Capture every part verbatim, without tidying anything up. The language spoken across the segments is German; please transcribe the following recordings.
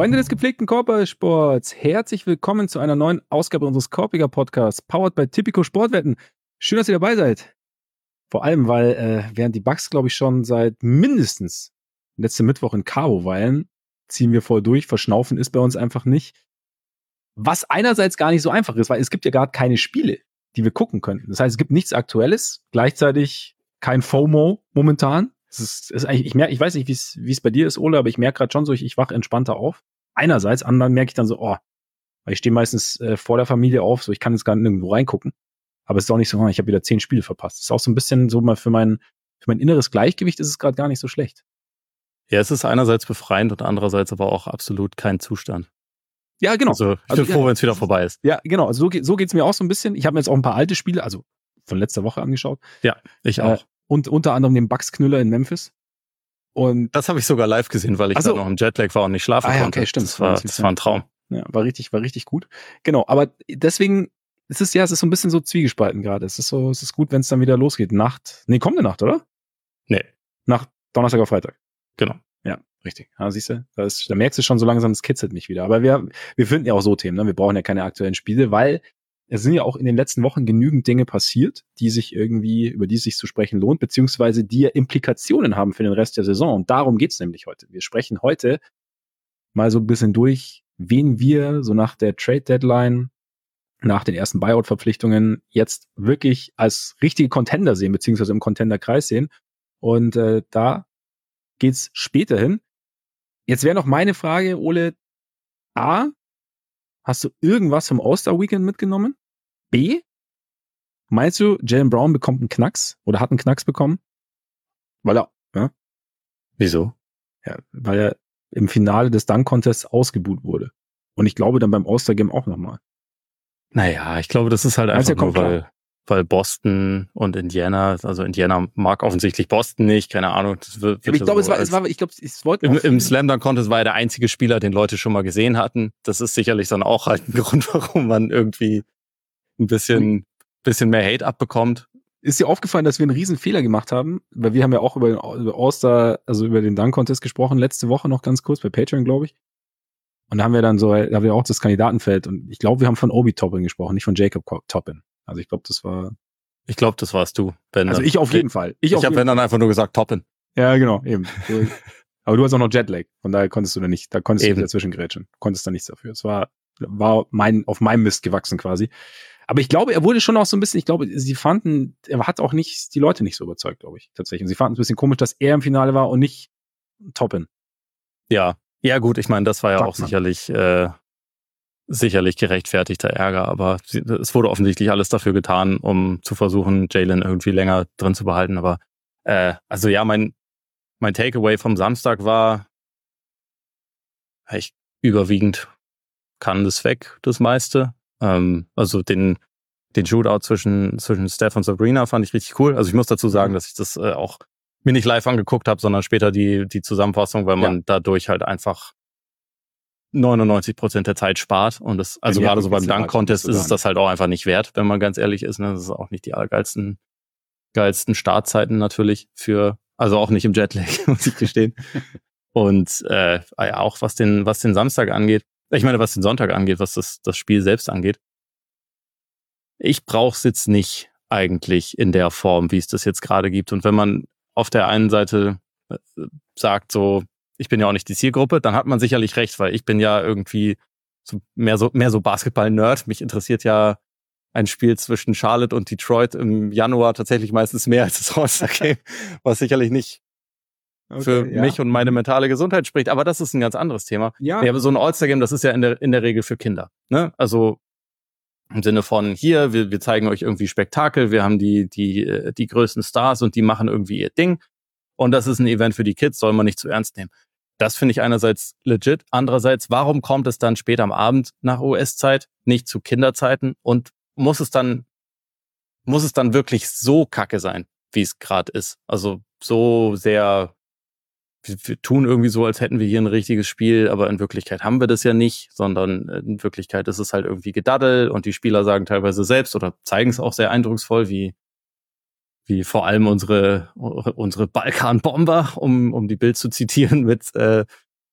Freunde des gepflegten Korbballsports, herzlich willkommen zu einer neuen Ausgabe unseres Korpiger Podcasts, powered by Tipico Sportwetten. Schön, dass ihr dabei seid. Vor allem, weil äh, während die Bucks, glaube ich, schon seit mindestens letzten Mittwoch in Cabo weilen, ziehen wir voll durch, verschnaufen ist bei uns einfach nicht. Was einerseits gar nicht so einfach ist, weil es gibt ja gerade keine Spiele, die wir gucken könnten. Das heißt, es gibt nichts Aktuelles, gleichzeitig kein FOMO momentan. Es ist, es ist eigentlich, ich merke, ich weiß nicht, wie es wie es bei dir ist, Ole, aber ich merke gerade schon so, ich, ich wache entspannter auf. Einerseits, anderen merke ich dann so, oh, weil ich stehe meistens äh, vor der Familie auf, so ich kann jetzt gar nirgendwo reingucken. Aber es ist auch nicht so, oh, ich habe wieder zehn Spiele verpasst. Es ist auch so ein bisschen so mal für mein für mein inneres Gleichgewicht ist es gerade gar nicht so schlecht. Ja, es ist einerseits befreiend und andererseits aber auch absolut kein Zustand. Ja, genau. Also ich bin also, froh, ja, wenn es wieder vorbei ist. Ja, genau. Also so, geht, so geht's mir auch so ein bisschen. Ich habe mir jetzt auch ein paar alte Spiele, also von letzter Woche angeschaut. Ja, ich auch. Äh, und unter anderem den Bucks-Knüller in Memphis. Und das habe ich sogar live gesehen, weil ich also, da noch im Jetlag war und nicht schlafen ah, ja, konnte. Okay, stimmt. Das war, das war ein Traum. Ja, war richtig, war richtig gut. Genau, aber deswegen es ist ja, es ist so ein bisschen so zwiegespalten gerade. Es ist so, es ist gut, wenn es dann wieder losgeht. Nacht, nee, kommende Nacht, oder? Nee. Nach Donnerstag auf Freitag. Genau. Ja, richtig. Ja, siehst du, da, ist, da merkst du schon so langsam, es kitzelt mich wieder. Aber wir, wir finden ja auch so Themen, ne? Wir brauchen ja keine aktuellen Spiele, weil es sind ja auch in den letzten Wochen genügend Dinge passiert, die sich irgendwie, über die es sich zu sprechen lohnt, beziehungsweise die ja Implikationen haben für den Rest der Saison. Und darum geht's nämlich heute. Wir sprechen heute mal so ein bisschen durch, wen wir so nach der Trade-Deadline, nach den ersten Buyout-Verpflichtungen jetzt wirklich als richtige Contender sehen, beziehungsweise im Contender-Kreis sehen. Und äh, da geht's später hin. Jetzt wäre noch meine Frage, Ole, A, hast du irgendwas vom All-Star-Weekend mitgenommen? B, meinst du, Jaylen Brown bekommt einen Knacks oder hat einen Knacks bekommen? Weil er, ja? Wieso? Ja, weil er im Finale des Dunk-Contests ausgebuht wurde. Und ich glaube dann beim All-Star-Game auch nochmal. Naja, ich glaube, das ist halt einfach nur, weil, weil Boston und Indiana, also Indiana mag offensichtlich Boston nicht, keine Ahnung. Das wird, wird ich glaube, so es war, es war, ich glaube, es wollten Im, im Slam Dunk Contest war er der einzige Spieler, den Leute schon mal gesehen hatten. Das ist sicherlich dann auch halt ein Grund, warum man irgendwie ein bisschen, bisschen mehr Hate abbekommt. Ist dir aufgefallen, dass wir einen riesen Fehler gemacht haben? Weil wir haben ja auch über, über All-Star, also über den Dunk Contest gesprochen, letzte Woche noch ganz kurz bei Patreon, glaube ich. Und da haben wir dann so, da haben wir auch das Kandidatenfeld und ich glaube, wir haben von Obi Toppin gesprochen, nicht von Jacob Toppin. Also ich glaube, das war... Ich glaube, das warst du. Ben also ich auf jeden Fall. Ich, ich habe Ben dann einfach nur gesagt, Toppin. Ja, genau, eben. Aber du hast auch noch Jetlag, von daher konntest du da nicht, da konntest eben. du dazwischen grätschen. Konntest da nichts dafür. Es war, war mein, auf meinem Mist gewachsen quasi. Aber ich glaube, er wurde schon auch so ein bisschen, ich glaube, sie fanden, er hat auch nicht, die Leute nicht so überzeugt, glaube ich, tatsächlich. Und sie fanden es ein bisschen komisch, dass er im Finale war und nicht Toppin. Ja, ja gut, ich meine, das war ja Sagt auch man. sicherlich, äh, sicherlich gerechtfertigter Ärger, aber es wurde offensichtlich alles dafür getan, um zu versuchen, Jaylen irgendwie länger drin zu behalten. Aber äh, also ja, mein mein Takeaway vom Samstag war, ich überwiegend kann das weg, das meiste. Ähm, also den den Shootout zwischen zwischen Steph und Sabrina fand ich richtig cool. Also ich muss dazu sagen, dass ich das äh, auch mir nicht live angeguckt habe, sondern später die die Zusammenfassung, weil man ja. dadurch halt einfach neunundneunzig Prozent der Zeit spart und das, also ja, gerade so beim Dunk-Contest ist es das halt auch einfach nicht wert, wenn man ganz ehrlich ist, ne? Das ist auch nicht die allergeilsten geilsten Startzeiten natürlich für, also auch nicht im Jetlag, muss ich gestehen. Und äh, ja, auch was den was den Samstag angeht, ich meine, was den Sonntag angeht, was das das Spiel selbst angeht, ich brauch's jetzt nicht eigentlich in der Form, wie es das jetzt gerade gibt. Und wenn man auf der einen Seite äh, sagt so, ich bin ja auch nicht die Zielgruppe, dann hat man sicherlich recht, weil ich bin ja irgendwie so mehr so mehr so Basketball-Nerd. Mich interessiert ja ein Spiel zwischen Charlotte und Detroit im Januar tatsächlich meistens mehr als das All-Star-Game, was sicherlich nicht okay, für ja. mich und meine mentale Gesundheit spricht. Aber das ist ein ganz anderes Thema. Ja, ja aber so ein All-Star-Game, das ist ja in der in der Regel für Kinder. Ne? Also im Sinne von hier, wir, wir zeigen euch irgendwie Spektakel, wir haben die die die größten Stars und die machen irgendwie ihr Ding. Und das ist ein Event für die Kids, soll man nicht zu ernst nehmen. Das finde ich einerseits legit. Andererseits, warum kommt es dann spät am Abend nach U S-Zeit, nicht zu Kinderzeiten? Und muss es dann, muss es dann wirklich so kacke sein, wie es gerade ist? Also so sehr, wir, wir tun irgendwie so, als hätten wir hier ein richtiges Spiel, aber in Wirklichkeit haben wir das ja nicht, sondern in Wirklichkeit ist es halt irgendwie Gedaddel und die Spieler sagen teilweise selbst oder zeigen es auch sehr eindrucksvoll, wie wie vor allem unsere unsere Balkan-Bomber, um um die Bild zu zitieren, mit äh,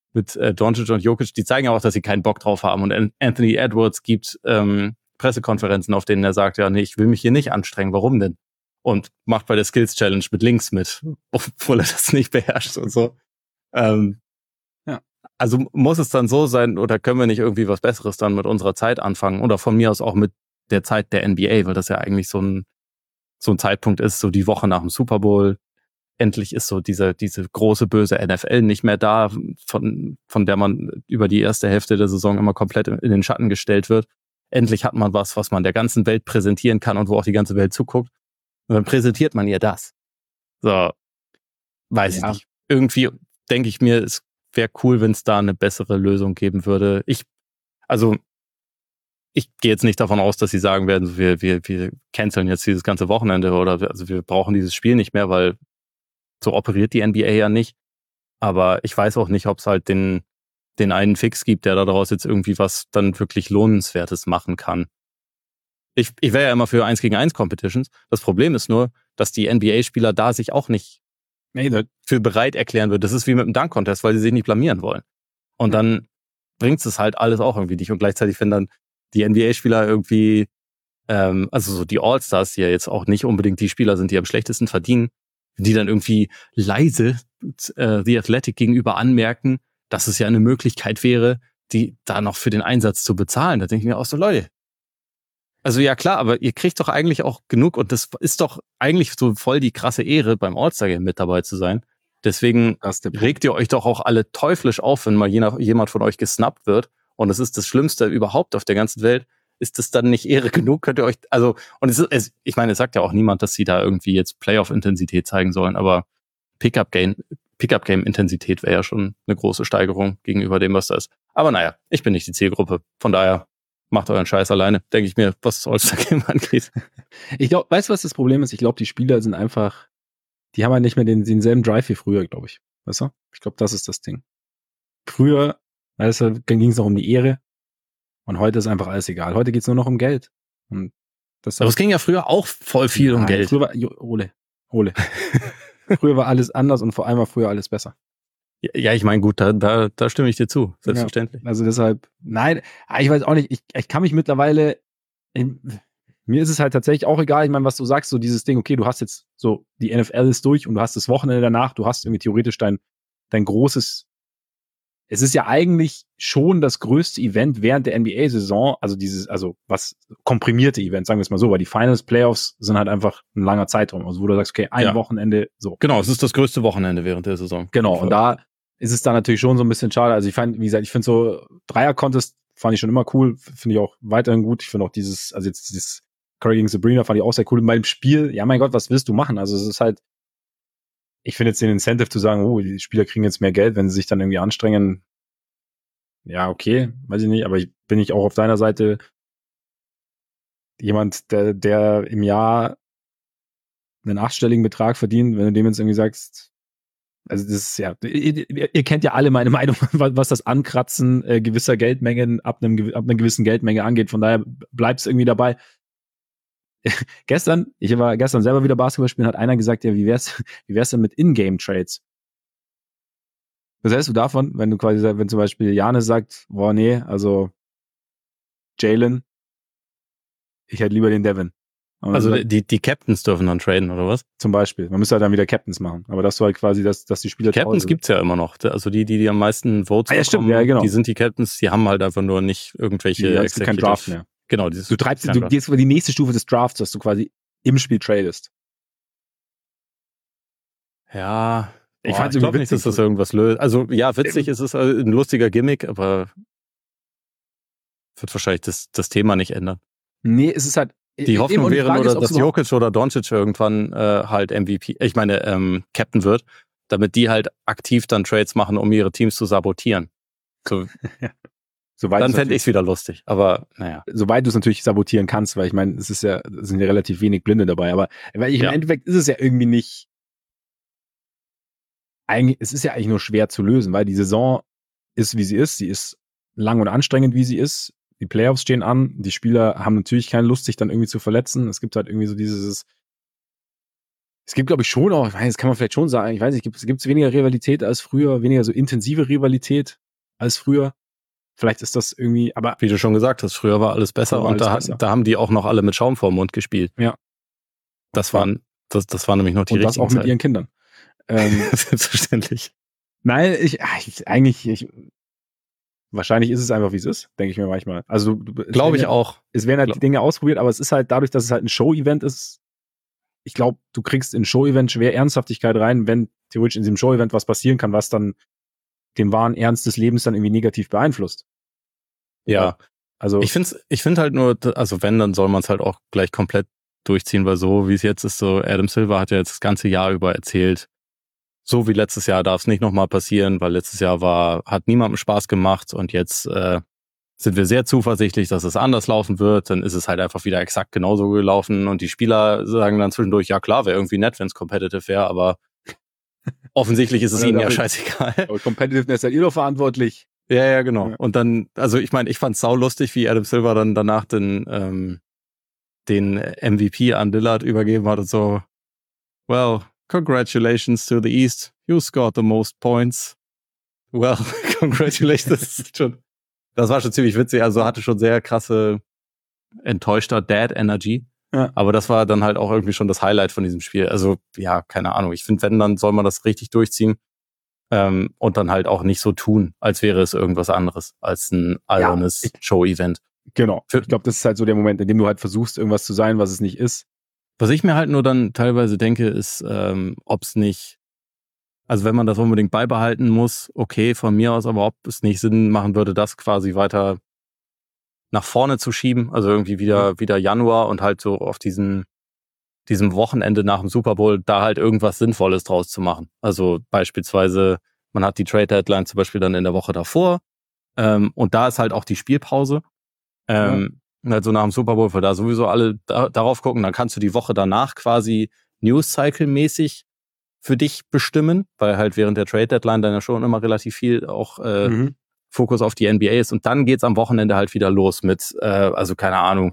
mit äh, Doncic und Jokic, die zeigen auch, dass sie keinen Bock drauf haben. Und Anthony Edwards gibt ähm, Pressekonferenzen, auf denen er sagt, ja, nee, ich will mich hier nicht anstrengen, warum denn? Und macht bei der Skills Challenge mit links mit, obwohl er das nicht beherrscht und so. Ähm, ja. Also muss es dann so sein, oder können wir nicht irgendwie was Besseres dann mit unserer Zeit anfangen? Oder von mir aus auch mit der Zeit der N B A, weil das ja eigentlich so ein, so ein Zeitpunkt ist, so die Woche nach dem Super Bowl. Endlich ist so diese, diese große, böse N F L nicht mehr da, von, von der man über die erste Hälfte der Saison immer komplett in den Schatten gestellt wird. Endlich hat man was, was man der ganzen Welt präsentieren kann und wo auch die ganze Welt zuguckt. Und dann präsentiert man ihr das. So, weiß ja. ich nicht. Irgendwie denke ich mir, es wäre cool, wenn es da eine bessere Lösung geben würde. Ich, also, ich gehe jetzt nicht davon aus, dass sie sagen werden, so, wir, wir, wir canceln jetzt dieses ganze Wochenende oder wir, also wir brauchen dieses Spiel nicht mehr, weil so operiert die N B A ja nicht. Aber ich weiß auch nicht, ob es halt den, den einen Fix gibt, der daraus jetzt irgendwie was dann wirklich Lohnenswertes machen kann. Ich, ich wäre ja immer für eins gegen eins Competitions. Das Problem ist nur, dass die N B A-Spieler da sich auch nicht nee, für bereit erklären würden. Das ist wie mit dem Dunk-Contest, weil sie sich nicht blamieren wollen. Und dann bringt es halt alles auch irgendwie nicht. Und gleichzeitig, wenn dann die N B A-Spieler irgendwie, ähm, also so die All-Stars, die ja jetzt auch nicht unbedingt die Spieler sind, die am schlechtesten verdienen, die dann irgendwie leise äh, The Athletic gegenüber anmerken, dass es ja eine Möglichkeit wäre, die da noch für den Einsatz zu bezahlen. Da denke ich mir auch so, Leute, also ja klar, aber ihr kriegt doch eigentlich auch genug und das ist doch eigentlich so voll die krasse Ehre, beim All-Star-Game mit dabei zu sein. Deswegen regt ihr euch doch auch alle teuflisch auf, wenn mal jemand von euch gesnappt wird und es ist das Schlimmste überhaupt auf der ganzen Welt. Ist das dann nicht Ehre genug? Könnt ihr euch, also, und es ist, es, ich meine, es sagt ja auch niemand, dass sie da irgendwie jetzt Playoff-Intensität zeigen sollen, aber Pickup-Game, Pickup-Game-Intensität wäre ja schon eine große Steigerung gegenüber dem, was da ist. Aber naja, ich bin nicht die Zielgruppe. Von daher macht euren Scheiß alleine, denke ich mir, was das All-Star-Game angeht. Ich glaube, weißt du, was das Problem ist? Ich glaube, die Spieler sind einfach, die haben halt nicht mehr den, denselben Drive wie früher, glaube ich. Weißt du? Ich glaube, das ist das Ding. Früher, weißt du, dann ging es noch um die Ehre. Und heute ist einfach alles egal. Heute geht's nur noch um Geld. Und das Aber es ging ja früher auch voll viel Nein, um Geld. Früher war, jo, Ole, Ole. Früher war alles anders und vor allem war früher alles besser. Ja, ich meine, gut, da, da, da stimme ich dir zu, selbstverständlich. Ja, also deshalb, nein, ich weiß auch nicht, ich, ich kann mich mittlerweile, ich, mir ist es halt tatsächlich auch egal, ich meine, was du sagst, so dieses Ding, okay, du hast jetzt so, die N F L ist durch und du hast das Wochenende danach, du hast irgendwie theoretisch dein, dein großes, es ist ja eigentlich schon das größte Event während der N B A-Saison, also dieses, also was komprimierte Event, sagen wir es mal so, weil die Finals, Playoffs sind halt einfach ein langer Zeitraum, also wo du sagst, okay, ein Ja. Wochenende, so. Genau, es ist das größte Wochenende während der Saison. Genau, und da ist es dann natürlich schon so ein bisschen schade, also ich fand, wie gesagt, ich finde so Dreier-Contest fand ich schon immer cool, finde ich auch weiterhin gut, ich finde auch dieses, also jetzt dieses Curry gegen Sabrina fand ich auch sehr cool, in meinem Spiel, ja mein Gott, was willst du machen, also es ist halt, ich finde jetzt den Incentive zu sagen, oh, die Spieler kriegen jetzt mehr Geld, wenn sie sich dann irgendwie anstrengen. Ja, okay, weiß ich nicht, aber ich bin ich auch auf deiner Seite jemand, der, der im Jahr einen achtstelligen Betrag verdient, wenn du dem jetzt irgendwie sagst, also das ist ja, ihr, ihr kennt ja alle meine Meinung, was das Ankratzen äh, gewisser Geldmengen ab einem ab einer gewissen Geldmenge angeht. Von daher bleibt es irgendwie dabei. Gestern, ich war gestern selber wieder Basketball spielen, hat einer gesagt, ja, wie wär's, wie wär's denn mit Ingame-Trades? Was hältst du davon, wenn du quasi, wenn zum Beispiel Janis sagt, boah, nee, also Jalen, ich hätte lieber den Devin. Und Also sagt, die, die Captains dürfen dann traden, oder was? zum Beispiel. Man müsste halt dann wieder Captains machen. Aber das war halt quasi, dass, dass die Spieler... Captains gibt's ja immer noch. Also die, die, die am meisten Votes ah, ja, bekommen, stimmt, ja, genau. die sind die Captains, die haben halt einfach nur nicht irgendwelche... Ja, es gibt kein Draft mehr. Genau. Du treibst, du gehst über die nächste Stufe des Drafts, dass du quasi im Spiel tradest. Ja, ich, boah, ich glaube nicht, dass das irgendwas löst. Also ja, witzig ähm, ist es ein lustiger Gimmick, aber wird wahrscheinlich das, das Thema nicht ändern. Nee, es ist halt... Die Hoffnung die wäre nur, ist, dass Jokic oder Doncic irgendwann äh, halt M V P, ich meine, ähm, Captain wird, damit die halt aktiv dann Trades machen, um ihre Teams zu sabotieren. So, ja. Soweit dann fände ich es wieder lustig, aber naja. Soweit du es natürlich sabotieren kannst, weil ich meine, es ist ja, es sind ja relativ wenig Blinde dabei, aber weil ich, ja. im Endeffekt ist es ja irgendwie nicht, eigentlich, es ist ja eigentlich nur schwer zu lösen, weil die Saison ist, wie sie ist, sie ist lang und anstrengend, wie sie ist. Die Playoffs stehen an, die Spieler haben natürlich keine Lust, sich dann irgendwie zu verletzen. Es gibt halt irgendwie so dieses, es gibt glaube ich schon auch, ich weiß, das kann man vielleicht schon sagen, ich weiß nicht, gibt es weniger Rivalität als früher, weniger so intensive Rivalität. als früher. Vielleicht ist das irgendwie, aber wie du schon gesagt hast, früher war alles besser war und alles da, besser. da haben die auch noch alle mit Schaum vor dem Mund gespielt. Ja. Das waren, das, das war nämlich noch die und das richtigen auch mit Zeiten. ihren Kindern. Ähm, Selbstverständlich. nein, ich, ich eigentlich, ich, wahrscheinlich ist es einfach, wie es ist, denke ich mir manchmal. Also glaube ich auch. Es werden halt Glaub. die Dinge ausprobiert, aber es ist halt dadurch, dass es halt ein Show-Event ist. Ich glaube, du kriegst in Show-Event schwer Ernsthaftigkeit rein, wenn theoretisch in diesem Show-Event was passieren kann, was dann den wahren Ernst des Lebens dann irgendwie negativ beeinflusst. Ja, also ich finde ich finde halt nur, also wenn, dann soll man es halt auch gleich komplett durchziehen, weil so wie es jetzt ist, so Adam Silver hat ja jetzt das ganze Jahr über erzählt, so wie letztes Jahr darf es nicht nochmal passieren, weil letztes Jahr war, hat niemandem Spaß gemacht und jetzt äh, sind wir sehr zuversichtlich, dass es anders laufen wird. Dann ist es halt einfach wieder exakt genauso gelaufen und die Spieler sagen dann zwischendurch, ja klar, wäre irgendwie nett, wenn es competitive wäre, aber offensichtlich ist es ihnen ja scheißegal. Aber Competitiveness seid ihr doch verantwortlich. Ja, ja, genau. Ja. Und dann, also ich meine, ich fand's saulustig, wie Adam Silver dann danach den, ähm, den M V P an Lillard übergeben hat und so, well, congratulations to the East, you scored the most points. Well, congratulations. Das ist schon, das war schon ziemlich witzig, also hatte schon sehr krasse, enttäuschter Dad-Energy. Ja. Aber das war dann halt auch irgendwie schon das Highlight von diesem Spiel. Also, ja, keine Ahnung. Ich finde, wenn, dann soll man das richtig durchziehen. Ähm, und dann halt auch nicht so tun, als wäre es irgendwas anderes als ein albernes ja, Show-Event. Genau. Ich glaube, das ist halt so der Moment, in dem du halt versuchst, irgendwas zu sein, was es nicht ist. Was ich mir halt nur dann teilweise denke, ist, ähm, ob es nicht, also wenn man das unbedingt beibehalten muss, okay, von mir aus, aber ob es nicht Sinn machen würde, das quasi weiter nach vorne zu schieben, also irgendwie wieder, mhm. wieder Januar und halt so auf diesen diesem Wochenende nach dem Super Bowl da halt irgendwas Sinnvolles draus zu machen. Also beispielsweise, man hat die Trade-Deadline zum Beispiel dann in der Woche davor ähm, und da ist halt auch die Spielpause. Ähm, ja. Also nach dem Super Bowl, weil da sowieso alle da, darauf gucken, dann kannst du die Woche danach quasi News-Cycle-mäßig für dich bestimmen, weil halt während der Trade-Deadline dann ja schon immer relativ viel auch äh, mhm. Fokus auf die N B A ist und dann geht's am Wochenende halt wieder los mit, äh, also keine Ahnung,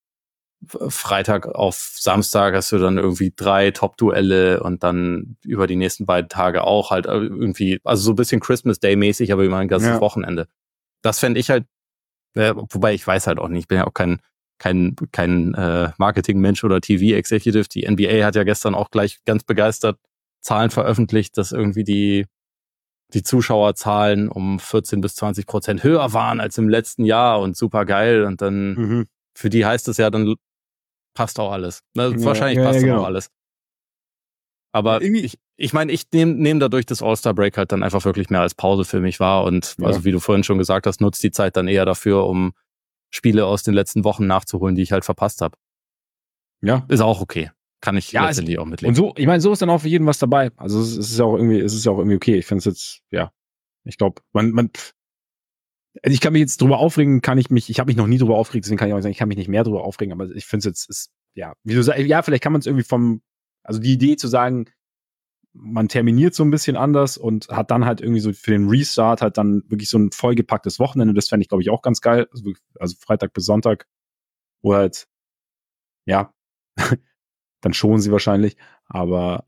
Freitag auf Samstag hast du dann irgendwie drei Top-Duelle und dann über die nächsten beiden Tage auch halt irgendwie, also so ein bisschen Christmas Day-mäßig, aber immer ein ganzes ja. Wochenende. Das fände ich halt, äh, wobei ich weiß halt auch nicht, ich bin ja auch kein kein kein äh, Marketing-Mensch oder T V-Executive. Die N B A hat ja gestern auch gleich ganz begeistert Zahlen veröffentlicht, dass irgendwie die die Zuschauerzahlen um vierzehn bis zwanzig Prozent höher waren als im letzten Jahr und super geil und dann mhm. für die heißt es ja dann passt auch alles. Ja, wahrscheinlich ja, passt ja, genau. auch alles. Aber ja, ich ich meine, ich nehme nehm dadurch das All-Star-Break halt dann einfach wirklich mehr als Pause für mich wahr und ja. also wie du vorhin schon gesagt hast, nutzt die Zeit dann eher dafür, um Spiele aus den letzten Wochen nachzuholen, die ich halt verpasst habe. Ja. Ist auch okay. Kann ich ja, letztendlich es, auch mitleben. Und so, ich meine, so ist dann auch für jeden was dabei. Also es ist ja auch irgendwie, es ist ja auch irgendwie okay. Ich finde es jetzt, ja, ich glaube, man, man ich kann mich jetzt drüber aufregen, kann ich mich, ich habe mich noch nie drüber aufgeregt, deswegen kann ich auch sagen, ich kann mich nicht mehr drüber aufregen, aber ich finde es jetzt, ist, ja, wie du sagst, ja, vielleicht kann man es irgendwie vom, also die Idee zu sagen, man terminiert so ein bisschen anders und hat dann halt irgendwie so für den Restart halt dann wirklich so ein vollgepacktes Wochenende, das fände ich, glaube ich, auch ganz geil, also, also Freitag bis Sonntag, wo halt, ja, dann schonen sie wahrscheinlich, aber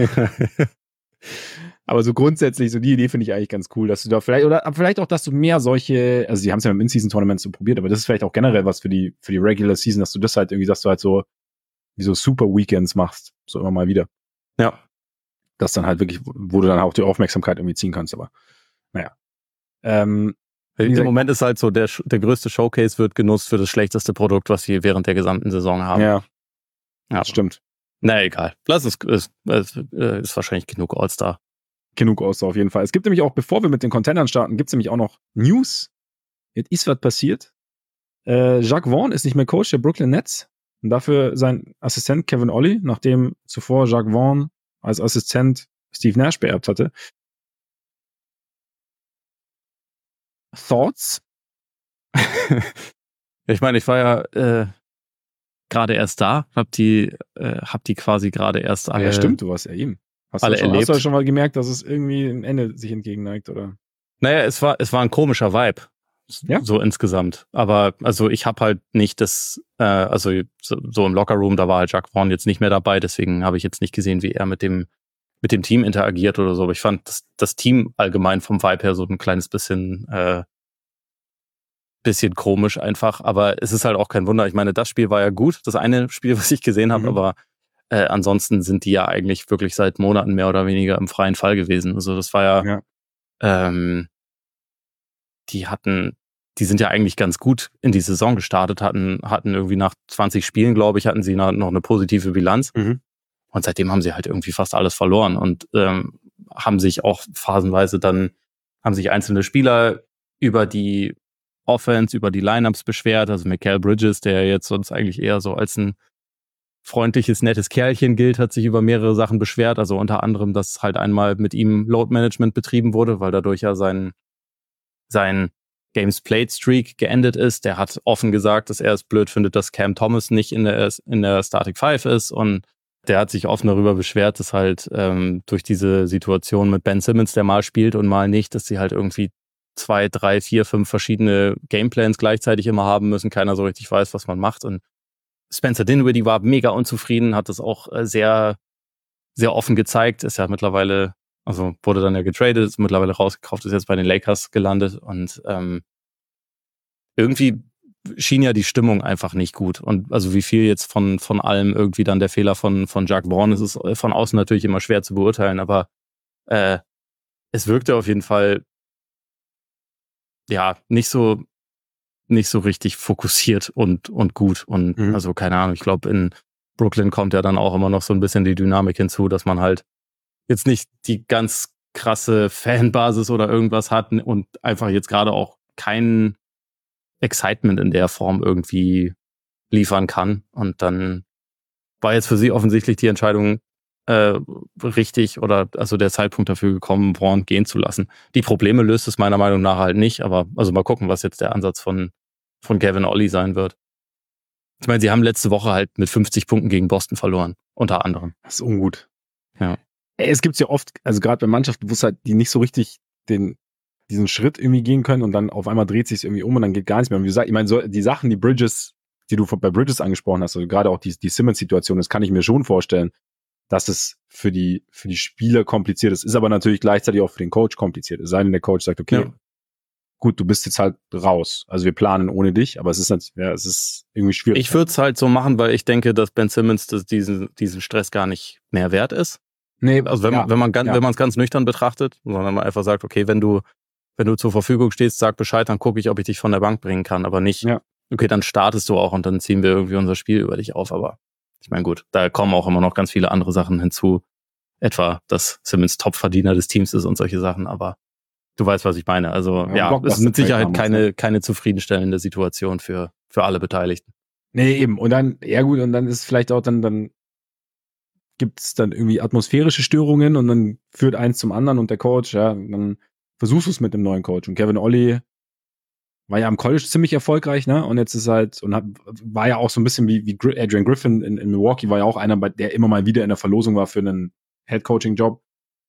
aber so grundsätzlich, so die Idee finde ich eigentlich ganz cool, dass du da vielleicht, oder vielleicht auch, dass du mehr solche, also die haben es ja im In-Season-Tournament so probiert, aber das ist vielleicht auch generell was für die, für die Regular Season, dass du das halt irgendwie, dass du halt so, wie so Super Weekends machst, so immer mal wieder. Ja. Das dann halt wirklich, wo du dann auch die Aufmerksamkeit irgendwie ziehen kannst, aber naja. Ähm, Im gesagt, Moment ist halt so, der, der größte Showcase wird genutzt für das schlechteste Produkt, was wir während der gesamten Saison haben. Ja. Ja, das stimmt. Na egal. Lass es, ist, ist, ist wahrscheinlich genug All-Star. Genug All-Star auf jeden Fall. Es gibt nämlich auch, bevor wir mit den Contendern starten, gibt es nämlich auch noch News. Jetzt ist was passiert. Äh, Jacques Vaughn ist nicht mehr Coach der Brooklyn Nets. Und dafür sein Assistent Kevin Ollie, nachdem zuvor Jacques Vaughn als Assistent Steve Nash beerbt hatte. Thoughts? Ich meine, ich war ja äh, gerade erst da, hab die, äh, hab die quasi gerade erst alle. Ja, stimmt, du warst ja eben. Hast alle du schon, erlebt. Hast du schon mal gemerkt, dass es irgendwie ein Ende sich entgegenneigt, oder? Naja, es war, es war ein komischer Vibe. Ja? So insgesamt. Aber also ich habe halt nicht das, äh, also so, so im Lockerroom, da war halt Jacques Vaughn jetzt nicht mehr dabei, deswegen habe ich jetzt nicht gesehen, wie er mit dem mit dem Team interagiert oder so. Aber ich fand das, das Team allgemein vom Vibe her so ein kleines bisschen, äh, bisschen komisch einfach. Aber es ist halt auch kein Wunder. Ich meine, das Spiel war ja gut. Das eine Spiel, was ich gesehen habe, mhm. aber äh, ansonsten sind die ja eigentlich wirklich seit Monaten mehr oder weniger im freien Fall gewesen. Also das war ja, ja. Ähm, die hatten, die sind ja eigentlich ganz gut in die Saison gestartet, hatten, hatten irgendwie nach zwanzig Spielen, glaube ich, hatten sie noch eine positive Bilanz. Mhm. Und seitdem haben sie halt irgendwie fast alles verloren und ähm, haben sich auch phasenweise dann, haben sich einzelne Spieler über die Offense, über die Lineups beschwert. Also Mikal Bridges, der jetzt sonst eigentlich eher so als ein freundliches, nettes Kerlchen gilt, hat sich über mehrere Sachen beschwert. Also unter anderem, dass halt einmal mit ihm Load Management betrieben wurde, weil dadurch ja sein, sein Games Played Streak geendet ist. Der hat offen gesagt, dass er es blöd findet, dass Cam Thomas nicht in der, in der Starting Five ist, und der hat sich offen darüber beschwert, dass halt ähm, durch diese Situation mit Ben Simmons, der mal spielt und mal nicht, dass sie halt irgendwie zwei, drei, vier, fünf verschiedene Gameplans gleichzeitig immer haben müssen. Keiner so richtig weiß, was man macht. Und Spencer Dinwiddie war mega unzufrieden, hat das auch sehr, sehr offen gezeigt. Ist ja mittlerweile, also wurde dann ja getradet, ist mittlerweile rausgekauft, ist jetzt bei den Lakers gelandet. Und ähm, irgendwie schien ja die Stimmung einfach nicht gut. Und also wie viel jetzt von von allem irgendwie dann der Fehler von von Jacques Vaughn ist, ist von außen natürlich immer schwer zu beurteilen, aber äh, es wirkte auf jeden Fall ja nicht so nicht so richtig fokussiert und und gut. Und mhm. also keine Ahnung, ich glaube, in Brooklyn kommt ja dann auch immer noch so ein bisschen die Dynamik hinzu, dass man halt jetzt nicht die ganz krasse Fanbasis oder irgendwas hat und einfach jetzt gerade auch keinen Excitement in der Form irgendwie liefern kann. Und dann war jetzt für sie offensichtlich die Entscheidung äh, richtig oder also der Zeitpunkt dafür gekommen, Vaughn gehen zu lassen. Die Probleme löst es meiner Meinung nach halt nicht, aber also mal gucken, was jetzt der Ansatz von, von Kevin Ollie sein wird. Ich meine, sie haben letzte Woche halt mit fünfzig Punkten gegen Boston verloren, unter anderem. Das ist ungut. Ja. Es gibt ja oft, also gerade bei Mannschaften, wo es halt die nicht so richtig den diesen Schritt irgendwie gehen können und dann auf einmal dreht sich irgendwie um und dann geht gar nichts mehr. Und wie gesagt, ich meine, so die Sachen, die Bridges, die du bei Bridges angesprochen hast, also gerade auch die, die Simmons-Situation, das kann ich mir schon vorstellen, dass es für die, für die Spieler kompliziert ist, ist aber natürlich gleichzeitig auch für den Coach kompliziert. Es sei denn, der Coach sagt, okay, ja. gut, du bist jetzt halt raus. Also wir planen ohne dich, aber es ist halt, ja, es ist irgendwie schwierig. Ich würde es halt so machen, weil ich denke, dass Ben Simmons das, diesen, diesen Stress gar nicht mehr wert ist. Nee, also wenn, ja, wenn man ganz, ja. wenn man es ganz nüchtern betrachtet, sondern man einfach sagt, okay, wenn du wenn du zur Verfügung stehst, sag Bescheid, dann gucke ich, ob ich dich von der Bank bringen kann, aber nicht, ja. okay, dann startest du auch und dann ziehen wir irgendwie unser Spiel über dich auf, aber ich meine, gut, da kommen auch immer noch ganz viele andere Sachen hinzu, etwa, dass Simmons Topverdiener des Teams ist und solche Sachen, aber du weißt, was ich meine, also ja, ja ist mit Sicherheit keine, keine zufriedenstellende Situation für, für alle Beteiligten. Nee, eben, und dann, ja gut, und dann ist vielleicht auch dann, dann gibt es dann irgendwie atmosphärische Störungen und dann führt eins zum anderen und der Coach, ja, dann versuchst du es mit dem neuen Coach. Und Kevin Ollie war ja am College ziemlich erfolgreich, ne? Und jetzt ist halt, und hat, war ja auch so ein bisschen wie, wie Adrian Griffin in, in Milwaukee, war ja auch einer, der immer mal wieder in der Verlosung war für einen Head-Coaching-Job.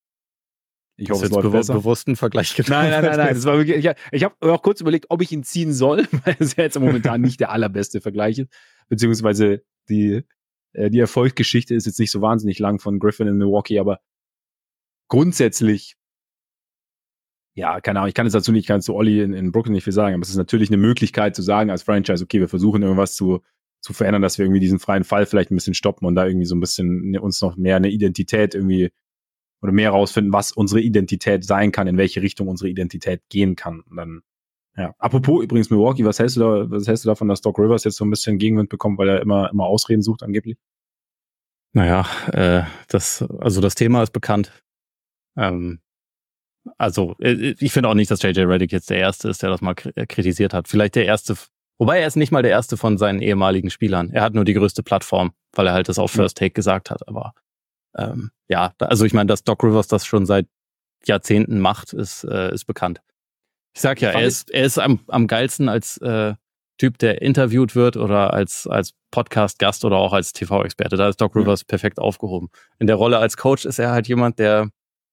Ich hoffe, es läuft besser. Bewussten Vergleich getroffen. Nein, nein, nein, nein. Das war wirklich, ich ich habe auch kurz überlegt, ob ich ihn ziehen soll, weil es ja jetzt momentan nicht der allerbeste Vergleich ist. Beziehungsweise die, äh, die Erfolgsgeschichte ist jetzt nicht so wahnsinnig lang von Griffin in Milwaukee, aber grundsätzlich ja, keine Ahnung, ich kann jetzt dazu nicht, ich kann zu Ollie in, in Brooklyn nicht viel sagen, aber es ist natürlich eine Möglichkeit zu sagen als Franchise, okay, wir versuchen irgendwas zu, zu verändern, dass wir irgendwie diesen freien Fall vielleicht ein bisschen stoppen und da irgendwie so ein bisschen uns noch mehr eine Identität irgendwie oder mehr rausfinden, was unsere Identität sein kann, in welche Richtung unsere Identität gehen kann. Und dann, ja. Apropos übrigens Milwaukee, was hältst du da, was hältst du davon, dass Doc Rivers jetzt so ein bisschen Gegenwind bekommt, weil er immer, immer Ausreden sucht angeblich? Naja, äh, das, also das Thema ist bekannt. Ähm, Also, ich finde auch nicht, dass J J Redick jetzt der Erste ist, der das mal kritisiert hat. Vielleicht der Erste, wobei er ist nicht mal der Erste von seinen ehemaligen Spielern. Er hat nur die größte Plattform, weil er halt das auf First Take gesagt hat. Aber ähm, ja, also ich meine, dass Doc Rivers das schon seit Jahrzehnten macht, ist, äh, ist bekannt. Ich sag ja, er ist, er ist am, am geilsten als äh, Typ, der interviewt wird oder als, als Podcast-Gast oder auch als T V-Experte. Da ist Doc Rivers ja. perfekt aufgehoben. In der Rolle als Coach ist er halt jemand, der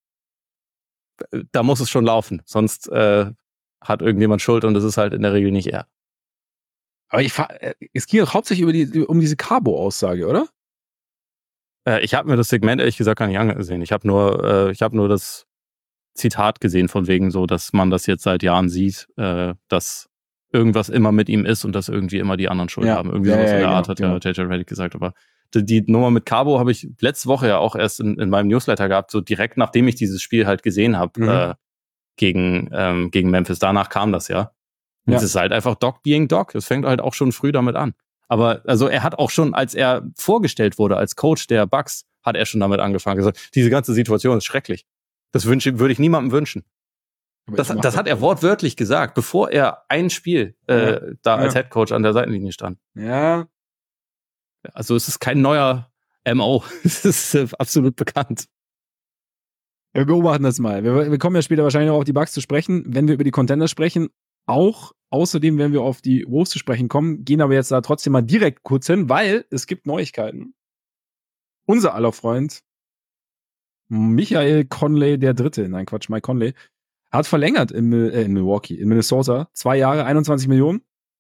da muss es schon laufen, sonst äh, hat irgendjemand Schuld und das ist halt in der Regel nicht er. Aber ich es ging doch hauptsächlich über die, um diese Cabo-Aussage, oder? Äh, ich habe mir das Segment ehrlich gesagt gar nicht angesehen. Ich habe nur, äh, ich habe nur das Zitat gesehen von wegen so, dass man das jetzt seit Jahren sieht, äh, dass irgendwas immer mit ihm ist und dass irgendwie immer die anderen Schuld Ja. haben. Irgendwie Ja, sowas ja, in der genau, Art hat genau. ja J J Redick gesagt. Aber die, die Nummer mit Cabo habe ich letzte Woche ja auch erst in, in meinem Newsletter gehabt, so direkt nachdem ich dieses Spiel halt gesehen habe Mhm. äh, gegen, ähm, gegen Memphis. Danach kam das ja. Und Ja. es ist halt einfach Doc being Doc. Es fängt halt auch schon früh damit an. Aber also er hat auch schon, als er vorgestellt wurde als Coach der Bucks, hat er schon damit angefangen gesagt, diese ganze Situation ist schrecklich. Das wünsche, würde ich niemandem wünschen. Aber Das, ich mach das hat er wortwörtlich gesagt, bevor er ein Spiel äh, Ja. da als Ja. Headcoach an der Seitenlinie stand. Ja. Also es ist kein neuer M O. Es ist äh, absolut bekannt. Wir beobachten das mal. Wir, wir kommen ja später wahrscheinlich noch auf die Bucks zu sprechen, wenn wir über die Contender sprechen. Auch außerdem, wenn wir auf die Wolves zu sprechen kommen, gehen aber jetzt da trotzdem mal direkt kurz hin, weil es gibt Neuigkeiten. Unser aller Freund Michael Conley der Dritte, nein Quatsch, Mike Conley, hat verlängert in, äh, in Milwaukee, in Minnesota, zwei Jahre, einundzwanzig Millionen.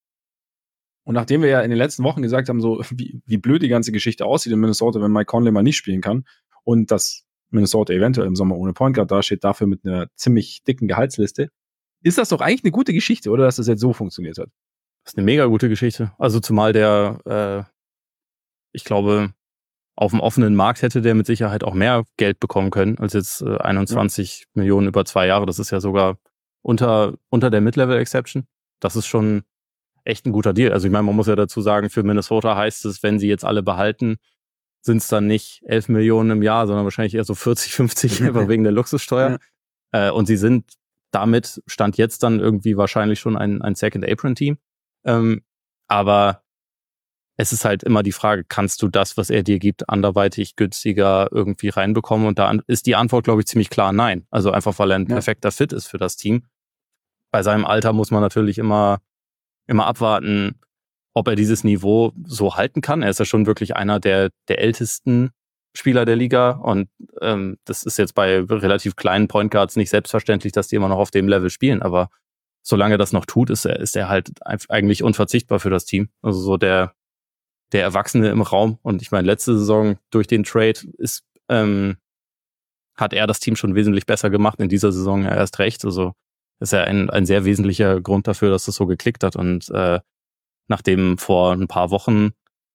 Und nachdem wir ja in den letzten Wochen gesagt haben, so wie, wie blöd die ganze Geschichte aussieht in Minnesota, wenn Mike Conley mal nicht spielen kann und dass Minnesota eventuell im Sommer ohne Point Guard dasteht, dafür mit einer ziemlich dicken Gehaltsliste, ist das doch eigentlich eine gute Geschichte, oder dass das jetzt so funktioniert hat? Das ist eine mega gute Geschichte. Also zumal der, äh, ich glaube, auf dem offenen Markt hätte der mit Sicherheit auch mehr Geld bekommen können als jetzt äh, einundzwanzig ja. Millionen über zwei Jahre. Das ist ja sogar unter, unter der Mid-Level-Exception. Das ist schon echt ein guter Deal. Also ich meine, man muss ja dazu sagen, für Minnesota heißt es, wenn sie jetzt alle behalten, sind es dann nicht elf Millionen im Jahr, sondern wahrscheinlich eher so vierzig, fünfzig, einfach wegen der Luxussteuer. Ja. Äh, und sie sind damit, Stand jetzt dann irgendwie wahrscheinlich schon ein, ein Second-Apron-Team. Ähm, aber es ist halt immer die Frage, kannst du das, was er dir gibt, anderweitig günstiger irgendwie reinbekommen? Und da ist die Antwort, glaube ich, ziemlich klar nein. Also einfach, weil er ein ja. perfekter Fit ist für das Team. Bei seinem Alter muss man natürlich immer, immer abwarten, ob er dieses Niveau so halten kann. Er ist ja schon wirklich einer der, der ältesten Spieler der Liga. Und ähm, das ist jetzt bei relativ kleinen Point Guards nicht selbstverständlich, dass die immer noch auf dem Level spielen. Aber solange das noch tut, ist er, ist er halt eigentlich unverzichtbar für das Team. Also so der der Erwachsene im Raum. Und ich meine, letzte Saison durch den Trade ist, ähm, hat er das Team schon wesentlich besser gemacht. In dieser Saison ja erst recht. Also ist ja ein, ein sehr wesentlicher Grund dafür, dass das so geklickt hat. Und äh, nachdem vor ein paar Wochen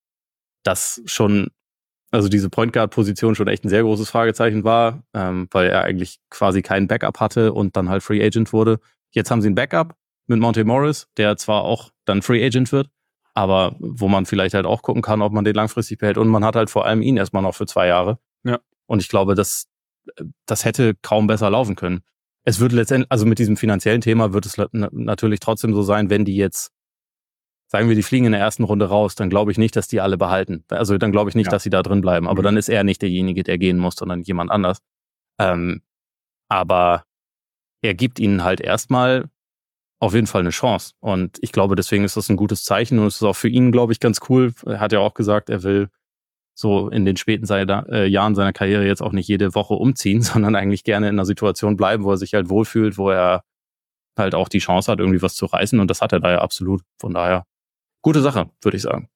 das schon, also diese Point Guard Position schon echt ein sehr großes Fragezeichen war, ähm, weil er eigentlich quasi keinen Backup hatte und dann halt Free Agent wurde. Jetzt haben sie ein Backup mit Monte Morris, der zwar auch dann Free Agent wird, aber wo man vielleicht halt auch gucken kann, ob man den langfristig behält. Und man hat halt vor allem ihn erstmal noch für zwei Jahre. Ja. Und ich glaube, das, das hätte kaum besser laufen können. Es wird letztendlich, also mit diesem finanziellen Thema wird es natürlich trotzdem so sein, wenn die jetzt, sagen wir, die fliegen in der ersten Runde raus, dann glaube ich nicht, dass die alle behalten. Also dann glaube ich nicht, ja. dass sie da drin bleiben. Aber mhm. dann ist er nicht derjenige, der gehen muss, sondern jemand anders. Ähm, aber er gibt ihnen halt erstmal auf jeden Fall eine Chance. Und ich glaube, deswegen ist das ein gutes Zeichen. Und es ist auch für ihn, glaube ich, ganz cool. Er hat ja auch gesagt, er will so in den späten seiner, äh, Jahren seiner Karriere jetzt auch nicht jede Woche umziehen, sondern eigentlich gerne in einer Situation bleiben, wo er sich halt wohlfühlt, wo er halt auch die Chance hat, irgendwie was zu reißen. Und das hat er da ja absolut. Von daher, gute Sache, würde ich sagen.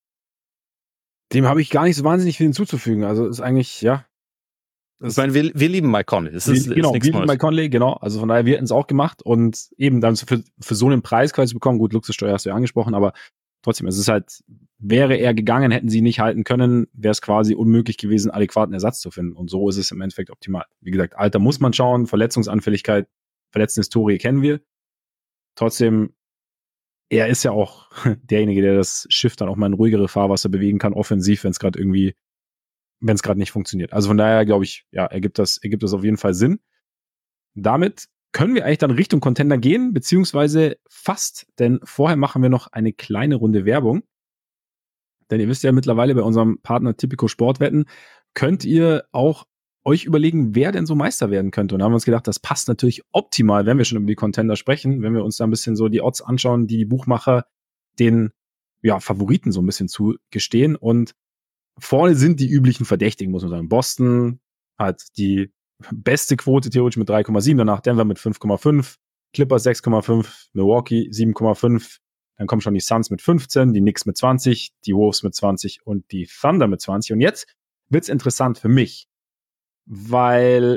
Dem habe ich gar nicht so wahnsinnig viel hinzuzufügen. Also ist eigentlich, ja. Ich meine, wir, wir lieben Mike Conley. Das ist, wir, genau, ist nichts wir lieben Neues. Mike Conley, genau. Also von daher, wir hätten es auch gemacht und eben dann für, für so einen Preis quasi bekommen. Gut, Luxussteuer hast du ja angesprochen, aber trotzdem, es ist halt, wäre er gegangen, hätten sie nicht halten können, wäre es quasi unmöglich gewesen, adäquaten Ersatz zu finden. Und so ist es im Endeffekt optimal. Wie gesagt, Alter muss man schauen, Verletzungsanfälligkeit, Verletztenhistorie kennen wir. Trotzdem, er ist ja auch derjenige, der das Schiff dann auch mal in ruhigere Fahrwasser bewegen kann, offensiv, wenn es gerade irgendwie wenn es gerade nicht funktioniert. Also von daher glaube ich, ja, ergibt das, ergibt das auf jeden Fall Sinn. Damit können wir eigentlich dann Richtung Contender gehen, beziehungsweise fast, denn vorher machen wir noch eine kleine Runde Werbung. Denn ihr wisst ja mittlerweile bei unserem Partner Tipico Sportwetten, könnt ihr auch euch überlegen, wer denn so Meister werden könnte. Und da haben wir uns gedacht, das passt natürlich optimal, wenn wir schon über die Contender sprechen, wenn wir uns da ein bisschen so die Odds anschauen, die die Buchmacher den ja, Favoriten so ein bisschen zugestehen. Und vorne sind die üblichen Verdächtigen, muss man sagen. Boston hat die beste Quote theoretisch mit drei Komma sieben, danach Denver mit fünf Komma fünf, Clippers sechs Komma fünf, Milwaukee sieben Komma fünf, dann kommen schon die Suns mit fünfzehn, die Knicks mit zwanzig, die Wolves mit zwanzig und die Thunder mit zwanzig. Und jetzt wird's interessant für mich. Weil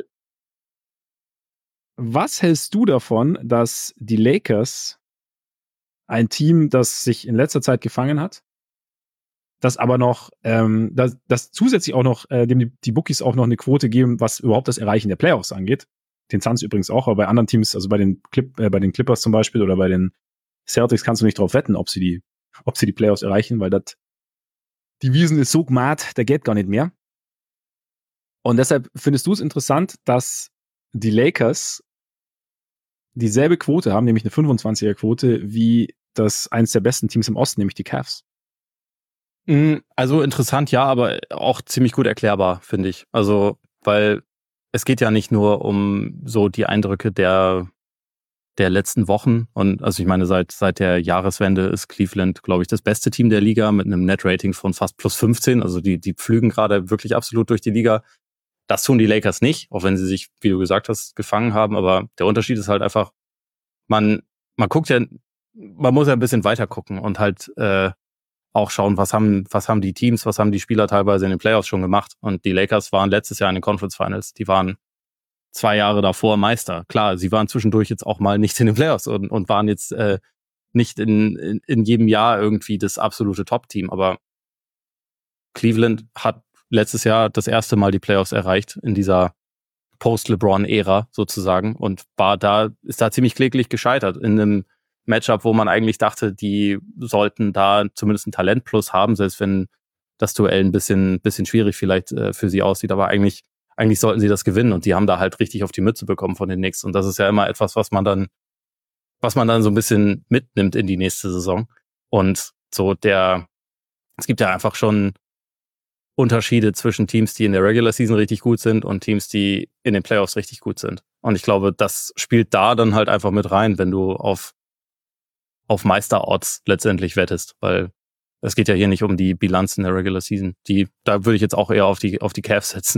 was hältst du davon, dass die Lakers ein Team, das sich in letzter Zeit gefangen hat, das aber noch, ähm, das, das zusätzlich auch noch, äh, dem die, die Bookies auch noch eine Quote geben, was überhaupt das Erreichen der Playoffs angeht. Den Suns übrigens auch, aber bei anderen Teams, also bei den Clip, äh, bei den Clippers zum Beispiel oder bei den Celtics kannst du nicht drauf wetten, ob sie die, ob sie die Playoffs erreichen, weil das, die Wiesen ist so gmat, der geht gar nicht mehr. Und deshalb findest du es interessant, dass die Lakers dieselbe Quote haben, nämlich eine fünfundzwanziger-Quote, wie das eines der besten Teams im Osten, nämlich die Cavs. Also interessant, ja, aber auch ziemlich gut erklärbar, finde ich. Also, weil es geht ja nicht nur um so die Eindrücke der, der letzten Wochen. Und also ich meine, seit, seit der Jahreswende ist Cleveland, glaube ich, das beste Team der Liga mit einem Net-Rating von fast plus fünfzehn. Also die, die pflügen gerade wirklich absolut durch die Liga. Das tun die Lakers nicht, auch wenn sie sich, wie du gesagt hast, gefangen haben. Aber der Unterschied ist halt einfach, man, man guckt ja, man muss ja ein bisschen weiter gucken und halt äh, auch schauen, was haben, was haben die Teams, was haben die Spieler teilweise in den Playoffs schon gemacht. Und die Lakers waren letztes Jahr in den Conference Finals. Die waren zwei Jahre davor Meister. Klar, sie waren zwischendurch jetzt auch mal nicht in den Playoffs und, und waren jetzt äh, nicht in, in, in jedem Jahr irgendwie das absolute Top-Team. Aber Cleveland hat letztes Jahr das erste Mal die Playoffs erreicht in dieser Post-LeBron-Ära sozusagen und war da, ist da ziemlich kläglich gescheitert in einem Matchup, wo man eigentlich dachte, die sollten da zumindest ein Talent-Plus haben, selbst wenn das Duell ein bisschen, bisschen schwierig vielleicht äh, für sie aussieht, aber eigentlich, eigentlich sollten sie das gewinnen und die haben da halt richtig auf die Mütze bekommen von den Knicks und das ist ja immer etwas, was man dann, was man dann so ein bisschen mitnimmt in die nächste Saison und so der, es gibt ja einfach schon Unterschiede zwischen Teams, die in der Regular Season richtig gut sind und Teams, die in den Playoffs richtig gut sind. Und ich glaube, das spielt da dann halt einfach mit rein, wenn du auf, auf Meister-Odds letztendlich wettest, weil es geht ja hier nicht um die Bilanz in der Regular Season. Die, da würde ich jetzt auch eher auf die, auf die Cavs setzen.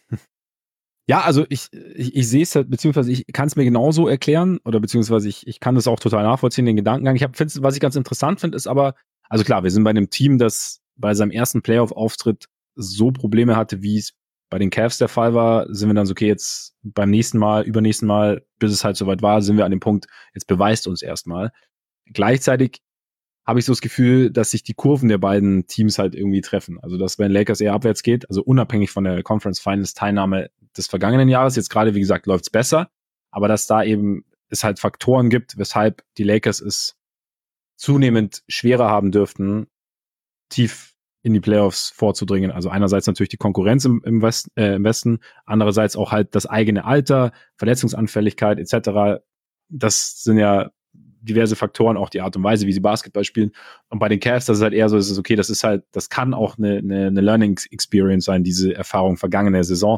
Ja, also ich, ich, ich sehe es halt, beziehungsweise ich kann es mir genauso erklären oder beziehungsweise ich, ich kann das auch total nachvollziehen, den Gedankengang. Ich habe, was ich ganz interessant finde, ist aber, also klar, wir sind bei einem Team, das bei seinem ersten Playoff-Auftritt so Probleme hatte, wie es bei den Cavs der Fall war, sind wir dann so, okay, jetzt beim nächsten Mal, übernächsten Mal, bis es halt soweit war, sind wir an dem Punkt, jetzt beweist uns erstmal. Gleichzeitig habe ich so das Gefühl, dass sich die Kurven der beiden Teams halt irgendwie treffen. Also, dass bei den Lakers eher abwärts geht, also unabhängig von der Conference Finals Teilnahme des vergangenen Jahres. Jetzt gerade, wie gesagt, läuft's besser, aber dass da eben es halt Faktoren gibt, weshalb die Lakers es zunehmend schwerer haben dürften, tief in die Playoffs vorzudringen. Also einerseits natürlich die Konkurrenz im, im, West, äh, im Westen, andererseits auch halt das eigene Alter, Verletzungsanfälligkeit et cetera. Das sind ja diverse Faktoren, auch die Art und Weise, wie sie Basketball spielen. Und bei den Cavs, das ist halt eher so, es ist okay, das ist halt, das kann auch eine, eine, eine Learning Experience sein, diese Erfahrung vergangener Saison.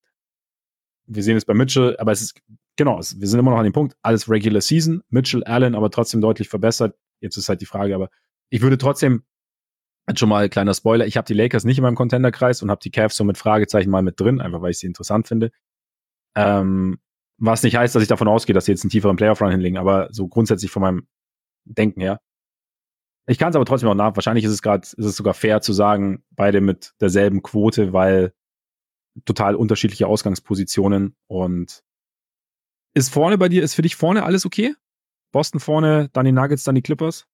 Wir sehen es bei Mitchell, aber es ist, genau, es, wir sind immer noch an dem Punkt, alles Regular Season, Mitchell, Allen, aber trotzdem deutlich verbessert. Jetzt ist halt die Frage, aber ich würde trotzdem, jetzt schon mal kleiner Spoiler, ich habe die Lakers nicht in meinem Contender-Kreis und habe die Cavs so mit Fragezeichen mal mit drin, einfach weil ich sie interessant finde. Ähm, was nicht heißt, dass ich davon ausgehe, dass sie jetzt einen tieferen Playoff-Run hinlegen, aber so grundsätzlich von meinem Denken her. Ich kann es aber trotzdem auch nach. Wahrscheinlich ist es gerade, ist es sogar fair zu sagen, beide mit derselben Quote, weil total unterschiedliche Ausgangspositionen und ist vorne bei dir, ist für dich vorne alles okay? Boston vorne, dann die Nuggets, dann die Clippers?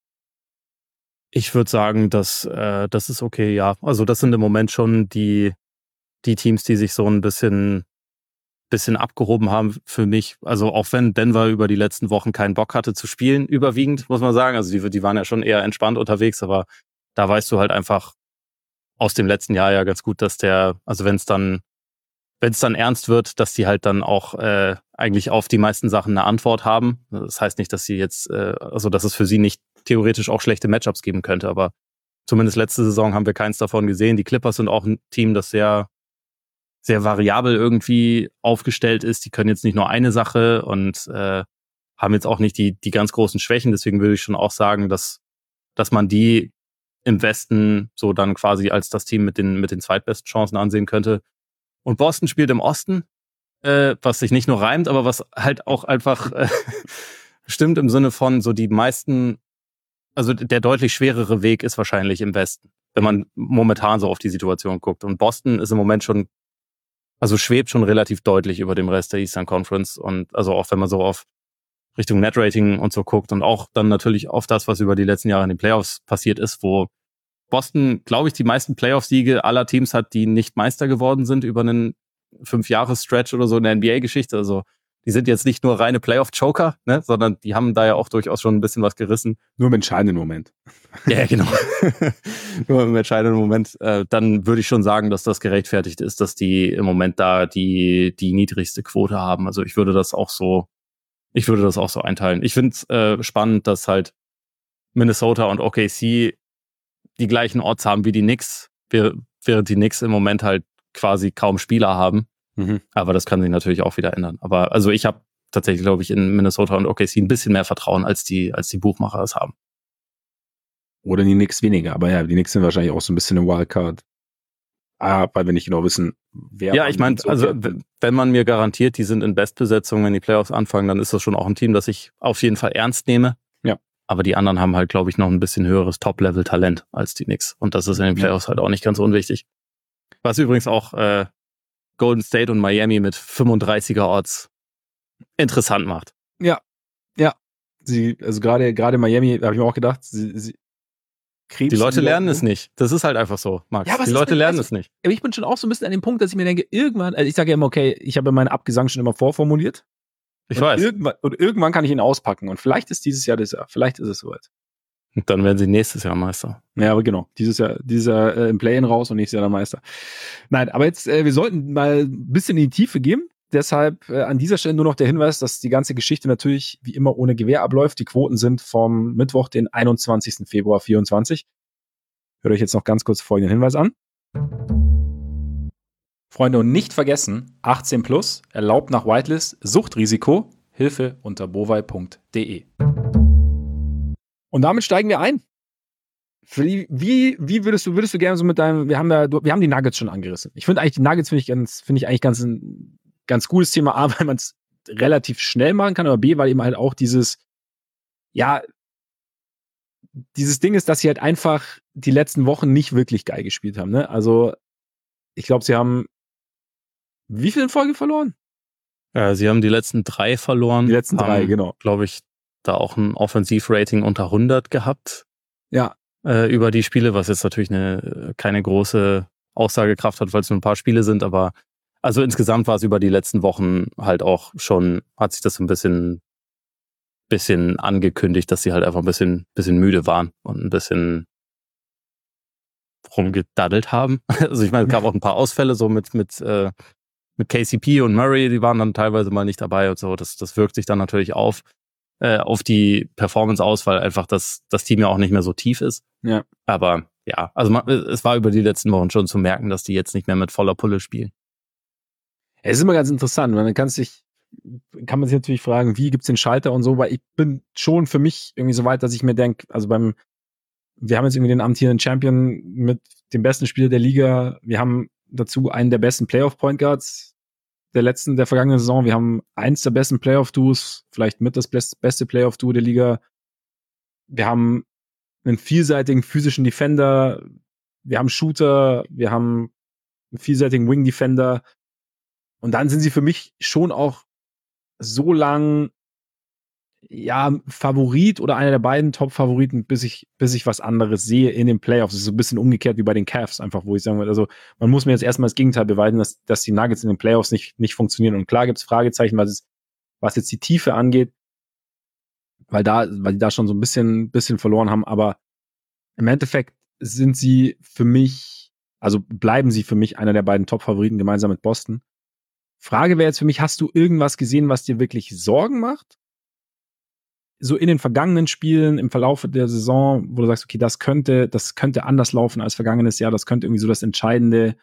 Ich würde sagen, dass äh, das ist okay, ja. Also das sind im Moment schon die, die Teams, die sich so ein bisschen, bisschen abgehoben haben für mich. Also auch wenn Denver über die letzten Wochen keinen Bock hatte zu spielen, überwiegend, muss man sagen. Also die, die waren ja schon eher entspannt unterwegs, aber da weißt du halt einfach aus dem letzten Jahr ja ganz gut, dass der, also wenn es dann, wenn es dann ernst wird, dass die halt dann auch äh, eigentlich auf die meisten Sachen eine Antwort haben. Das heißt nicht, dass sie jetzt, äh, also dass es für sie nicht theoretisch auch schlechte Matchups geben könnte, aber zumindest letzte Saison haben wir keins davon gesehen. Die Clippers sind auch ein Team, das sehr, sehr variabel irgendwie aufgestellt ist. Die können jetzt nicht nur eine Sache und äh, haben jetzt auch nicht die, die ganz großen Schwächen. Deswegen würde ich schon auch sagen, dass, dass man die im Westen so dann quasi als das Team mit den, mit den zweitbesten Chancen ansehen könnte. Und Boston spielt im Osten, äh, was sich nicht nur reimt, aber was halt auch einfach äh, stimmt im Sinne von so die meisten, also der deutlich schwerere Weg ist wahrscheinlich im Westen. wenn man momentan so auf die Situation guckt. Und Boston ist im Moment schon, also schwebt schon relativ deutlich über dem Rest der Eastern Conference. Und also auch wenn man so auf Richtung Net-Rating und so guckt und auch dann natürlich auf das, was über die letzten Jahre in den Playoffs passiert ist, wo Boston, glaube ich, die meisten Playoff-Siege aller Teams hat, die nicht Meister geworden sind über einen Fünf-Jahres-Stretch oder so in der N B A-Geschichte. Also die sind jetzt nicht nur reine Playoff-Joker, ne, sondern die haben da ja auch durchaus schon ein bisschen was gerissen. Nur im entscheidenden Moment. Ja, genau. Nur im entscheidenden Moment. Äh, dann würde ich schon sagen, dass das gerechtfertigt ist, dass die im Moment da die die niedrigste Quote haben. Also ich würde das auch so, ich würde das auch so einteilen. Ich finde es äh, spannend, dass halt Minnesota und O K C die gleichen Odds haben wie die Knicks, während die Knicks im Moment halt quasi kaum Spieler haben. Mhm. Aber das kann sich natürlich auch wieder ändern. Aber also ich habe tatsächlich, glaube ich, in Minnesota und O K C ein bisschen mehr Vertrauen, als die als die Buchmacher es haben. Oder die Knicks weniger. Aber ja, die Knicks sind wahrscheinlich auch so ein bisschen eine Wildcard. Ah, weil wir nicht genau wissen, wer... Ja, ich meine, so also w- wenn man mir garantiert, die sind in Bestbesetzung, wenn die Playoffs anfangen, dann ist das schon auch ein Team, das ich auf jeden Fall ernst nehme. Ja. Aber die anderen haben halt, glaube ich, noch ein bisschen höheres Top-Level-Talent als die Knicks. Und das ist in den Playoffs ja. halt auch nicht ganz unwichtig. Was übrigens auch äh, Golden State und Miami mit fünfunddreißiger Odds interessant macht. Ja, ja. Sie, also gerade gerade Miami, habe ich mir auch gedacht, sie, sie die Leute lernen es nicht. Das ist halt einfach so, Max. Ja, die Leute denn, lernen also, es nicht. Aber ich bin schon auch so ein bisschen an dem Punkt, dass ich mir denke, irgendwann, also ich sage ja immer, okay, ich habe meinen Abgesang schon immer vorformuliert. Ich und weiß. Irgendwann, und irgendwann kann ich ihn auspacken. Und vielleicht ist dieses Jahr das Jahr. Vielleicht ist es soweit. Und dann werden sie nächstes Jahr Meister. Ja, aber genau. Dieses Jahr, dieses Jahr äh, im Play-In raus und nächstes Jahr dann Meister. Nein, aber jetzt, äh, wir sollten mal ein bisschen in die Tiefe gehen. Deshalb äh, an dieser Stelle nur noch der Hinweis, dass die ganze Geschichte natürlich wie immer ohne Gewähr abläuft. Die Quoten sind vom Mittwoch, den einundzwanzigsten Februar vierundzwanzig. Hört euch jetzt noch ganz kurz folgenden Hinweis an. Freunde, und nicht vergessen, achtzehn plus, erlaubt nach Whitelist, Suchtrisiko, Hilfe unter bovai punkt de. Und damit steigen wir ein. Wie, wie würdest du, würdest du gerne so mit deinem, wir haben ja, wir haben die Nuggets schon angerissen. Ich finde eigentlich, die Nuggets finde ich ganz, finde ich eigentlich ganz ein ganz gutes Thema. A, weil man es relativ schnell machen kann, aber B, weil eben halt auch dieses, ja, dieses Ding ist, dass sie halt einfach die letzten Wochen nicht wirklich geil gespielt haben, ne? Also, ich glaube, sie haben wie viel in Folge verloren? Ja, sie haben die letzten drei verloren. Die letzten drei, genau. Glaube ich, da auch ein Offensivrating unter hundert gehabt. Ja. Äh, über die Spiele, was jetzt natürlich eine keine große Aussagekraft hat, weil es nur ein paar Spiele sind, aber also insgesamt war es über die letzten Wochen halt auch schon, hat sich das so ein bisschen bisschen angekündigt, dass sie halt einfach ein bisschen bisschen müde waren und ein bisschen rumgedaddelt haben. Also ich meine, es gab auch ein paar Ausfälle so mit mit äh, mit K C P und Murray, die waren dann teilweise mal nicht dabei und so. Das das wirkt sich dann natürlich auf äh, auf die Performance aus, weil einfach das das Team ja auch nicht mehr so tief ist. Ja. Aber ja, also man, es war über die letzten Wochen schon zu merken, dass die jetzt nicht mehr mit voller Pulle spielen. Es ist immer ganz interessant, weil man kann sich kann man sich natürlich fragen, wie gibt's den Schalter und so, weil ich bin schon für mich irgendwie so weit, dass ich mir denke, also beim wir haben jetzt irgendwie den amtierenden Champion mit dem besten Spieler der Liga. Wir haben dazu einen der besten Playoff-Point Guards der letzten, der vergangenen Saison. Wir haben eins der besten Playoff-Duos, vielleicht mit das beste Playoff-Duo der Liga. Wir haben einen vielseitigen physischen Defender. Wir haben Shooter. Wir haben einen vielseitigen Wing-Defender. Und dann sind sie für mich schon auch so lang ja, Favorit oder einer der beiden Top-Favoriten, bis ich, bis ich was anderes sehe in den Playoffs. Das ist so ein bisschen umgekehrt wie bei den Cavs, einfach, wo ich sagen würde, also, man muss mir jetzt erstmal das Gegenteil beweisen, dass, dass die Nuggets in den Playoffs nicht, nicht funktionieren. Und klar gibt's Fragezeichen, was es, was jetzt die Tiefe angeht, weil da, weil die da schon so ein bisschen, bisschen verloren haben. Aber im Endeffekt sind sie für mich, also bleiben sie für mich einer der beiden Top-Favoriten gemeinsam mit Boston. Frage wäre jetzt für mich, hast du irgendwas gesehen, was dir wirklich Sorgen macht? So in den vergangenen Spielen, im Verlauf der Saison, wo du sagst, okay, das könnte, das könnte anders laufen als vergangenes Jahr, das könnte irgendwie so das entscheidende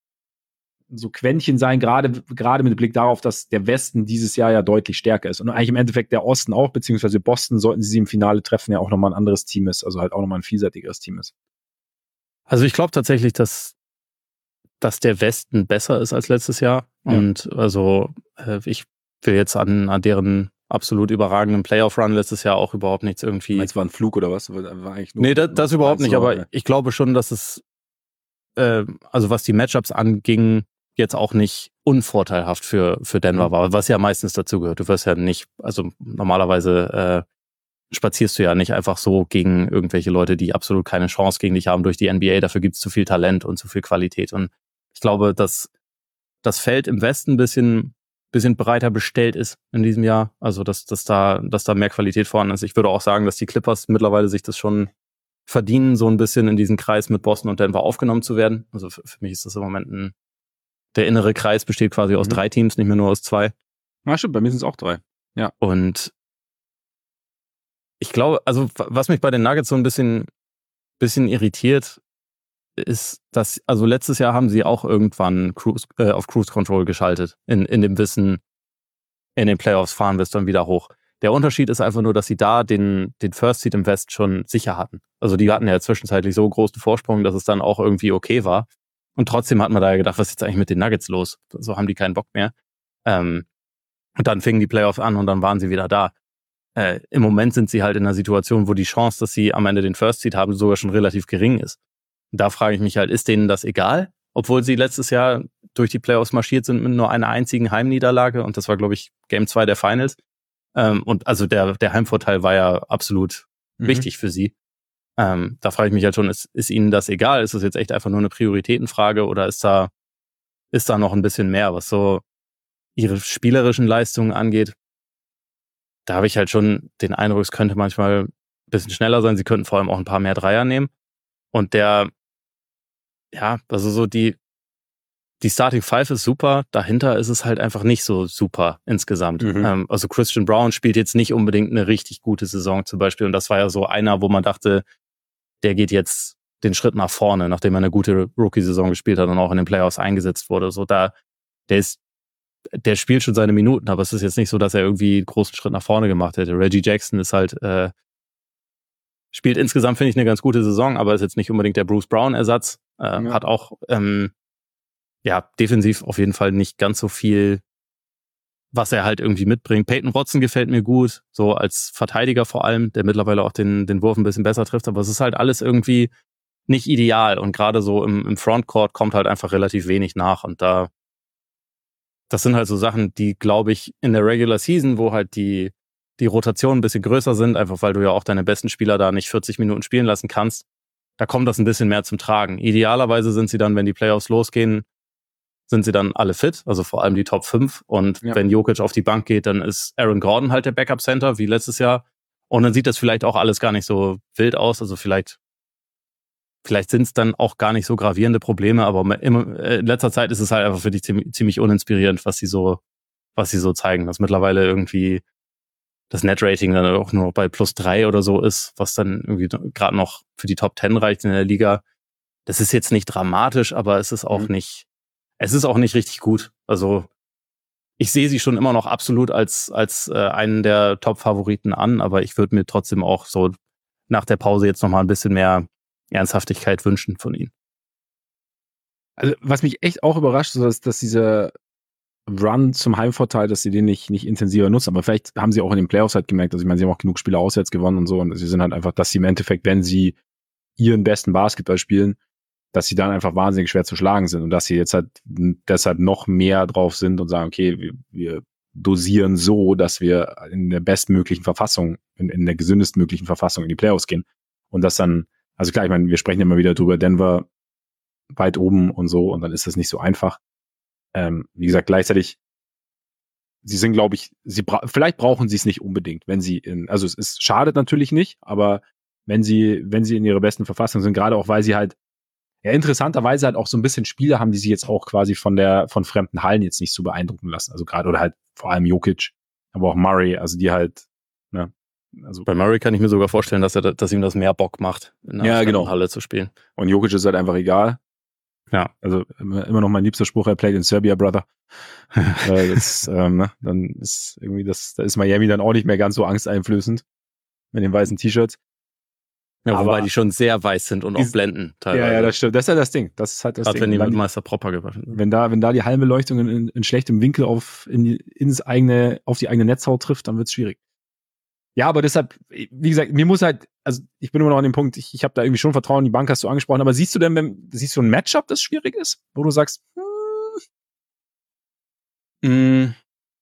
so Quäntchen sein, gerade, gerade mit Blick darauf, dass der Westen dieses Jahr ja deutlich stärker ist und eigentlich im Endeffekt der Osten auch, beziehungsweise Boston, sollten sie im Finale treffen, ja auch nochmal ein anderes Team ist, also halt auch nochmal ein vielseitigeres Team ist. Also ich glaube tatsächlich, dass, dass der Westen besser ist als letztes Jahr. Ja. Und also äh, ich will jetzt an, an deren absolut überragenden Playoff-Run letztes Jahr auch überhaupt nichts irgendwie. Meinst du, war ein Flug oder was? War eigentlich nur nee, das, das überhaupt nicht, aber okay. ich glaube schon, dass es, äh, also was die Matchups anging, jetzt auch nicht unvorteilhaft für, für Denver Mhm. war, was ja meistens dazu gehört. Du wirst ja nicht, also normalerweise äh, spazierst du ja nicht einfach so gegen irgendwelche Leute, die absolut keine Chance gegen dich haben durch die N B A. Dafür gibt es zu viel Talent und zu viel Qualität. Und ich glaube, dass das Feld im Westen ein bisschen, bisschen breiter bestellt ist in diesem Jahr. Also, dass, dass, da, dass da mehr Qualität vorhanden ist. Ich würde auch sagen, dass die Clippers mittlerweile sich das schon verdienen, so ein bisschen in diesen Kreis mit Boston und Denver aufgenommen zu werden. Also für, für mich ist das im Moment ein, der innere Kreis besteht quasi aus Mhm. drei Teams, nicht mehr nur aus zwei. Ja, stimmt, bei mir sind es auch drei. Ja. Und ich glaube, also was mich bei den Nuggets so ein bisschen, bisschen irritiert, ist, dass, also letztes Jahr haben sie auch irgendwann Cruise, äh, auf Cruise Control geschaltet, in, in dem Wissen, in den Playoffs fahren wir es dann wieder hoch. Der Unterschied ist einfach nur, dass sie da den, den First Seed im West schon sicher hatten. Also die hatten ja zwischenzeitlich so großen Vorsprung, dass es dann auch irgendwie okay war. Und trotzdem hat man da ja gedacht, was ist jetzt eigentlich mit den Nuggets los? So haben die keinen Bock mehr. Ähm, und dann fingen die Playoffs an und dann waren sie wieder da. Äh, Im Moment sind sie halt in einer Situation, wo die Chance, dass sie am Ende den First Seed haben, sogar schon relativ gering ist. Da frage ich mich halt, ist denen das egal? Obwohl sie letztes Jahr durch die Playoffs marschiert sind mit nur einer einzigen Heimniederlage und das war, glaube ich, Game zwei der Finals. Ähm, und also der, der Heimvorteil war ja absolut Mhm. wichtig für sie. Ähm, da frage ich mich halt schon, ist, ist ihnen das egal? Ist das jetzt echt einfach nur eine Prioritätenfrage oder ist da, ist da noch ein bisschen mehr, was so ihre spielerischen Leistungen angeht? Da habe ich halt schon den Eindruck, es könnte manchmal ein bisschen schneller sein. Sie könnten vor allem auch ein paar mehr Dreier nehmen. Und der, ja, also so die, die Starting Five ist super, dahinter ist es halt einfach nicht so super insgesamt. Mhm. Ähm, also Christian Brown spielt jetzt nicht unbedingt eine richtig gute Saison zum Beispiel und das war ja so einer, wo man dachte, der geht jetzt den Schritt nach vorne, nachdem er eine gute Rookie-Saison gespielt hat und auch in den Playoffs eingesetzt wurde. So da, der ist, der spielt schon seine Minuten, aber es ist jetzt nicht so, dass er irgendwie einen großen Schritt nach vorne gemacht hätte. Reggie Jackson ist halt, äh, spielt insgesamt, finde ich, eine ganz gute Saison, aber ist jetzt nicht unbedingt der Bruce Brown-Ersatz. Äh, Ja. Hat auch, ähm, ja, defensiv auf jeden Fall nicht ganz so viel, was er halt irgendwie mitbringt. Peyton Watson gefällt mir gut, so als Verteidiger vor allem, der mittlerweile auch den, den Wurf ein bisschen besser trifft, aber es ist halt alles irgendwie nicht ideal und gerade so im, im Frontcourt kommt halt einfach relativ wenig nach und da, das sind halt so Sachen, die, glaube ich, in der Regular Season, wo halt die, die Rotationen ein bisschen größer sind, einfach weil du ja auch deine besten Spieler da nicht vierzig Minuten spielen lassen kannst, da kommt das ein bisschen mehr zum Tragen. Idealerweise sind sie dann, wenn die Playoffs losgehen, sind sie dann alle fit, also vor allem die Top fünf. Und Ja. wenn Jokic auf die Bank geht, dann ist Aaron Gordon halt der Backup-Center, wie letztes Jahr. Und dann sieht das vielleicht auch alles gar nicht so wild aus. Also vielleicht, vielleicht sind es dann auch gar nicht so gravierende Probleme, aber immer, in letzter Zeit ist es halt einfach für die ziemlich, ziemlich uninspirierend, was sie so, was sie so zeigen. Dass mittlerweile irgendwie das Net-Rating dann auch nur bei plus drei oder so ist, was dann irgendwie gerade noch für die Top Ten reicht in der Liga. Das ist jetzt nicht dramatisch, aber es ist auch Mhm. nicht, es ist auch nicht richtig gut. Also ich sehe sie schon immer noch absolut als, als äh, einen der Top-Favoriten an, aber ich würde mir trotzdem auch so nach der Pause jetzt nochmal ein bisschen mehr Ernsthaftigkeit wünschen von ihnen. Also, was mich echt auch überrascht, ist, dass, dass dieser Run zum Heimvorteil, dass sie den nicht, nicht intensiver nutzen. Aber vielleicht haben sie auch in den Playoffs halt gemerkt, also ich meine, sie haben auch genug Spiele auswärts gewonnen und so und sie sind halt einfach, dass sie im Endeffekt, wenn sie ihren besten Basketball spielen, dass sie dann einfach wahnsinnig schwer zu schlagen sind und dass sie jetzt halt deshalb noch mehr drauf sind und sagen, okay, wir, wir dosieren so, dass wir in der bestmöglichen Verfassung, in, in der gesündestmöglichen Verfassung in die Playoffs gehen. Und das dann, also klar, ich meine, wir sprechen immer wieder drüber, Denver weit oben und so, und dann ist das nicht so einfach. Ähm, wie gesagt, gleichzeitig, sie sind, glaube ich, sie bra- vielleicht brauchen sie es nicht unbedingt, wenn sie in, also es ist, schadet natürlich nicht, aber wenn sie, wenn sie in ihrer besten Verfassung sind, gerade auch, weil sie halt ja interessanterweise halt auch so ein bisschen Spiele haben, die sie jetzt auch quasi von der, von fremden Hallen jetzt nicht so beeindrucken lassen. Also gerade, oder halt vor allem Jokic, aber auch Murray, also die halt, ne, also. Bei Murray kann ich mir sogar vorstellen, dass er, dass ihm das mehr Bock macht, in einer Ja, fremden genau. Halle zu spielen. Und Jokic ist halt einfach egal. Ja. Also immer, immer noch mein liebster Spruch, er played in Serbia, brother. äh, das, ähm, ne, dann ist irgendwie das, da ist Miami dann auch nicht mehr ganz so angsteinflößend mit den weißen T-Shirts. Ja, Aber wobei die schon sehr weiß sind und auch Ist- blenden teilweise. Ja, ja, das stimmt. Das ist ja das Ding. Das ist halt das Gerade Ding. wenn die Wenn mit die- Meister Propper gewaschen sind. wenn da, wenn da die Hallenbeleuchtung in, in schlechtem Winkel auf, in die, ins eigene, auf die eigene Netzhaut trifft, dann wird's schwierig. Ja, aber deshalb, wie gesagt, mir muss halt, also ich bin immer noch an dem Punkt, ich, ich habe da irgendwie schon Vertrauen, die Bank hast du angesprochen, aber siehst du denn, wenn, siehst du ein Matchup, das schwierig ist, wo du sagst, hm, Mm.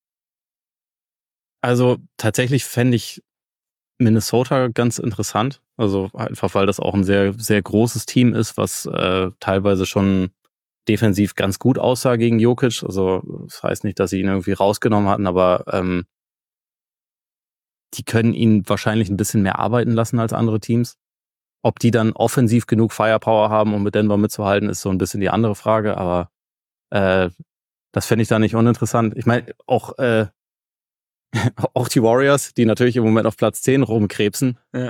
Also tatsächlich fände ich Minnesota ganz interessant. Also einfach, weil das auch ein sehr, sehr großes Team ist, was äh, teilweise schon defensiv ganz gut aussah gegen Jokic. Also das heißt nicht, dass sie ihn irgendwie rausgenommen hatten, aber ähm, die können ihn wahrscheinlich ein bisschen mehr arbeiten lassen als andere Teams. Ob die dann offensiv genug Firepower haben, um mit Denver mitzuhalten, ist so ein bisschen die andere Frage, aber äh, das fände ich da nicht uninteressant. Ich meine, auch äh, auch die Warriors, die natürlich im Moment auf Platz zehn rumkrebsen. Ja.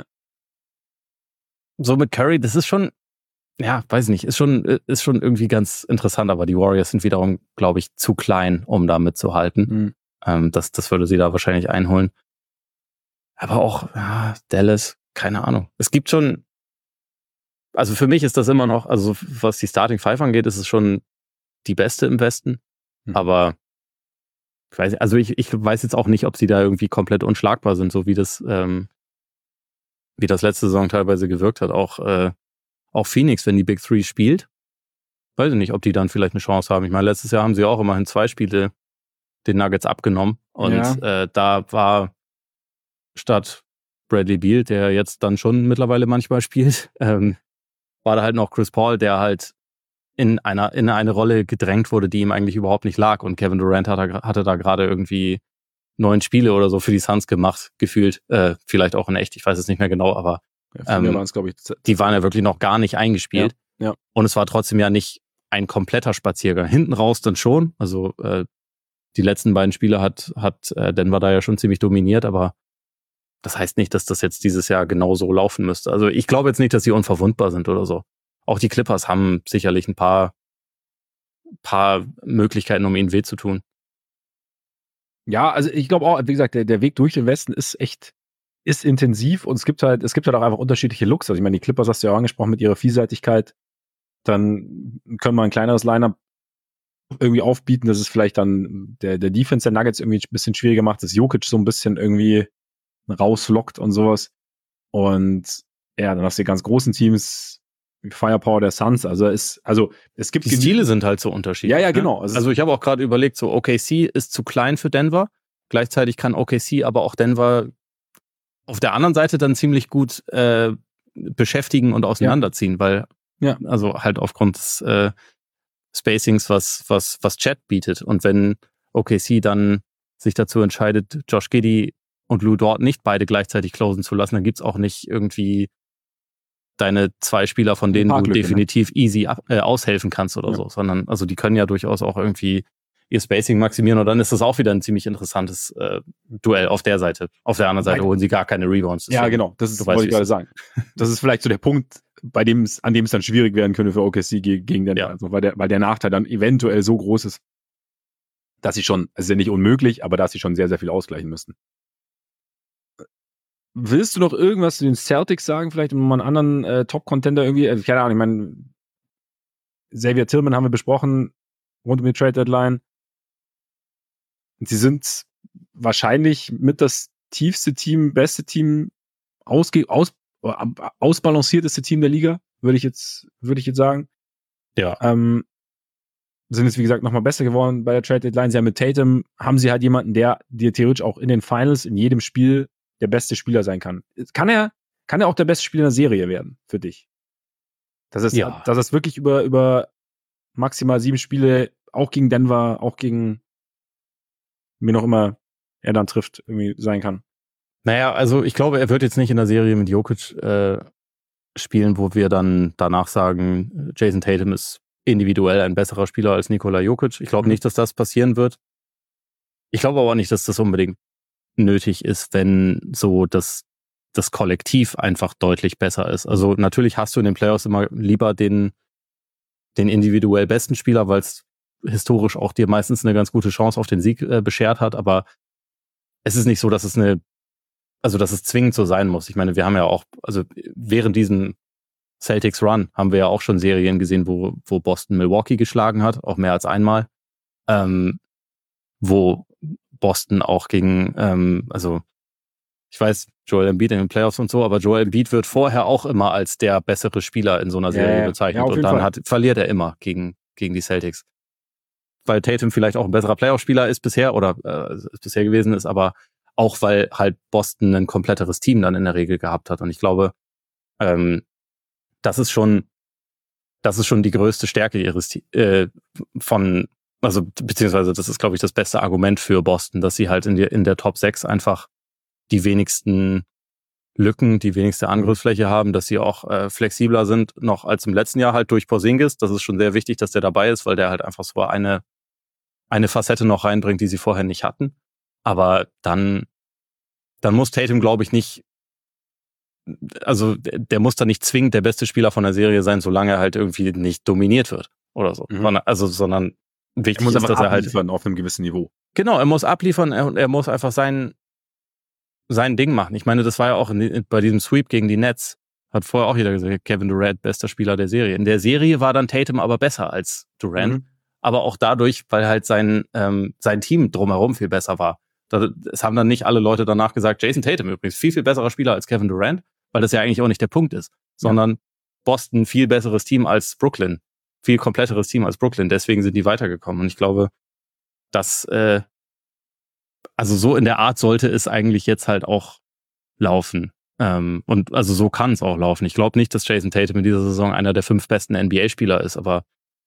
So mit Curry, das ist schon, ja, weiß ich nicht, ist schon, ist schon irgendwie ganz interessant, aber die Warriors sind wiederum, glaube ich, zu klein, um da mitzuhalten. hm. Ähm, das, das würde sie da wahrscheinlich einholen. Aber auch, ja, Dallas, keine Ahnung. Es gibt schon, also für mich ist das immer noch, also was die Starting Five angeht, ist es schon die beste im Westen. Hm. Aber ich weiß, also ich, ich weiß jetzt auch nicht, ob sie da irgendwie komplett unschlagbar sind, so wie das, ähm, wie das letzte Saison teilweise gewirkt hat. Auch, äh, auch Phoenix, wenn die Big Three spielt, weiß ich nicht, ob die dann vielleicht eine Chance haben. Ich meine, letztes Jahr haben sie auch immerhin zwei Spiele den Nuggets abgenommen. Und Ja. äh, da war statt Bradley Beal, der jetzt dann schon mittlerweile manchmal spielt, ähm, war da halt noch Chris Paul, der halt in einer in eine Rolle gedrängt wurde, die ihm eigentlich überhaupt nicht lag. Und Kevin Durant hatte, hatte da gerade irgendwie neun Spiele oder so für die Suns gemacht, gefühlt. Äh, vielleicht auch in echt, ich weiß es nicht mehr genau, aber Ja, ähm, waren's, glaub ich, z- die waren ja wirklich noch gar nicht eingespielt. Ja, ja. Und es war trotzdem ja nicht ein kompletter Spaziergang. Hinten raus dann schon. Also äh, die letzten beiden Spiele hat, hat äh, Denver da ja schon ziemlich dominiert, aber das heißt nicht, dass das jetzt dieses Jahr genau so laufen müsste. Also ich glaube jetzt nicht, dass sie unverwundbar sind oder so. Auch die Clippers haben sicherlich ein paar, paar Möglichkeiten, um ihnen weh zu tun. Ja, also ich glaube auch, wie gesagt, der, der Weg durch den Westen ist echt, ist intensiv und es gibt halt, es gibt halt auch einfach unterschiedliche Looks. Also ich meine, die Clippers hast du ja auch angesprochen mit ihrer Vielseitigkeit. Dann können wir ein kleineres Lineup irgendwie aufbieten, dass es vielleicht dann der, der Defense der Nuggets irgendwie ein bisschen schwieriger macht, dass Jokic so ein bisschen irgendwie rauslockt und sowas. Und ja, dann hast du die ganz großen Teams, wie Firepower der Suns. Also es, also es gibt Die genü- Stile sind halt so unterschiedlich. Ja, ja, ne? genau. Also, Also ich habe auch gerade überlegt, so O K C ist zu klein für Denver. Gleichzeitig kann O K C aber auch Denver auf der anderen Seite dann ziemlich gut äh, beschäftigen und auseinanderziehen, weil Ja. also halt aufgrund des äh, Spacings, was was was Chat bietet. Und wenn O K C dann sich dazu entscheidet, Josh Giddey und Lou Dort nicht beide gleichzeitig closen zu lassen, dann gibt's auch nicht irgendwie deine zwei Spieler, von denen du Parklücke, ne? definitiv easy ab, äh, aushelfen kannst oder Ja. so, sondern also die können ja durchaus auch irgendwie ihr Spacing maximieren und dann ist das auch wieder ein ziemlich interessantes äh, Duell auf der Seite. Auf der anderen Seite Weil- holen sie gar keine Rebounds. Ja, deswegen- genau. Das ist, du weißt, wollte ich wie gerade es sagen. Das ist vielleicht so der Punkt, bei dem es, an dem es dann schwierig werden könnte für O K C ge- gegen den, Ja. also weil der, weil der Nachteil dann eventuell so groß ist, dass sie schon, es ist ja nicht unmöglich, aber dass sie schon sehr, sehr viel ausgleichen müssten. Willst du noch irgendwas zu den Celtics sagen, vielleicht um mal einen anderen äh, Top-Contender irgendwie? Also, keine Ahnung, ich meine, Xavier Tillman haben wir besprochen, rund um die Trade-Deadline. Sie sind wahrscheinlich mit das tiefste Team, beste Team, ausge aus ausbalancierteste Team der Liga, würde ich jetzt, würde ich jetzt sagen. Ja. Ähm, sind jetzt, wie gesagt, nochmal besser geworden bei der Trade Deadline. Sie haben mit Tatum, haben sie halt jemanden, der dir theoretisch auch in den Finals, in jedem Spiel, der beste Spieler sein kann. Kann er, kann er auch der beste Spieler in der Serie werden, für dich? Das ist, Ja. dass es wirklich über, über maximal sieben Spiele, auch gegen Denver, auch gegen, wie noch immer er dann trifft, irgendwie sein kann. Naja, also ich glaube, er wird jetzt nicht in der Serie mit Jokic äh, spielen, wo wir dann danach sagen, Jason Tatum ist individuell ein besserer Spieler als Nikola Jokic. Ich glaube Mhm. nicht, dass das passieren wird. Ich glaube aber auch nicht, dass das unbedingt nötig ist, wenn so das, das Kollektiv einfach deutlich besser ist. Also natürlich hast du in den Playoffs immer lieber den, den individuell besten Spieler, weil es historisch auch dir meistens eine ganz gute Chance auf den Sieg äh, beschert hat, aber es ist nicht so, dass es eine also dass es zwingend so sein muss. Ich meine, wir haben ja auch, also während diesem Celtics Run haben wir ja auch schon Serien gesehen, wo, wo Boston Milwaukee geschlagen hat, auch mehr als einmal. Ähm, wo Boston auch gegen, ähm, also ich weiß, Joel Embiid in den Playoffs und so, aber Joel Embiid wird vorher auch immer als der bessere Spieler in so einer Serie ja, bezeichnet ja, und dann hat, verliert er immer gegen, gegen die Celtics. Weil Tatum vielleicht auch ein besserer Playoff-Spieler ist bisher oder äh, ist bisher gewesen ist, aber auch weil halt Boston ein kompletteres Team dann in der Regel gehabt hat. Und ich glaube, ähm, das ist schon, das ist schon die größte Stärke ihres äh, von, also beziehungsweise das ist, glaube ich, das beste Argument für Boston, dass sie halt in, die, in der Top sechs einfach die wenigsten Lücken, die wenigste Angriffsfläche haben, dass sie auch äh, flexibler sind noch als im letzten Jahr halt durch Porzingis. Das ist schon sehr wichtig, dass der dabei ist, weil der halt einfach so eine eine Facette noch reinbringt, die sie vorher nicht hatten. Aber dann dann muss Tatum, glaube ich, nicht, also der muss da nicht zwingend der beste Spieler von der Serie sein, solange er halt irgendwie nicht dominiert wird oder so. Mhm. Also, sondern wichtig er muss ist, dass er halt abliefern auf einem gewissen Niveau. Genau, er muss abliefern und er muss einfach sein sein Ding machen. Ich meine, das war ja auch in, bei diesem Sweep gegen die Nets, hat vorher auch jeder gesagt, Kevin Durant, bester Spieler der Serie. In der Serie war dann Tatum aber besser als Durant, mhm. aber auch dadurch, weil halt sein ähm, sein Team drumherum viel besser war. Es haben dann nicht alle Leute danach gesagt, Jason Tatum übrigens viel, viel besserer Spieler als Kevin Durant, weil das ja eigentlich auch nicht der Punkt ist, sondern ja. Boston viel besseres Team als Brooklyn, viel kompletteres Team als Brooklyn, deswegen sind die weitergekommen. Und ich glaube, dass äh, also so in der Art sollte es eigentlich jetzt halt auch laufen. Ähm, und also so kann es auch laufen. Ich glaube nicht, dass Jason Tatum in dieser Saison einer der fünf besten N B A-Spieler ist, aber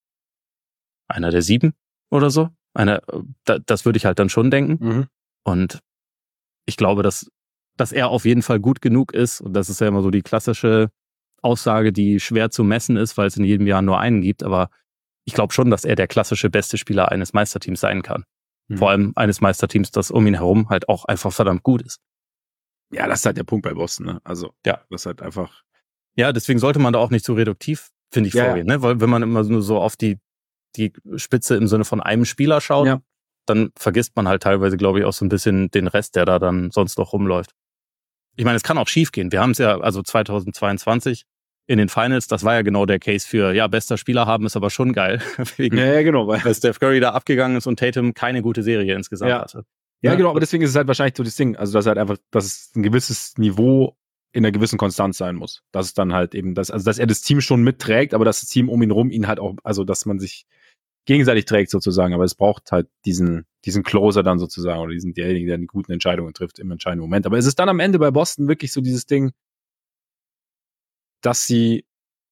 einer der sieben oder so. Einer, da, das würde ich halt dann schon denken. Mhm. Und ich glaube, dass, dass er auf jeden Fall gut genug ist. Und das ist ja immer so die klassische Aussage, die schwer zu messen ist, weil es in jedem Jahr nur einen gibt. Aber ich glaube schon, dass er der klassische beste Spieler eines Meisterteams sein kann. Mhm. Vor allem eines Meisterteams, das um ihn herum halt auch einfach verdammt gut ist. Ja, das ist halt der Punkt bei Boston, ne? Also, ja, das ist halt einfach. Ja, deswegen sollte man da auch nicht zu reduktiv, finde ich, ja, vorgehen, ne? Weil wenn man immer nur so auf die, die Spitze im Sinne von einem Spieler schaut, ja. dann vergisst man halt teilweise, glaube ich, auch so ein bisschen den Rest, der da dann sonst noch rumläuft. Ich meine, es kann auch schief gehen. Wir haben es ja, also zweitausendzweiundzwanzig in den Finals, das war ja genau der Case für, ja, bester Spieler haben ist aber schon geil. Wegen, ja, ja, genau. Weil Steph Curry da abgegangen ist und Tatum keine gute Serie insgesamt ja. hatte. Ja, ja, genau, aber deswegen ist es halt wahrscheinlich so das Ding, also dass halt einfach, dass es ein gewisses Niveau in einer gewissen Konstanz sein muss. Dass es dann halt eben, das, also dass er das Team schon mitträgt, aber dass das Team um ihn rum ihn halt auch, also dass man sich gegenseitig trägt sozusagen, aber es braucht halt diesen, diesen Closer dann sozusagen oder diesen derjenige, der die guten Entscheidungen trifft im entscheidenden Moment. Aber es ist dann am Ende bei Boston wirklich so dieses Ding, dass sie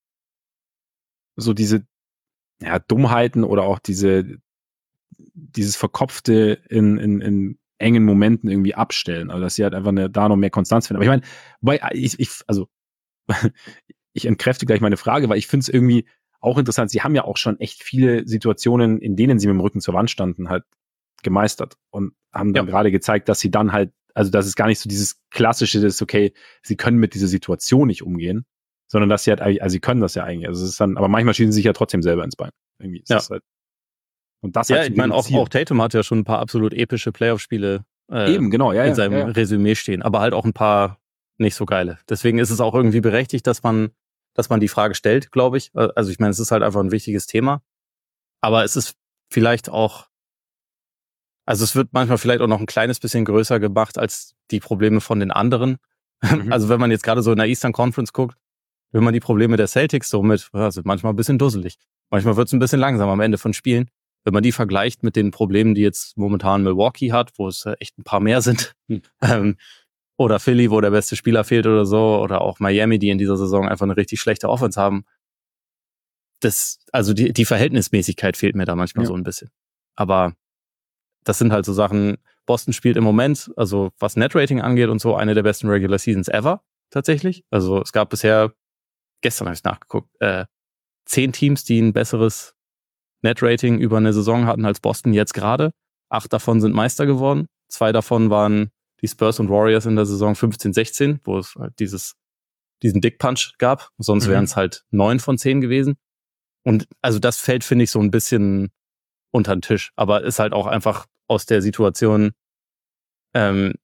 so diese ja, Dummheiten oder auch diese dieses Verkopfte in, in, in engen Momenten irgendwie abstellen. Also dass sie halt einfach eine, da noch mehr Konstanz finden. Aber ich meine, wobei ich, ich also ich entkräfte gleich meine Frage, weil ich finde es irgendwie auch interessant. Sie haben ja auch schon echt viele Situationen, in denen sie mit dem Rücken zur Wand standen, halt gemeistert und haben dann ja. gerade gezeigt, dass sie dann halt, also dass es gar nicht so dieses klassische ist, okay, sie können mit dieser Situation nicht umgehen, sondern dass sie halt, also sie können das ja eigentlich. Also es ist dann, aber manchmal schießen sie sich ja trotzdem selber ins Bein. Irgendwie ist ja. das halt. Und das ja, halt ich meine, auch, auch Tatum hat ja schon ein paar absolut epische Playoff-Spiele äh, Eben, genau, ja, in ja, seinem ja, ja. Resümee stehen, aber halt auch ein paar nicht so geile. Deswegen ist es auch irgendwie berechtigt, dass man, dass man die Frage stellt, glaube ich. Also ich meine, es ist halt einfach ein wichtiges Thema, aber es ist vielleicht auch, also es wird manchmal vielleicht auch noch ein kleines bisschen größer gemacht als die Probleme von den anderen. Mhm. Also wenn man jetzt gerade so in der Eastern Conference guckt, wenn man die Probleme der Celtics so mit, ja, sind manchmal ein bisschen dusselig. Manchmal wird es ein bisschen langsam am Ende von Spielen. Wenn man die vergleicht mit den Problemen, die jetzt momentan Milwaukee hat, wo es echt ein paar mehr sind, hm. ähm, oder Philly, wo der beste Spieler fehlt oder so, oder auch Miami, die in dieser Saison einfach eine richtig schlechte Offense haben. Das, also die, die Verhältnismäßigkeit fehlt mir da manchmal ja. so ein bisschen. Aber das sind halt so Sachen, Boston spielt im Moment, also was Net-Rating angeht und so, eine der besten Regular Seasons ever, tatsächlich. Also es gab bisher, gestern habe ich nachgeguckt, äh, zehn Teams, die ein besseres Net-Rating über eine Saison hatten als Boston jetzt gerade. Acht davon sind Meister geworden. Zwei davon waren die Spurs und Warriors in der Saison fünfzehn sechzehn, wo es halt dieses, diesen Dick-Punch gab. Sonst mhm. wären es halt neun von zehn gewesen. Und also das fällt, finde ich, so ein bisschen unter den Tisch. Aber ist halt auch einfach aus der Situation, ähm,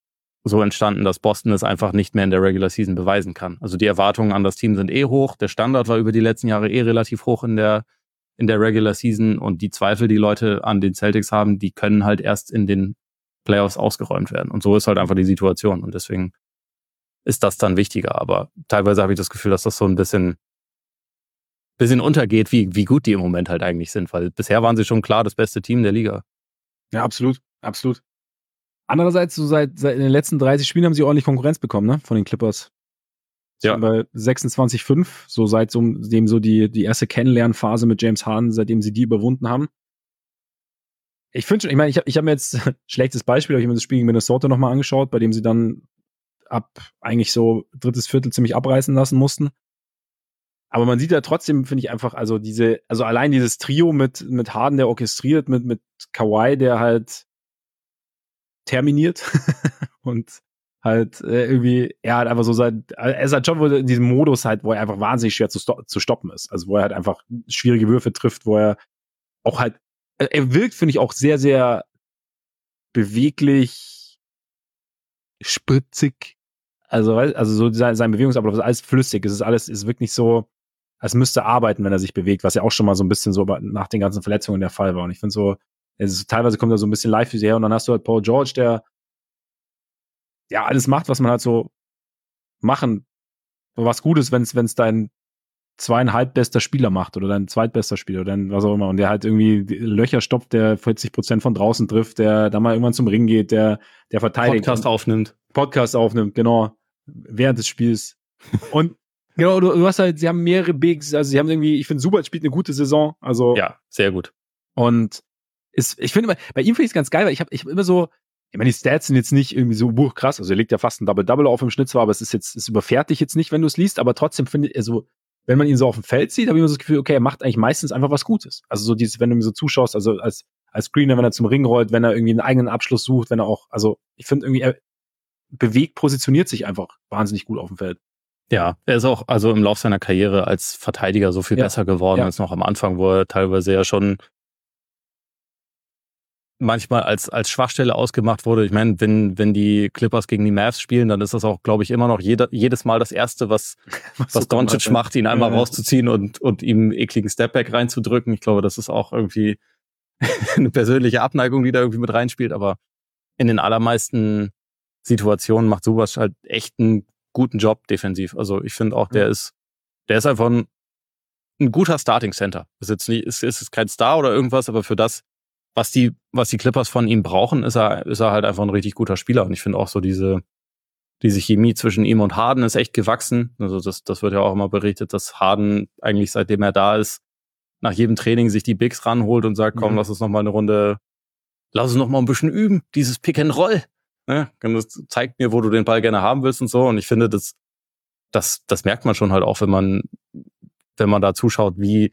so entstanden, dass Boston es einfach nicht mehr in der Regular Season beweisen kann. Also die Erwartungen an das Team sind eh hoch. Der Standard war über die letzten Jahre eh relativ hoch in der, in der Regular Season und die Zweifel, die Leute an den Celtics haben, die können halt erst in den Playoffs ausgeräumt werden. Und so ist halt einfach die Situation. Und deswegen ist das dann wichtiger. Aber teilweise habe ich das Gefühl, dass das so ein bisschen, bisschen untergeht, wie, wie gut die im Moment halt eigentlich sind. Weil bisher waren sie schon klar das beste Team der Liga. Ja, absolut. Absolut. Andererseits, so seit, seit in den letzten dreißig Spielen haben sie ordentlich Konkurrenz bekommen, ne? Von den Clippers. Ja. Bei sechsundzwanzig fünf, so seitdem so die, die erste Kennenlernphase mit James Harden, seitdem sie die überwunden haben. Ich finde schon, ich meine, ich habe ich hab mir jetzt schlechtes Beispiel, aber ich habe mir das Spiel gegen Minnesota nochmal angeschaut, bei dem sie dann ab eigentlich so drittes Viertel ziemlich abreißen lassen mussten. Aber man sieht ja trotzdem, finde ich einfach, also diese, also allein dieses Trio mit, mit Harden, der orchestriert, mit, mit Kawhi, der halt terminiert und halt äh, irgendwie, er hat einfach so sein, er ist halt schon wohl in diesem Modus halt, wo er einfach wahnsinnig schwer zu, sto- zu stoppen ist. Also wo er halt einfach schwierige Würfe trifft, wo er auch halt, er wirkt, finde ich, auch sehr, sehr beweglich, spritzig. Also, also so sein, sein Bewegungsablauf ist alles flüssig. Es ist alles, es wirkt nicht so, als müsste arbeiten, wenn er sich bewegt, was ja auch schon mal so ein bisschen so nach den ganzen Verletzungen der Fall war. Und ich finde so, es ist, teilweise kommt er so ein bisschen live her und dann hast du halt Paul George, der ja alles macht, was man halt so machen, was gut ist, wenn es dein zweieinhalb bester Spieler macht oder dein zweitbester Spieler oder dein was auch immer und der halt irgendwie Löcher stoppt, der vierzig Prozent von draußen trifft, der da mal irgendwann zum Ring geht, der der verteidigt. Podcast aufnimmt. Podcast aufnimmt, genau, während des Spiels. Und genau, du, du hast halt, sie haben mehrere Bigs, also sie haben irgendwie, ich finde, Zubac spielt eine gute Saison, also. Ja, sehr gut. Und ist, ich finde immer, bei ihm finde ich es ganz geil, weil ich habe ich hab immer so, ich meine, die Stats sind jetzt nicht irgendwie so buch krass, also er legt ja fast ein Double-Double auf im Schnitt zwar, aber es ist jetzt, es überfährt dich jetzt nicht, wenn du es liest, aber trotzdem finde ich, also, wenn man ihn so auf dem Feld sieht, habe ich immer so das Gefühl, okay, er macht eigentlich meistens einfach was Gutes. Also so dieses, wenn du mir so zuschaust, also als, als Screener, wenn er zum Ring rollt, wenn er irgendwie einen eigenen Abschluss sucht, wenn er auch, also ich finde irgendwie, er bewegt, positioniert sich einfach wahnsinnig gut auf dem Feld. Ja, er ist auch also im Lauf seiner Karriere als Verteidiger so viel ja. besser geworden ja. als noch am Anfang, wo er teilweise ja schon manchmal als als Schwachstelle ausgemacht wurde. Ich meine, wenn wenn die Clippers gegen die Mavs spielen, dann ist das auch, glaube ich, immer noch jeder, jedes Mal das Erste, was was, was Doncic macht, ihn einmal ja, rauszuziehen und und ihm einen ekligen Stepback reinzudrücken. Ich glaube, das ist auch irgendwie eine persönliche Abneigung, die da irgendwie mit reinspielt. Aber in den allermeisten Situationen macht sowas halt echt einen guten Job defensiv. Also ich finde auch, der ist der ist einfach ein, ein guter Starting Center. Ist jetzt nicht ist ist kein Star oder irgendwas, aber für das was die, was die Clippers von ihm brauchen, ist er, ist er halt einfach ein richtig guter Spieler. Und ich finde auch so diese, diese Chemie zwischen ihm und Harden ist echt gewachsen. Also das, das wird ja auch immer berichtet, dass Harden eigentlich seitdem er da ist, nach jedem Training sich die Bigs ranholt und sagt, komm, mhm. lass uns noch mal eine Runde, lass uns noch mal ein bisschen üben, dieses Pick and Roll. Ne? Das zeigt mir, wo du den Ball gerne haben willst und so. Und ich finde, das, das, das merkt man schon halt auch, wenn man, wenn man da zuschaut, wie,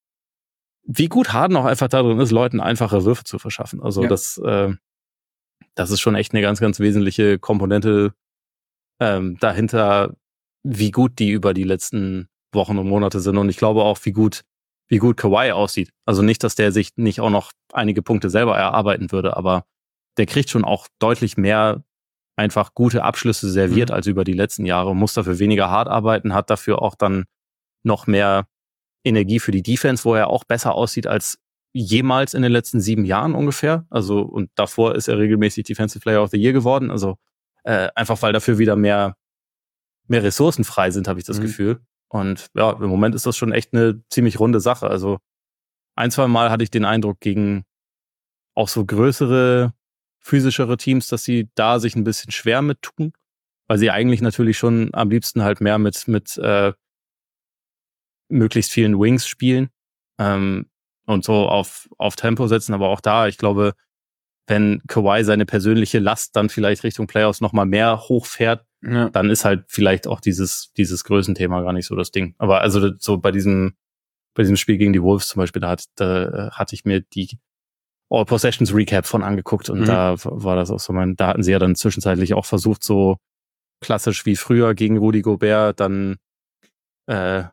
wie gut Harden auch einfach darin ist, Leuten einfache Würfe zu verschaffen. Also ja. das, äh, das ist schon echt eine ganz, ganz wesentliche Komponente ähm, dahinter, wie gut die über die letzten Wochen und Monate sind. Und ich glaube auch, wie gut, wie gut Kawhi aussieht. Also nicht, dass der sich nicht auch noch einige Punkte selber erarbeiten würde, aber der kriegt schon auch deutlich mehr einfach gute Abschlüsse serviert mhm. als über die letzten Jahre, muss dafür weniger hart arbeiten, hat dafür auch dann noch mehr Energie für die Defense, wo er auch besser aussieht als jemals in den letzten sieben Jahren ungefähr. Also und davor ist er regelmäßig Defensive Player of the Year geworden. Also äh, einfach, weil dafür wieder mehr mehr Ressourcen frei sind, habe ich das mhm. Gefühl. Und ja, im Moment ist das schon echt eine ziemlich runde Sache. Also ein, zwei Mal hatte ich den Eindruck gegen auch so größere, physischere Teams, dass sie da sich ein bisschen schwer mit tun, weil sie eigentlich natürlich schon am liebsten halt mehr mit mit äh, möglichst vielen Wings spielen ähm, und so auf auf Tempo setzen. Aber auch da, ich glaube, wenn Kawhi seine persönliche Last dann vielleicht Richtung Playoffs noch mal mehr hochfährt, ja. dann ist halt vielleicht auch dieses dieses Größenthema gar nicht so das Ding. Aber also so bei diesem bei diesem Spiel gegen die Wolves zum Beispiel, da, hat, da hatte ich mir die All Possessions Recap von angeguckt und mhm. da war das auch so, mein, da hatten sie ja dann zwischenzeitlich auch versucht, so klassisch wie früher gegen Rudy Gobert dann äh,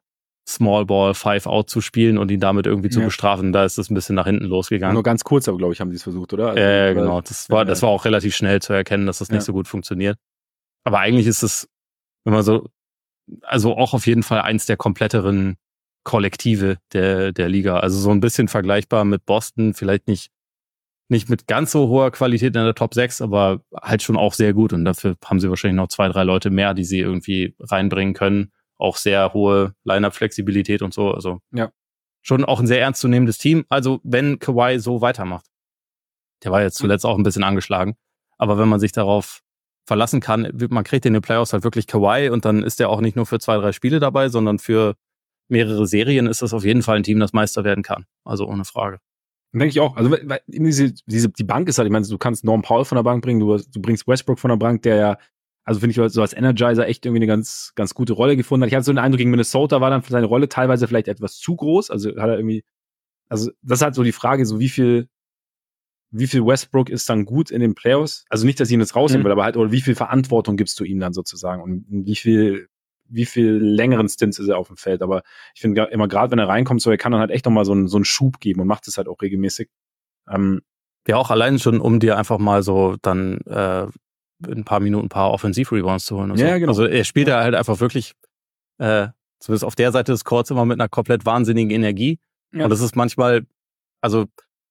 Small Ball Five Out zu spielen und ihn damit irgendwie zu Ja. bestrafen. Da ist es ein bisschen nach hinten losgegangen. Nur ganz kurz, aber glaube ich, haben sie es versucht, oder? Also, äh, oder- genau. Das war, Ja. das war auch relativ schnell zu erkennen, dass das nicht Ja. so gut funktioniert. Aber eigentlich ist es, wenn man so, also auch auf jeden Fall eins der kompletteren Kollektive der, der Liga. Also so ein bisschen vergleichbar mit Boston, vielleicht nicht, nicht mit ganz so hoher Qualität in der Top sechs, aber halt schon auch sehr gut. Und dafür haben sie wahrscheinlich noch zwei, drei Leute mehr, die sie irgendwie reinbringen können. Auch sehr hohe Line-Up-Flexibilität und so. Also Ja. schon auch ein sehr ernstzunehmendes Team. Also wenn Kawhi so weitermacht. Der war jetzt zuletzt auch ein bisschen angeschlagen. Aber wenn man sich darauf verlassen kann, man kriegt in den Playoffs halt wirklich Kawhi und dann ist der auch nicht nur für zwei, drei Spiele dabei, sondern für mehrere Serien ist das auf jeden Fall ein Team, das Meister werden kann. Also ohne Frage. Denke ich auch. Also weil, weil diese, diese, die Bank ist halt, ich meine, du kannst Norm Powell von der Bank bringen, du, du bringst Westbrook von der Bank, der ja, also finde ich so als Energizer echt irgendwie eine ganz, ganz gute Rolle gefunden hat. Ich hatte so den Eindruck, gegen Minnesota war dann für seine Rolle teilweise vielleicht etwas zu groß. Also hat er irgendwie, also das ist halt so die Frage, so wie viel, wie viel Westbrook ist dann gut in den Playoffs? Also nicht, dass ich ihn jetzt rausnehmen Mhm. will, aber halt, oder wie viel Verantwortung gibst du ihm dann sozusagen und wie viel, wie viel längeren Stints ist er auf dem Feld. Aber ich finde gra- immer gerade, wenn er reinkommt, so er kann dann halt echt nochmal so einen, so einen Schub geben und macht es halt auch regelmäßig. Ähm, Ja, auch allein schon, um dir einfach mal so dann äh, in ein paar Minuten ein paar Offensiv-Rebounds zu holen. Und Ja, so. genau. Also er spielt ja halt einfach wirklich, äh, zumindest auf der Seite des Courts immer mit einer komplett wahnsinnigen Energie. Ja. Und das ist manchmal, also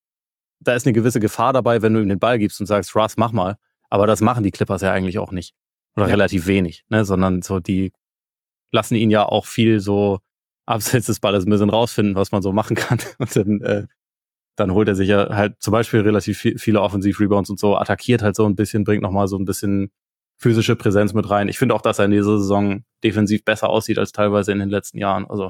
da ist eine gewisse Gefahr dabei, wenn du ihm den Ball gibst und sagst, Russ, mach mal. Aber das machen die Clippers ja eigentlich auch nicht. Oder Ja. relativ wenig, ne? Sondern so die lassen ihn ja auch viel so abseits des Balles ein bisschen rausfinden, was man so machen kann. Und dann, äh, dann holt er sich ja halt zum Beispiel relativ viel, viele Offensiv-Rebounds und so, attackiert halt so ein bisschen, bringt nochmal so ein bisschen physische Präsenz mit rein. Ich finde auch, dass er in dieser Saison defensiv besser aussieht als teilweise in den letzten Jahren. Also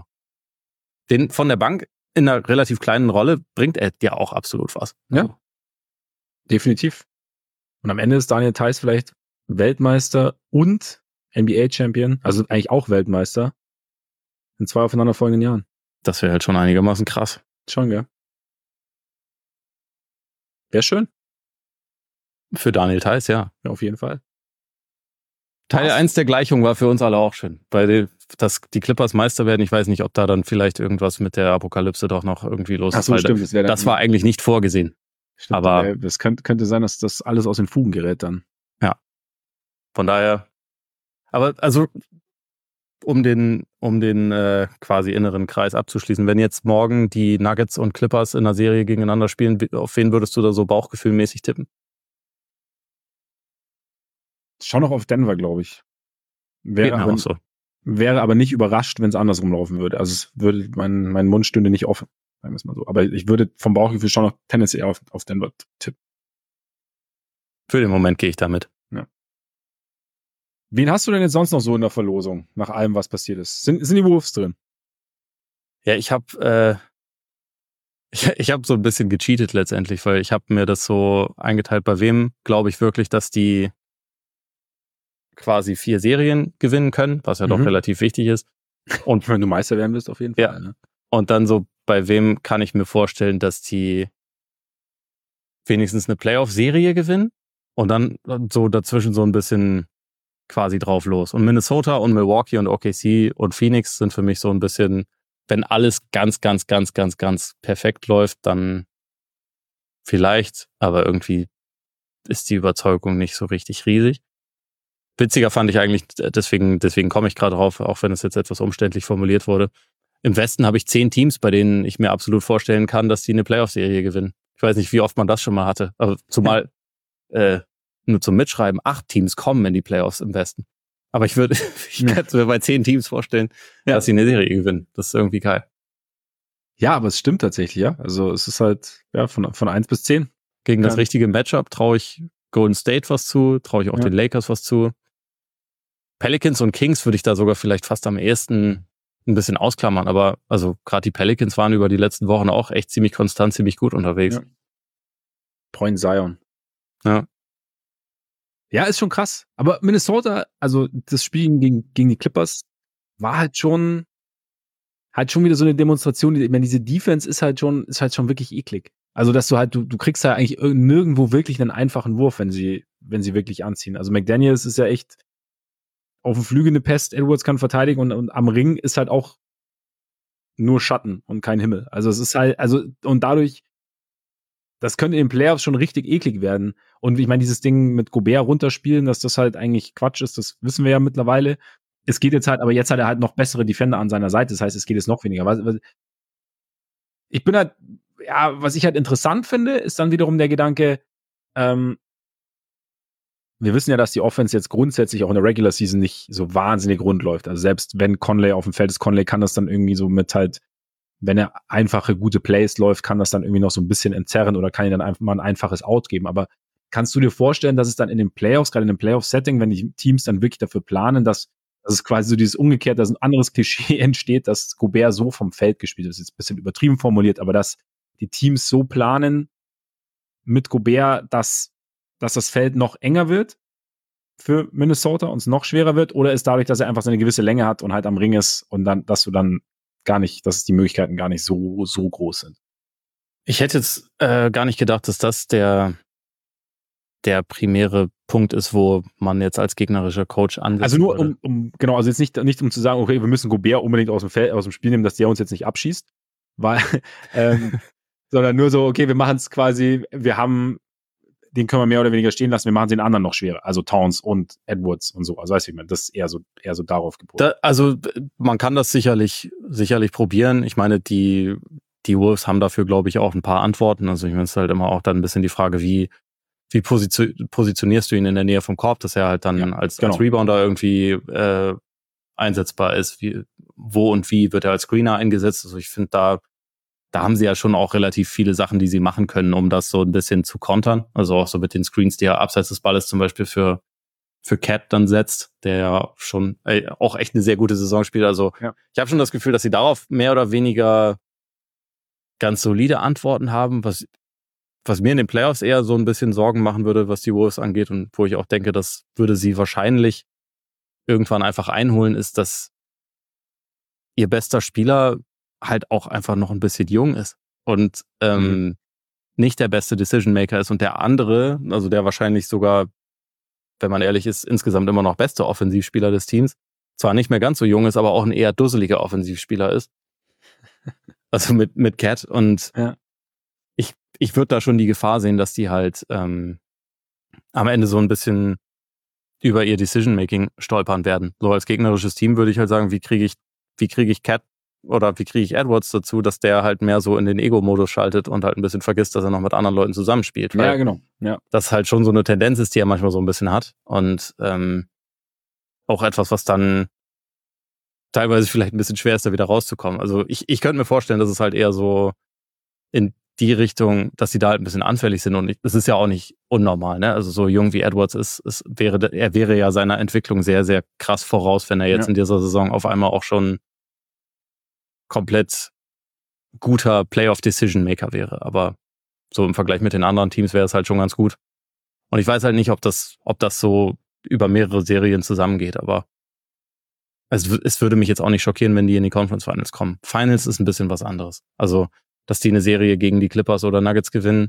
den von der Bank in einer relativ kleinen Rolle bringt er ja auch absolut was. Ja. Also, Definitiv. Und am Ende ist Daniel Theis vielleicht Weltmeister und N B A-Champion, also eigentlich auch Weltmeister in zwei aufeinanderfolgenden Jahren. das wäre halt schon einigermaßen krass. Schon, gell? Wäre schön. Für Daniel Theis, ja. Ja, auf jeden Fall. Teil Was? eins der Gleichung war für uns alle auch schön. Weil die, dass die Clippers Meister werden, ich weiß nicht, ob da dann vielleicht irgendwas mit der Apokalypse doch noch irgendwie los Ach ist. so, weil stimmt. Das, wär dann, Das war eigentlich nicht vorgesehen. stimmt, aber- äh, das könnte, könnte sein, dass das alles aus den Fugen gerät dann. Von daher, aber also um den, um den äh, quasi inneren Kreis abzuschließen, wenn jetzt morgen die Nuggets und Clippers in einer Serie gegeneinander spielen, auf wen würdest du da so bauchgefühlmäßig tippen? Schon noch auf Denver, glaube ich. Wäre Geht mir aber, auch so. wäre aber nicht überrascht, wenn es andersrum laufen würde. Also es würde, mein, mein Mund stünde nicht offen, sagen wir es mal so. Aber ich würde vom Bauchgefühl schon noch tendenziell eher auf, auf Denver tippen. Für den Moment gehe ich damit. Wen hast du denn jetzt sonst noch so in der Verlosung, nach allem, was passiert ist? Sind, sind die Wolves drin? Ja, ich habe äh, ich, ich habe so ein bisschen gecheatet letztendlich, weil ich habe mir das so eingeteilt, bei wem glaube ich wirklich, dass die quasi vier Serien gewinnen können, was ja doch Mhm. relativ wichtig ist. Und, Wenn du Meister werden willst, auf jeden Fall. Ja. Ne? und dann so, bei wem kann ich mir vorstellen, dass die wenigstens eine Playoff-Serie gewinnen und dann so dazwischen so ein bisschen quasi drauf los. Und Minnesota und Milwaukee und O K C und Phoenix sind für mich so ein bisschen, wenn alles ganz, ganz, ganz, ganz, ganz perfekt läuft, dann vielleicht, aber irgendwie ist die Überzeugung nicht so richtig riesig. Witziger fand ich eigentlich, deswegen, deswegen komme ich gerade drauf, auch wenn es jetzt etwas umständlich formuliert wurde. Im Westen habe ich zehn Teams, bei denen ich mir absolut vorstellen kann, dass die eine Playoff-Serie gewinnen. Ich weiß nicht, wie oft man das schon mal hatte. Aber zumal äh, nur zum Mitschreiben, acht Teams kommen in die Playoffs im Westen. Aber ich würde, ich Ja. könnte mir bei zehn Teams vorstellen, Ja. dass sie eine Serie gewinnen. Das ist irgendwie geil. Ja, aber es stimmt tatsächlich, ja. Also es ist halt ja von, von eins bis zehn. Gegen das Kann- richtige Matchup traue ich Golden State was zu, traue ich auch Ja. den Lakers was zu. Pelicans und Kings würde ich da sogar vielleicht fast am ehesten ein bisschen ausklammern, aber also gerade die Pelicans waren über die letzten Wochen auch echt ziemlich konstant, ziemlich gut unterwegs. Ja. Point Zion. Ja. Ja, ist schon krass. Aber Minnesota, also das Spiel gegen, gegen die Clippers, war halt schon, halt schon wieder so eine Demonstration. Ich meine, diese Defense ist halt schon, ist halt schon wirklich eklig. Also, dass du halt, du, du kriegst halt eigentlich irg- nirgendwo wirklich einen einfachen Wurf, wenn sie, wenn sie wirklich anziehen. Also McDaniels ist ja echt auf dem Flügel eine Pest, Edwards kann verteidigen und, und am Ring ist halt auch nur Schatten und kein Himmel. Also es ist halt, also und dadurch, das könnte in den Playoffs schon richtig eklig werden. Und ich meine, dieses Ding mit Gobert runterspielen, dass das halt eigentlich Quatsch ist, das wissen wir ja mittlerweile. Es geht jetzt halt, aber jetzt hat er halt noch bessere Defender an seiner Seite. Das heißt, es geht jetzt noch weniger. Was, was, ich bin halt, ja, was ich halt interessant finde, ist dann wiederum der Gedanke, ähm, wir wissen ja, dass die Offense jetzt grundsätzlich auch in der Regular Season nicht so wahnsinnig rund läuft. Also selbst wenn Conley auf dem Feld ist, Conley kann das dann irgendwie so mit halt, wenn er einfache, gute Plays läuft, kann das dann irgendwie noch so ein bisschen entzerren oder kann ihm dann einfach mal ein einfaches Out geben. Aber kannst du dir vorstellen, dass es dann in den Playoffs, gerade in dem Playoff-Setting, wenn die Teams dann wirklich dafür planen, dass, dass es quasi so dieses umgekehrt, dass ein anderes Klischee entsteht, dass Gobert so vom Feld gespielt ist. Das ist jetzt ein bisschen übertrieben formuliert, aber dass die Teams so planen mit Gobert, dass, dass das Feld noch enger wird für Minnesota und es noch schwerer wird, oder ist dadurch, dass er einfach seine gewisse Länge hat und halt am Ring ist und dann, dass du dann gar nicht, dass die Möglichkeiten gar nicht so, so groß sind. Ich hätte jetzt äh, gar nicht gedacht, dass das der, der primäre Punkt ist, wo man jetzt als gegnerischer Coach ansetzt. Also nur um, um, genau, also jetzt nicht, nicht um zu sagen, okay, wir müssen Gobert unbedingt aus dem Feld, aus dem Spiel nehmen, dass der uns jetzt nicht abschießt, weil, ähm, sondern nur so, okay, wir machen es quasi, wir haben, den können wir mehr oder weniger stehen lassen, wir machen den anderen noch schwerer, also Towns und Edwards und so, also weißt du, ich meine, das ist eher so, eher so darauf gepolt. Da, also man kann das sicherlich, sicherlich probieren. Ich meine, die, die Wolves haben dafür, glaube ich, auch ein paar Antworten. Also ich meine, es ist halt immer auch dann ein bisschen die Frage, wie, wie positio- positionierst du ihn in der Nähe vom Korb, dass er halt dann ja, als, genau. als Rebounder irgendwie äh, einsetzbar ist. Wie, wo und wie wird er als Screener eingesetzt? Also ich finde, da Da haben sie ja schon auch relativ viele Sachen, die sie machen können, um das so ein bisschen zu kontern. Also auch so mit den Screens, die er abseits des Balles zum Beispiel für für Cat dann setzt, der ja schon ey, auch echt eine sehr gute Saison spielt. Also ja. Ich habe schon das Gefühl, dass sie darauf mehr oder weniger ganz solide Antworten haben, was was mir in den Playoffs eher so ein bisschen Sorgen machen würde, was die Wolves angeht und wo ich auch denke, das würde sie wahrscheinlich irgendwann einfach einholen, ist, dass ihr bester Spieler halt auch einfach noch ein bisschen jung ist und ähm, mhm. nicht der beste Decision-Maker ist und der andere, also der wahrscheinlich sogar, wenn man ehrlich ist, insgesamt immer noch beste Offensivspieler des Teams, zwar nicht mehr ganz so jung ist, aber auch ein eher dusseliger Offensivspieler ist. Also mit mit Cat und ja. ich ich würde da schon die Gefahr sehen, dass die halt ähm, am Ende so ein bisschen über ihr Decision-Making stolpern werden. So als gegnerisches Team würde ich halt sagen, wie kriege ich wie kriege ich Cat oder wie kriege ich Edwards dazu, dass der halt mehr so in den Ego-Modus schaltet und halt ein bisschen vergisst, dass er noch mit anderen Leuten zusammenspielt. Ja, genau. Ja. Das halt schon so eine Tendenz ist, die er manchmal so ein bisschen hat. Und ähm, auch etwas, was dann teilweise vielleicht ein bisschen schwer ist, da wieder rauszukommen. Also ich, ich könnte mir vorstellen, dass es halt eher so in die Richtung, dass sie da halt ein bisschen anfällig sind. Und das ist ja auch nicht unnormal, ne? Also so jung wie Edwards ist, ist wäre, er wäre ja seiner Entwicklung sehr, sehr krass voraus, wenn er jetzt ja. in dieser Saison auf einmal auch schon komplett guter Playoff-Decision-Maker wäre. Aber so im Vergleich mit den anderen Teams wäre es halt schon ganz gut. Und ich weiß halt nicht, ob das, ob das so über mehrere Serien zusammengeht, aber es, es würde mich jetzt auch nicht schockieren, wenn die in die Conference Finals kommen. Finals ist ein bisschen was anderes. Also, dass die eine Serie gegen die Clippers oder Nuggets gewinnen,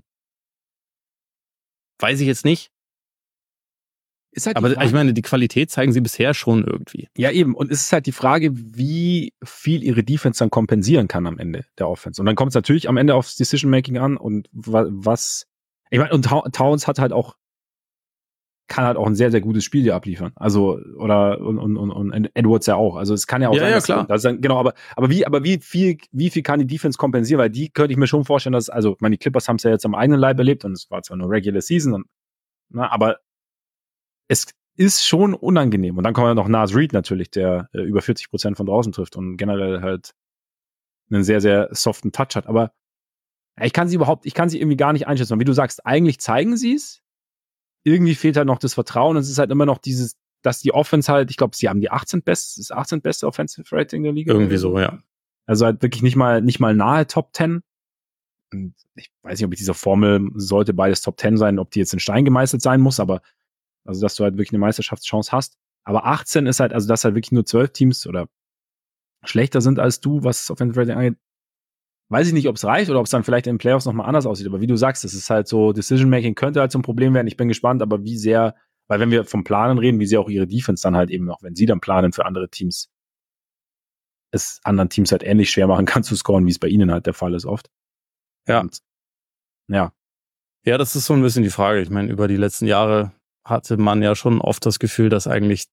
weiß ich jetzt nicht. Ist halt aber ich meine, die Qualität zeigen sie bisher schon irgendwie. Ja, eben. Und es ist halt die Frage, wie viel ihre Defense dann kompensieren kann am Ende der Offense. Und dann kommt es natürlich am Ende aufs Decision-Making an und was, ich meine, und Towns hat halt auch, kann halt auch ein sehr, sehr gutes Spiel hier abliefern. Also, oder, und, und, und Edwards ja auch. Also, es kann ja auch ja, sein, ja, dass, klar. Das dann, genau, aber, aber wie, aber wie viel, wie viel kann die Defense kompensieren? Weil die könnte ich mir schon vorstellen, dass, also, ich meine, die Clippers haben es ja jetzt am eigenen Leib erlebt und es war zwar nur Regular Season und, na, aber es ist schon unangenehm. Und dann kommt ja noch Naz Reid natürlich, der äh, über vierzig Prozent von draußen trifft und generell halt einen sehr, sehr soften Touch hat. Aber ich kann sie überhaupt, ich kann sie irgendwie gar nicht einschätzen. Und wie du sagst, eigentlich zeigen sie es. Irgendwie fehlt halt noch das Vertrauen. Es ist halt immer noch dieses, dass die Offense halt, ich glaube, sie haben die achtzehn best, das achtzehn beste Offensive Rating der Liga. Irgendwie so, ja. Also halt wirklich nicht mal, nicht mal nahe Top zehn. Und ich weiß nicht, ob mit dieser Formel sollte beides Top zehn sein, ob die jetzt in Stein gemeißelt sein muss, aber also, dass du halt wirklich eine Meisterschaftschance hast. Aber achtzehn ist halt, also, dass halt wirklich nur zwölf Teams oder schlechter sind als du, was Offensive Rating angeht. Weiß ich nicht, ob es reicht oder ob es dann vielleicht in den Playoffs nochmal anders aussieht. Aber wie du sagst, es ist halt so, Decision-Making könnte halt so ein Problem werden. Ich bin gespannt, aber wie sehr, weil wenn wir vom Planen reden, wie sehr auch ihre Defense dann halt eben auch, wenn sie dann planen für andere Teams, es anderen Teams halt ähnlich schwer machen kann zu scoren, wie es bei ihnen halt der Fall ist oft. Ja. Und, ja. Ja, das ist so ein bisschen die Frage. Ich meine, über die letzten Jahre hatte man ja schon oft das Gefühl, dass eigentlich,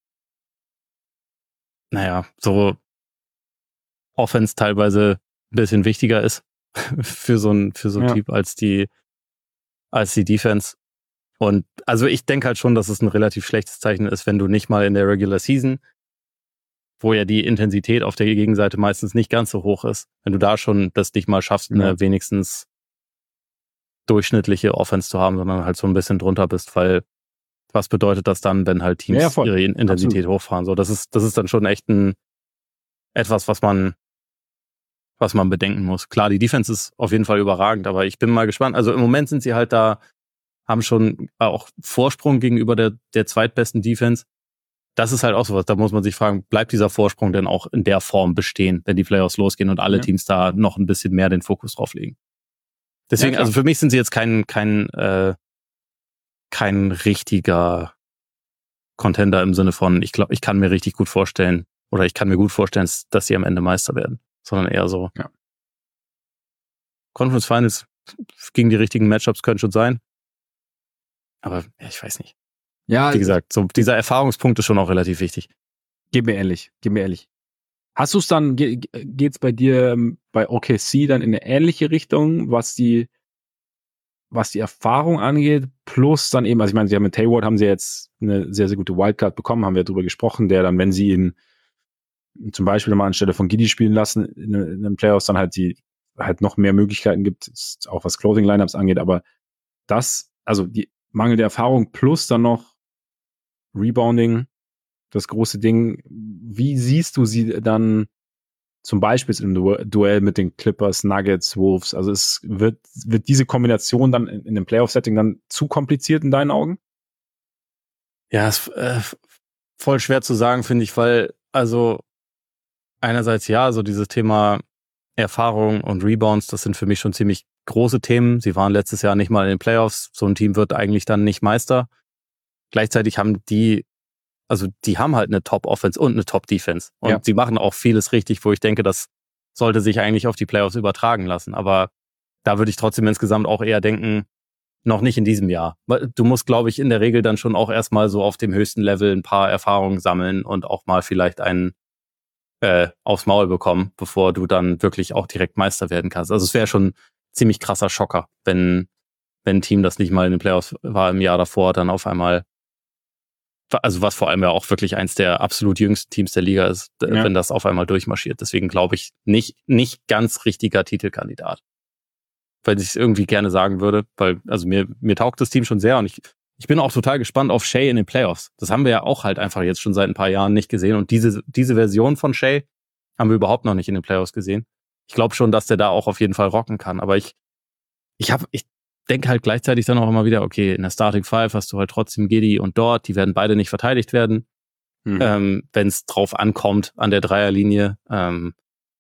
naja, so Offense teilweise ein bisschen wichtiger ist für so ein, für so ein Ja. Typ als die, als die Defense. Und also ich denke halt schon, dass es ein relativ schlechtes Zeichen ist, wenn du nicht mal in der Regular Season, wo ja die Intensität auf der Gegenseite meistens nicht ganz so hoch ist, wenn du da schon das nicht mal schaffst, eine Ja. wenigstens durchschnittliche Offense zu haben, sondern halt so ein bisschen drunter bist, weil was bedeutet das dann, wenn halt Teams Ja, ja, voll. ihre Intensität Absolut. hochfahren? So, das ist, das ist dann schon echt ein etwas, was man, was man bedenken muss. Klar, die Defense ist auf jeden Fall überragend, aber ich bin mal gespannt. Also im Moment sind sie halt da, haben schon auch Vorsprung gegenüber der, der zweitbesten Defense. Das ist halt auch sowas, da muss man sich fragen, bleibt dieser Vorsprung denn auch in der Form bestehen, wenn die Playoffs losgehen und alle Ja. Teams da noch ein bisschen mehr den Fokus drauf legen? Deswegen, Ja, klar. also für mich sind sie jetzt kein, kein, äh, kein richtiger Contender im Sinne von, ich glaube, ich kann mir richtig gut vorstellen, oder ich kann mir gut vorstellen, dass sie am Ende Meister werden, sondern eher so. Ja. Conference Finals gegen die richtigen Matchups können schon sein. Aber ja, ich weiß nicht. Ja, Wie gesagt, so dieser Erfahrungspunkt ist schon auch relativ wichtig. gib mir ehrlich, gib mir ehrlich. Hast du es dann, ge geht's bei dir ähm, bei O K C dann in eine ähnliche Richtung, was die, was die Erfahrung angeht, plus dann eben, also ich meine, sie haben mit Hayward haben sie jetzt eine sehr, sehr gute Wildcard bekommen, haben wir darüber gesprochen, der dann, wenn sie ihn zum Beispiel mal anstelle von Giddey spielen lassen in, in den Playoffs, dann halt die halt noch mehr Möglichkeiten gibt, auch was Closing Lineups angeht, aber das, also die mangelnde Erfahrung plus dann noch Rebounding, das große Ding. Wie siehst du sie dann zum Beispiel im Du Duell mit den Clippers, Nuggets, Wolves? Also es wird, wird diese Kombination dann in, in dem Playoff-Setting dann zu kompliziert in deinen Augen? Ja, ist äh, voll schwer zu sagen, finde ich, weil, also einerseits ja, so dieses Thema Erfahrung und Rebounds, das sind für mich schon ziemlich große Themen. Sie waren letztes Jahr nicht mal in den Playoffs. So ein Team wird eigentlich dann nicht Meister. Gleichzeitig haben die, also die haben halt eine Top-Offense und eine Top-Defense. Und Ja. sie machen auch vieles richtig, wo ich denke, das sollte sich eigentlich auf die Playoffs übertragen lassen. Aber da würde ich trotzdem insgesamt auch eher denken, noch nicht in diesem Jahr. Du musst, glaube ich, in der Regel dann schon auch erstmal so auf dem höchsten Level ein paar Erfahrungen sammeln und auch mal vielleicht einen äh, aufs Maul bekommen, bevor du dann wirklich auch direkt Meister werden kannst. Also es wäre schon ein ziemlich krasser Schocker, wenn, wenn ein Team, das nicht mal in den Playoffs war im Jahr davor, dann auf einmal, also was vor allem ja auch wirklich eins der absolut jüngsten Teams der Liga ist, Ja. wenn das auf einmal durchmarschiert. Deswegen glaube ich, nicht, nicht ganz richtiger Titelkandidat. Weil ich es irgendwie gerne sagen würde, weil, also mir, mir taugt das Team schon sehr und ich, ich bin auch total gespannt auf Shea in den Playoffs. Das haben wir ja auch halt einfach jetzt schon seit ein paar Jahren nicht gesehen und diese, diese Version von Shea haben wir überhaupt noch nicht in den Playoffs gesehen. Ich glaube schon, dass der da auch auf jeden Fall rocken kann, aber ich, ich habe, ich denke halt gleichzeitig dann auch immer wieder, okay, in der Starting Five hast du halt trotzdem Giddey und Dort, die werden beide nicht verteidigt werden, Mhm. ähm, wenn es drauf ankommt an der Dreierlinie. Ähm,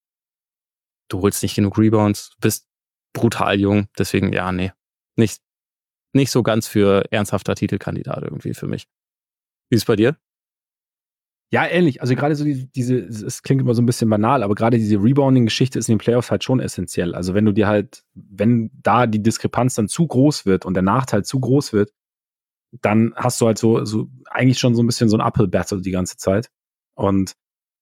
du holst nicht genug Rebounds, du bist brutal jung, deswegen, ja, nee, nicht, nicht so ganz für ernsthafter Titelkandidat irgendwie für mich. Wie ist es bei dir? Ja, ähnlich. Also gerade so die, diese, es klingt immer so ein bisschen banal, aber gerade diese Rebounding-Geschichte ist in den Playoffs halt schon essentiell. Also wenn du dir halt, wenn da die Diskrepanz dann zu groß wird und der Nachteil zu groß wird, dann hast du halt so, so eigentlich schon so ein bisschen so ein Uphill-Battle die ganze Zeit. Und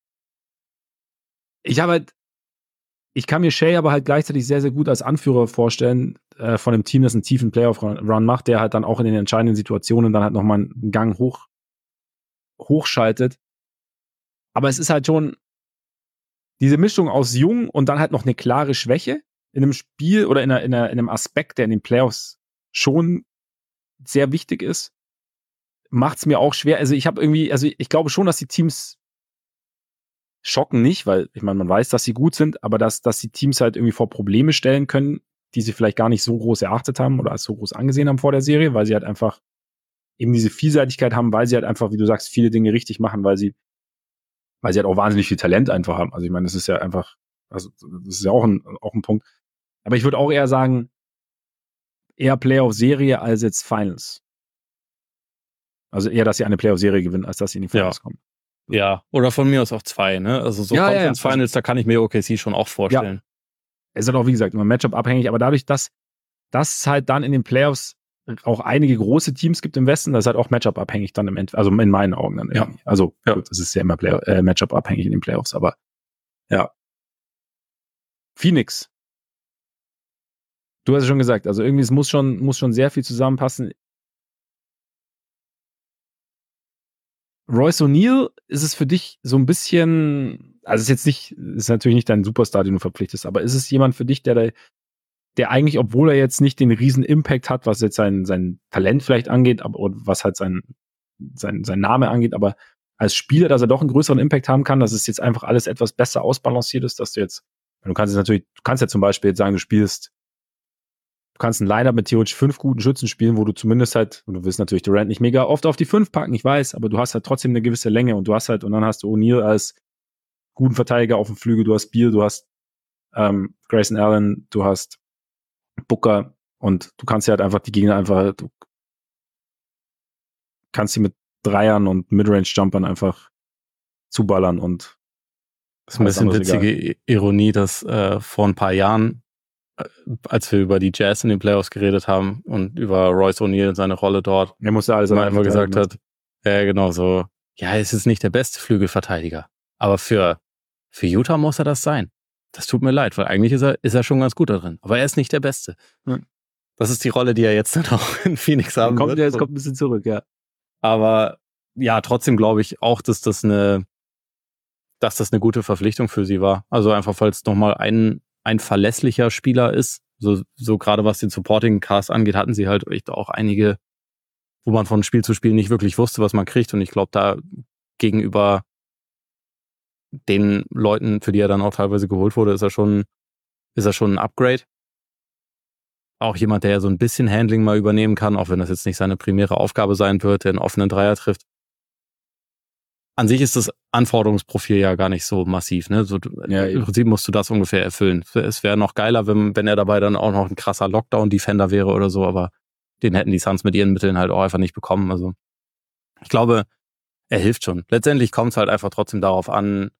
ich habe halt, ich kann mir Shea aber halt gleichzeitig sehr, sehr gut als Anführer vorstellen äh, von einem Team, das einen tiefen Playoff-Run macht, der halt dann auch in den entscheidenden Situationen dann halt nochmal einen Gang hoch hochschaltet. Aber es ist halt schon diese Mischung aus jung und dann halt noch eine klare Schwäche in einem Spiel oder in, einer, in, einer, in einem Aspekt, der in den Playoffs schon sehr wichtig ist, macht es mir auch schwer. Also ich habe irgendwie, also ich glaube schon, dass die Teams schocken nicht, weil ich meine, man weiß, dass sie gut sind, aber dass, dass die Teams halt irgendwie vor Probleme stellen können, die sie vielleicht gar nicht so groß erachtet haben oder als so groß angesehen haben vor der Serie, weil sie halt einfach eben diese Vielseitigkeit haben, weil sie halt einfach, wie du sagst, viele Dinge richtig machen, weil sie weil sie halt auch wahnsinnig viel Talent einfach haben. Also ich meine, das ist ja einfach, also das ist ja auch ein, auch ein Punkt. Aber ich würde auch eher sagen, eher Playoff-Serie als jetzt Finals. Also eher, dass sie eine Playoff-Serie gewinnen, als dass sie in die Finals Ja. kommen. Ja, oder von mir aus auch zwei, ne? Also so Ja, ja, ja. Conference Finals, da kann ich mir O K C schon auch vorstellen. Es ist halt auch, wie gesagt, immer Matchup abhängig, aber dadurch, dass das halt dann in den Playoffs auch einige große Teams gibt im Westen, das ist halt auch Matchup abhängig dann im Endeffekt, also in meinen Augen dann irgendwie. Ja. Also Ja. gut, es ist ja immer Play äh, Matchup abhängig in den Playoffs, aber ja. Phoenix. Du hast es schon gesagt, also irgendwie es muss schon muss schon sehr viel zusammenpassen. Royce O'Neal, ist es für dich so ein bisschen, also ist jetzt nicht, ist natürlich nicht dein Superstar, den du verpflichtest, aber ist es jemand für dich, der da, der eigentlich, obwohl er jetzt nicht den riesen Impact hat, was jetzt sein, sein Talent vielleicht angeht, aber oder was halt sein, sein, sein Name angeht, aber als Spieler, dass er doch einen größeren Impact haben kann, dass es jetzt einfach alles etwas besser ausbalanciert ist, dass du jetzt, du kannst jetzt natürlich, du kannst ja zum Beispiel jetzt sagen, du spielst, du kannst ein Lineup mit theoretisch fünf guten Schützen spielen, wo du zumindest halt, und du willst natürlich Durant nicht mega oft auf die fünf packen, ich weiß, aber du hast halt trotzdem eine gewisse Länge und du hast halt, und dann hast du O'Neal als guten Verteidiger auf dem Flügel, du hast Beal, du hast ähm, Grayson Allen, du hast Booker und du kannst ja halt einfach die Gegner einfach, du kannst sie mit Dreiern und Midrange-Jumpern einfach zuballern und das ist ein bisschen witzige egal. Ironie, dass äh, vor ein paar Jahren, äh, als wir über die Jazz in den Playoffs geredet haben und über Royce O'Neal und seine Rolle dort, er musste alles man einfach gesagt hat, ja genau so, ja, es ist nicht der beste Flügelverteidiger, aber für für Utah muss er das sein. Das tut mir leid, weil eigentlich ist er ist er schon ganz gut da drin, aber er ist nicht der Beste. Hm. Das ist die Rolle, die er jetzt dann auch in Phoenix haben kommt, wird. Jetzt kommt ein bisschen zurück, ja. Aber ja, trotzdem glaube ich auch, dass das eine dass das eine gute Verpflichtung für sie war. Also einfach, weil es nochmal ein, ein verlässlicher Spieler ist. So, so gerade was den Supporting Cast angeht, hatten sie halt echt auch einige, wo man von Spiel zu Spiel nicht wirklich wusste, was man kriegt. Und ich glaube, da gegenüber den Leuten, für die er dann auch teilweise geholt wurde, ist er schon, ist er schon ein Upgrade. Auch jemand, der ja so ein bisschen Handling mal übernehmen kann, auch wenn das jetzt nicht seine primäre Aufgabe sein wird, der einen offenen Dreier trifft. An sich ist das Anforderungsprofil ja gar nicht so massiv, ne? So, ja, im Prinzip musst du das ungefähr erfüllen. Es wäre noch geiler, wenn, wenn er dabei dann auch noch ein krasser Lockdown-Defender wäre oder so, aber den hätten die Suns mit ihren Mitteln halt auch einfach nicht bekommen. Also ich glaube, er hilft schon. Letztendlich kommt es halt einfach trotzdem darauf an,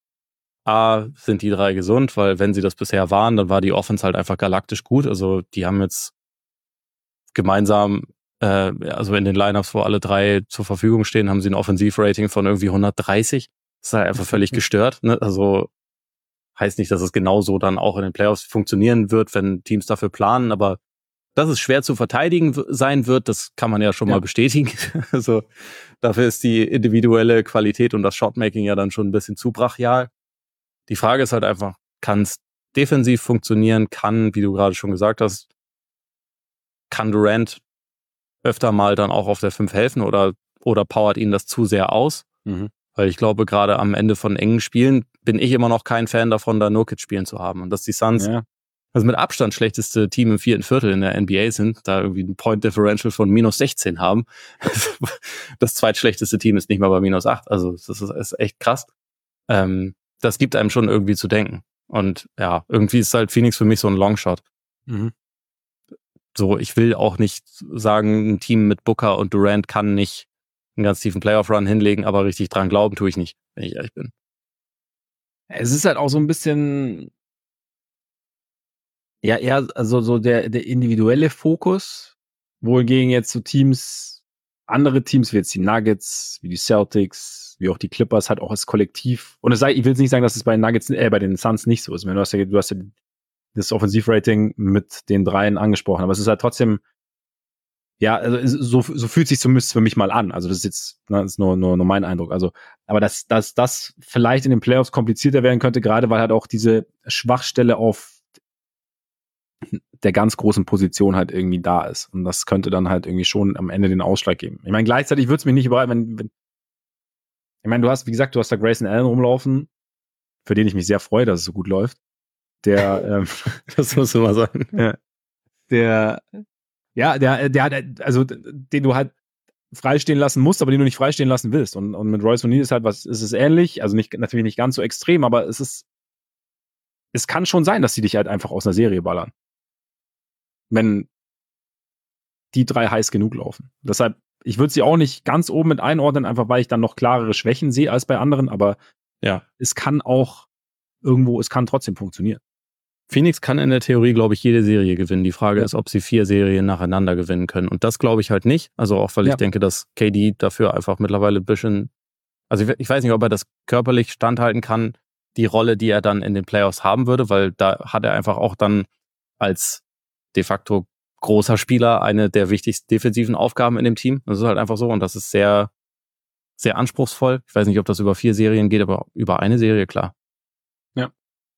A, sind die drei gesund, weil wenn sie das bisher waren, dann war die Offense halt einfach galaktisch gut. Also die haben jetzt gemeinsam also in den Lineups, wo alle drei zur Verfügung stehen, haben sie ein Offensivrating von irgendwie hundertdreißig. Das ist halt einfach völlig gestört. Ne? Also heißt nicht, dass es genauso dann auch in den Playoffs funktionieren wird, wenn Teams dafür planen, aber dass es schwer zu verteidigen sein wird, das kann man ja schon ja. mal bestätigen. Also dafür ist die individuelle Qualität und das Shotmaking ja dann schon ein bisschen zu brachial. Die Frage ist halt einfach, kann es defensiv funktionieren? Kann, wie du gerade schon gesagt hast, kann Durant öfter mal dann auch auf der fünf helfen oder, oder powert ihn das zu sehr aus? Mhm. Weil ich glaube, gerade am Ende von engen Spielen bin ich immer noch kein Fan davon, da Nurkic spielen zu haben. Und dass die Suns ja. also mit Abstand schlechteste Team im vierten Viertel in der N B A sind, da irgendwie ein Point Differential von minus sechzehn haben. Das zweitschlechteste Team ist nicht mal bei minus acht. Also das ist, ist echt krass. Ähm, das gibt einem schon irgendwie zu denken. Und ja, irgendwie ist halt Phoenix für mich so ein Longshot. Mhm. So, ich will auch nicht sagen, ein Team mit Booker und Durant kann nicht einen ganz tiefen Playoff-Run hinlegen, aber richtig dran glauben tue ich nicht, wenn ich ehrlich bin. Es ist halt auch so ein bisschen, ja, eher, also so der, der individuelle Fokus, wohingegen jetzt so Teams, andere Teams wie jetzt die Nuggets, wie die Celtics, wie auch die Clippers, halt auch als Kollektiv, und es sei, ich will jetzt nicht sagen, dass es bei den Nuggets, äh, bei den Suns nicht so ist. Du hast ja, du hast ja das Offensivrating mit den dreien angesprochen, aber es ist halt trotzdem, ja, also so, so fühlt sich zumindest für mich mal an. Also das ist jetzt, ne, das ist nur, nur, nur mein Eindruck. Also, aber dass, dass das vielleicht in den Playoffs komplizierter werden könnte, gerade weil halt auch diese Schwachstelle auf der ganz großen Position halt irgendwie da ist. Und das könnte dann halt irgendwie schon am Ende den Ausschlag geben. Ich meine, gleichzeitig würde es mich nicht überall, wenn, wenn, ich meine, du hast, wie gesagt, du hast da Grayson Allen rumlaufen, für den ich mich sehr freue, dass es so gut läuft. Der, ähm, das muss man mal sagen. Ja, der, ja, der, der hat, also, den du halt freistehen lassen musst, aber den du nicht freistehen lassen willst. Und, und mit Royce O'Neal ist halt was, ist es ähnlich, also nicht, natürlich nicht ganz so extrem, aber es ist, es kann schon sein, dass die dich halt einfach aus einer Serie ballern. Wenn die drei heiß genug laufen. Deshalb, ich würde sie auch nicht ganz oben mit einordnen, einfach weil ich dann noch klarere Schwächen sehe als bei anderen, aber ja, es kann auch irgendwo, es kann trotzdem funktionieren. Phoenix kann in der Theorie, glaube ich, jede Serie gewinnen. Die Frage Ja. ist, ob sie vier Serien nacheinander gewinnen können. Und das glaube ich halt nicht. Also auch, weil Ja. ich denke, dass K D dafür einfach mittlerweile ein bisschen, also ich, ich weiß nicht, ob er das körperlich standhalten kann, die Rolle, die er dann in den Playoffs haben würde, weil da hat er einfach auch dann als de facto großer Spieler eine der wichtigsten defensiven Aufgaben in dem Team. Das ist halt einfach so und das ist sehr, sehr anspruchsvoll. Ich weiß nicht, ob das über vier Serien geht, aber über eine Serie, klar. Ja.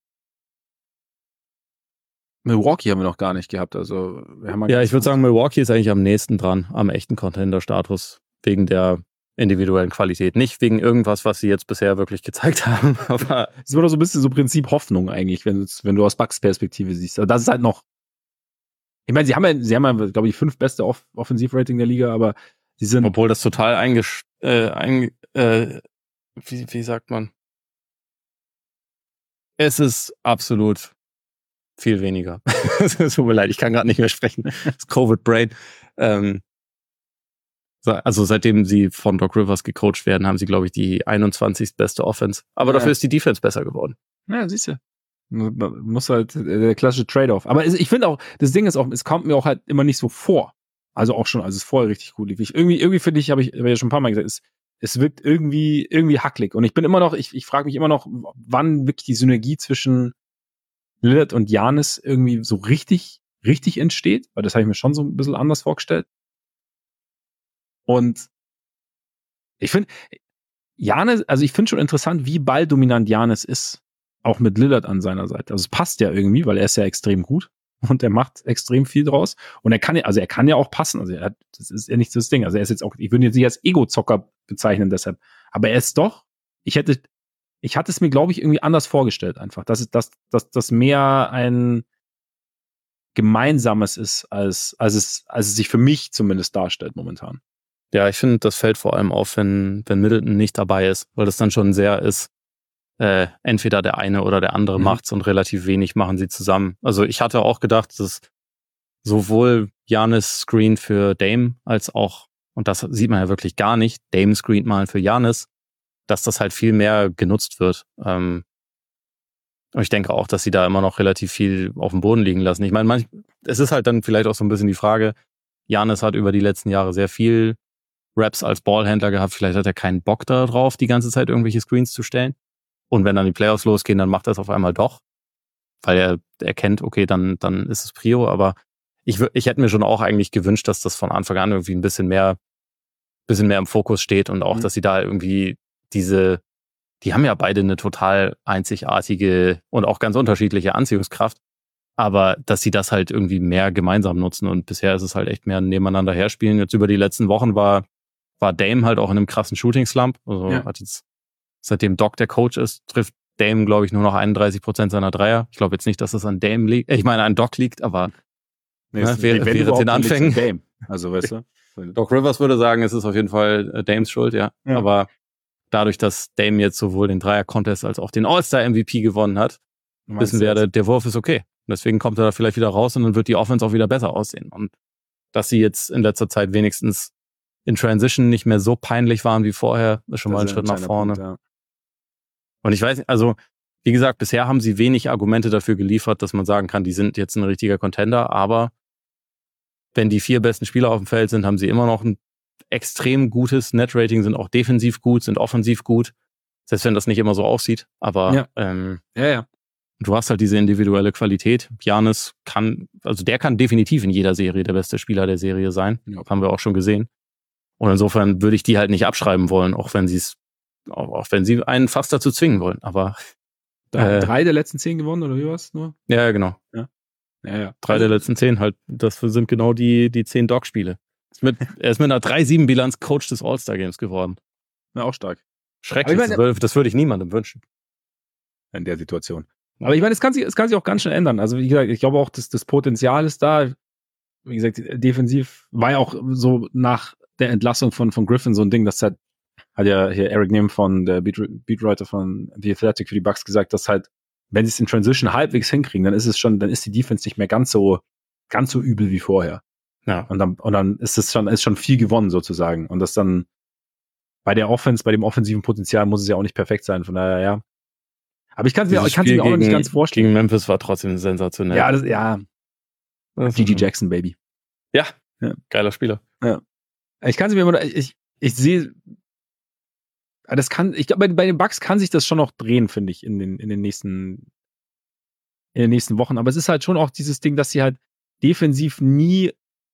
Milwaukee haben wir noch gar nicht gehabt. Also wir haben ja, ich würde sagen, Milwaukee ist eigentlich am nächsten dran, am echten Contender-Status, wegen der individuellen Qualität. Nicht wegen irgendwas, was sie jetzt bisher wirklich gezeigt haben. Aber es wird doch so ein bisschen so Prinzip Hoffnung eigentlich, wenn, wenn du aus Bucks Perspektive siehst. Also das ist halt noch, ich meine, sie haben ja, sie haben ja, glaube ich, fünf beste Off- Offensivrating der Liga, aber sie sind... Obwohl das total eingesch... Äh, ein, äh, wie, wie sagt man? Es ist absolut viel weniger. Es tut mir leid, ich kann gerade nicht mehr sprechen. Das Covid-Brain. Ähm, also seitdem sie von Doc Rivers gecoacht werden, haben sie, glaube ich, die einundzwanzigste beste Offense. Aber ja. Dafür ist die Defense besser geworden. Ja, siehst du. Muss halt der klassische Trade-off. Aber ich finde auch, das Ding ist auch, es kommt mir auch halt immer nicht so vor. Also auch schon, als es vorher richtig gut lief. Ich, irgendwie, irgendwie finde ich, habe ich, hab ich ja schon ein paar Mal gesagt, es, es wirkt irgendwie, irgendwie hacklig. Und ich bin immer noch, ich, ich frage mich immer noch, wann wirklich die Synergie zwischen Lillard und Giannis irgendwie so richtig, richtig entsteht. Weil das habe ich mir schon so ein bisschen anders vorgestellt. Und ich finde, Giannis, also ich finde schon interessant, wie balldominant Giannis ist. Auch mit Lillard an seiner Seite. Also es passt ja irgendwie, weil er ist ja extrem gut und er macht extrem viel draus. Und er kann ja, also er kann ja auch passen. Also er hat, das ist ja nicht das Ding. Also er ist jetzt auch, ich würde ihn jetzt nicht als Ego-Zocker bezeichnen deshalb. Aber er ist doch, ich hätte, ich hatte es mir, glaube ich, irgendwie anders vorgestellt einfach. Dass es, dass, dass das mehr ein Gemeinsames ist, als, als es, als es sich für mich zumindest darstellt momentan. Ja, ich finde, das fällt vor allem auf, wenn, wenn Middleton nicht dabei ist, weil das dann schon sehr ist, äh, entweder der eine oder der andere mhm. macht's und relativ wenig machen sie zusammen. Also ich hatte auch gedacht, dass sowohl Giannis Screen für Dame als auch, und das sieht man ja wirklich gar nicht, Dame Screen mal für Giannis, dass das halt viel mehr genutzt wird. Ähm, und ich denke auch, dass sie da immer noch relativ viel auf dem Boden liegen lassen. Ich meine, manch, es ist halt dann vielleicht auch so ein bisschen die Frage, Giannis hat über die letzten Jahre sehr viel Raps als Ballhändler gehabt. Vielleicht hat er keinen Bock darauf, die ganze Zeit irgendwelche Screens zu stellen. Und wenn dann die Playoffs losgehen, dann macht er es auf einmal doch. Weil er erkennt, okay, dann, dann ist es Prio. Aber ich, ich hätte mir schon auch eigentlich gewünscht, dass das von Anfang an irgendwie ein bisschen mehr, bisschen mehr im Fokus steht und auch, mhm. dass sie da irgendwie diese, die haben ja beide eine total einzigartige und auch ganz unterschiedliche Anziehungskraft. Aber dass sie das halt irgendwie mehr gemeinsam nutzen. Und bisher ist es halt echt mehr nebeneinander herspielen. Jetzt über die letzten Wochen war, war Dame halt auch in einem krassen Shooting-Slump. Also ja. hat jetzt, seitdem Doc der Coach ist, trifft Dame, glaube ich, nur noch einunddreißig Prozent seiner Dreier. Ich glaube jetzt nicht, dass das an Dame liegt. Ich meine, an Doc liegt, aber nee, ne, wäre, wäre den Anfängen. Dame. Also, weißt du? Doc Rivers würde sagen, es ist auf jeden Fall Dames Schuld, ja. ja. Aber dadurch, dass Dame jetzt sowohl den Dreier-Contest als auch den All-Star-M V P gewonnen hat, wissen wir, der, der Wurf ist okay. Deswegen kommt er da vielleicht wieder raus und dann wird die Offense auch wieder besser aussehen. Und dass sie jetzt in letzter Zeit wenigstens in Transition nicht mehr so peinlich waren wie vorher, ist schon das mal ein Schritt nach vorne. Punkt, ja. Und ich weiß nicht, also wie gesagt, bisher haben sie wenig Argumente dafür geliefert, dass man sagen kann, die sind jetzt ein richtiger Contender, aber wenn die vier besten Spieler auf dem Feld sind, haben sie immer noch ein extrem gutes Net-Rating, sind auch defensiv gut, sind offensiv gut, selbst wenn das nicht immer so aussieht, aber ja. Ähm, ja, ja. du hast halt diese individuelle Qualität. Giannis kann, also der kann definitiv in jeder Serie der beste Spieler der Serie sein. Ja. Haben wir auch schon gesehen. Und insofern würde ich die halt nicht abschreiben wollen, auch wenn sie es, auch wenn sie einen fast dazu zwingen wollen. Aber äh, drei der letzten zehn gewonnen oder wie war's nur? Ja, genau. Ja, ja. ja. Drei der letzten zehn, halt, das sind genau die, die zehn Dog-Spiele. Mit, er ist mit einer drei sieben Bilanz Coach des All-Star-Games geworden. Ja, auch stark. Schrecklich. Ich meine, das würde ich niemandem wünschen. In der Situation. Aber ich meine, es kann sich, es kann sich auch ganz schnell ändern. Also wie gesagt, ich glaube auch, dass das Potenzial ist da. Wie gesagt, defensiv war ja auch so nach der Entlassung von, von Griffin so ein Ding, das hat, hat ja hier Eric Nehm von der Beat, Beatwriter von The Athletic für die Bucks gesagt, dass halt, wenn sie es in Transition halbwegs hinkriegen, dann ist es schon, dann ist die Defense nicht mehr ganz so, ganz so übel wie vorher. Ja. Und dann, und dann ist es schon, ist schon viel gewonnen sozusagen. Und das dann bei der Offense, bei dem offensiven Potenzial muss es ja auch nicht perfekt sein. Von daher, ja. Aber ich kann es mir, ich kann's mir auch noch nicht ganz vorstellen. Gegen Memphis war trotzdem sensationell. Ja, das, ja. G G Jackson, Baby. Ja, ja. Geiler Spieler. Ja. Ich kann es mir immer, ich, ich sehe, das kann, ich glaube, bei, bei den Bucks kann sich das schon noch drehen, finde ich, in den, in den nächsten, in den nächsten Wochen. Aber es ist halt schon auch dieses Ding, dass sie halt defensiv nie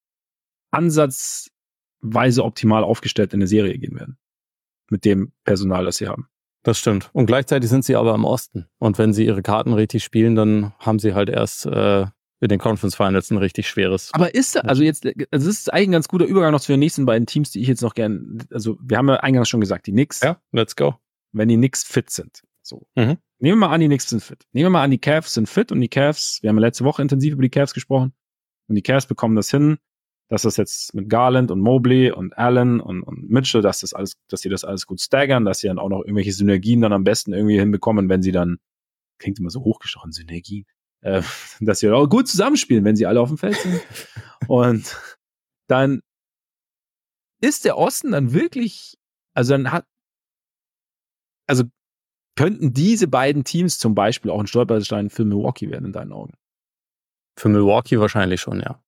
ansatzweise optimal aufgestellt in eine Serie gehen werden. Mit dem Personal, das sie haben. Das stimmt. Und gleichzeitig sind sie aber im Osten. Und wenn sie ihre Karten richtig spielen, dann haben sie halt erst äh, in den Conference Finals ein richtig schweres. Aber ist, also jetzt, also das ist eigentlich ein ganz guter Übergang noch zu den nächsten beiden Teams, die ich jetzt noch gern, also wir haben ja eingangs schon gesagt, die Knicks. Ja, let's go. Wenn die Knicks fit sind. So. Mhm. Nehmen wir mal an, die Knicks sind fit. Nehmen wir mal an, die Cavs sind fit und die Cavs, wir haben ja letzte Woche intensiv über die Cavs gesprochen und die Cavs bekommen das hin, dass das jetzt mit Garland und Mobley und Allen und, und Mitchell, dass das alles, dass sie das alles gut staggern, dass sie dann auch noch irgendwelche Synergien dann am besten irgendwie hinbekommen, wenn sie dann, klingt immer so hochgestochen, Synergien, äh, dass sie auch gut zusammenspielen, wenn sie alle auf dem Feld sind. Und dann ist der Osten dann wirklich, also dann hat, also könnten diese beiden Teams zum Beispiel auch ein Stolperstein für Milwaukee werden in deinen Augen? Für Milwaukee wahrscheinlich schon, ja.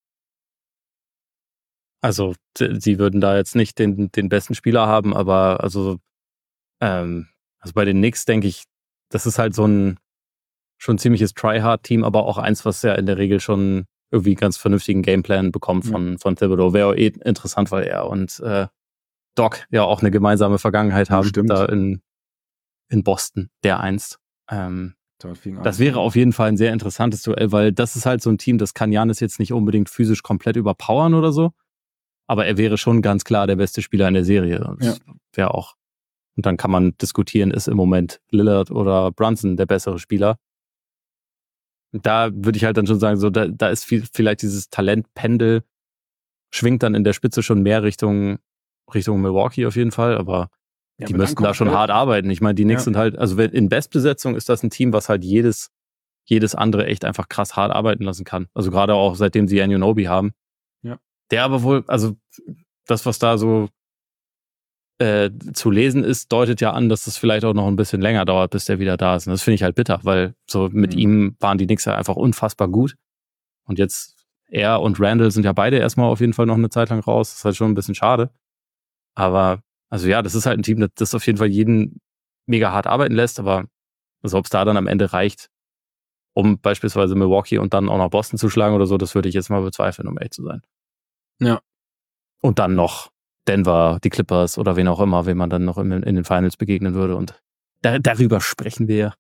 Also sie würden da jetzt nicht den, den besten Spieler haben, aber also, ähm, also bei den Knicks denke ich, das ist halt so ein schon ziemliches Tryhard-Team, aber auch eins, was ja in der Regel schon irgendwie ganz vernünftigen Gameplan bekommt von, ja. von Thibodeau. Wäre eh interessant, weil er und äh, Doc ja auch eine gemeinsame Vergangenheit haben, Stimmt. da in, in Boston, der einst. Ähm, das wäre auf jeden Fall ein sehr interessantes Duell, weil das ist halt so ein Team, das kann Giannis jetzt nicht unbedingt physisch komplett überpowern oder so, aber er wäre schon ganz klar der beste Spieler in der Serie. Und ja. wäre auch. Und dann kann man diskutieren, ist im Moment Lillard oder Brunson der bessere Spieler. Da würde ich halt dann schon sagen, so da, da ist viel, vielleicht dieses Talentpendel schwingt dann in der Spitze schon mehr Richtung Richtung Milwaukee auf jeden Fall, aber ja, die müssten da schon hart arbeiten. Ich meine, die Knicks ja. sind halt, also in Bestbesetzung ist das ein Team, was halt jedes jedes andere echt einfach krass hart arbeiten lassen kann. Also gerade auch seitdem sie Anunoby haben. Ja. Der aber wohl, also das, was da so äh, zu lesen ist, deutet ja an, dass es vielleicht auch noch ein bisschen länger dauert, bis der wieder da ist. Und das finde ich halt bitter, weil so mit mhm. ihm waren die Knicks ja einfach unfassbar gut. Und jetzt er und Randall sind ja beide erstmal auf jeden Fall noch eine Zeit lang raus. Das ist halt schon ein bisschen schade. Aber, also ja, das ist halt ein Team, das, das auf jeden Fall jeden mega hart arbeiten lässt. Aber also ob es da dann am Ende reicht, um beispielsweise Milwaukee und dann auch noch Boston zu schlagen oder so, das würde ich jetzt mal bezweifeln, um ehrlich zu sein. Ja. Und dann noch Denver, die Clippers oder wen auch immer, wen man dann noch in, in den Finals begegnen würde. Und da, darüber sprechen wir.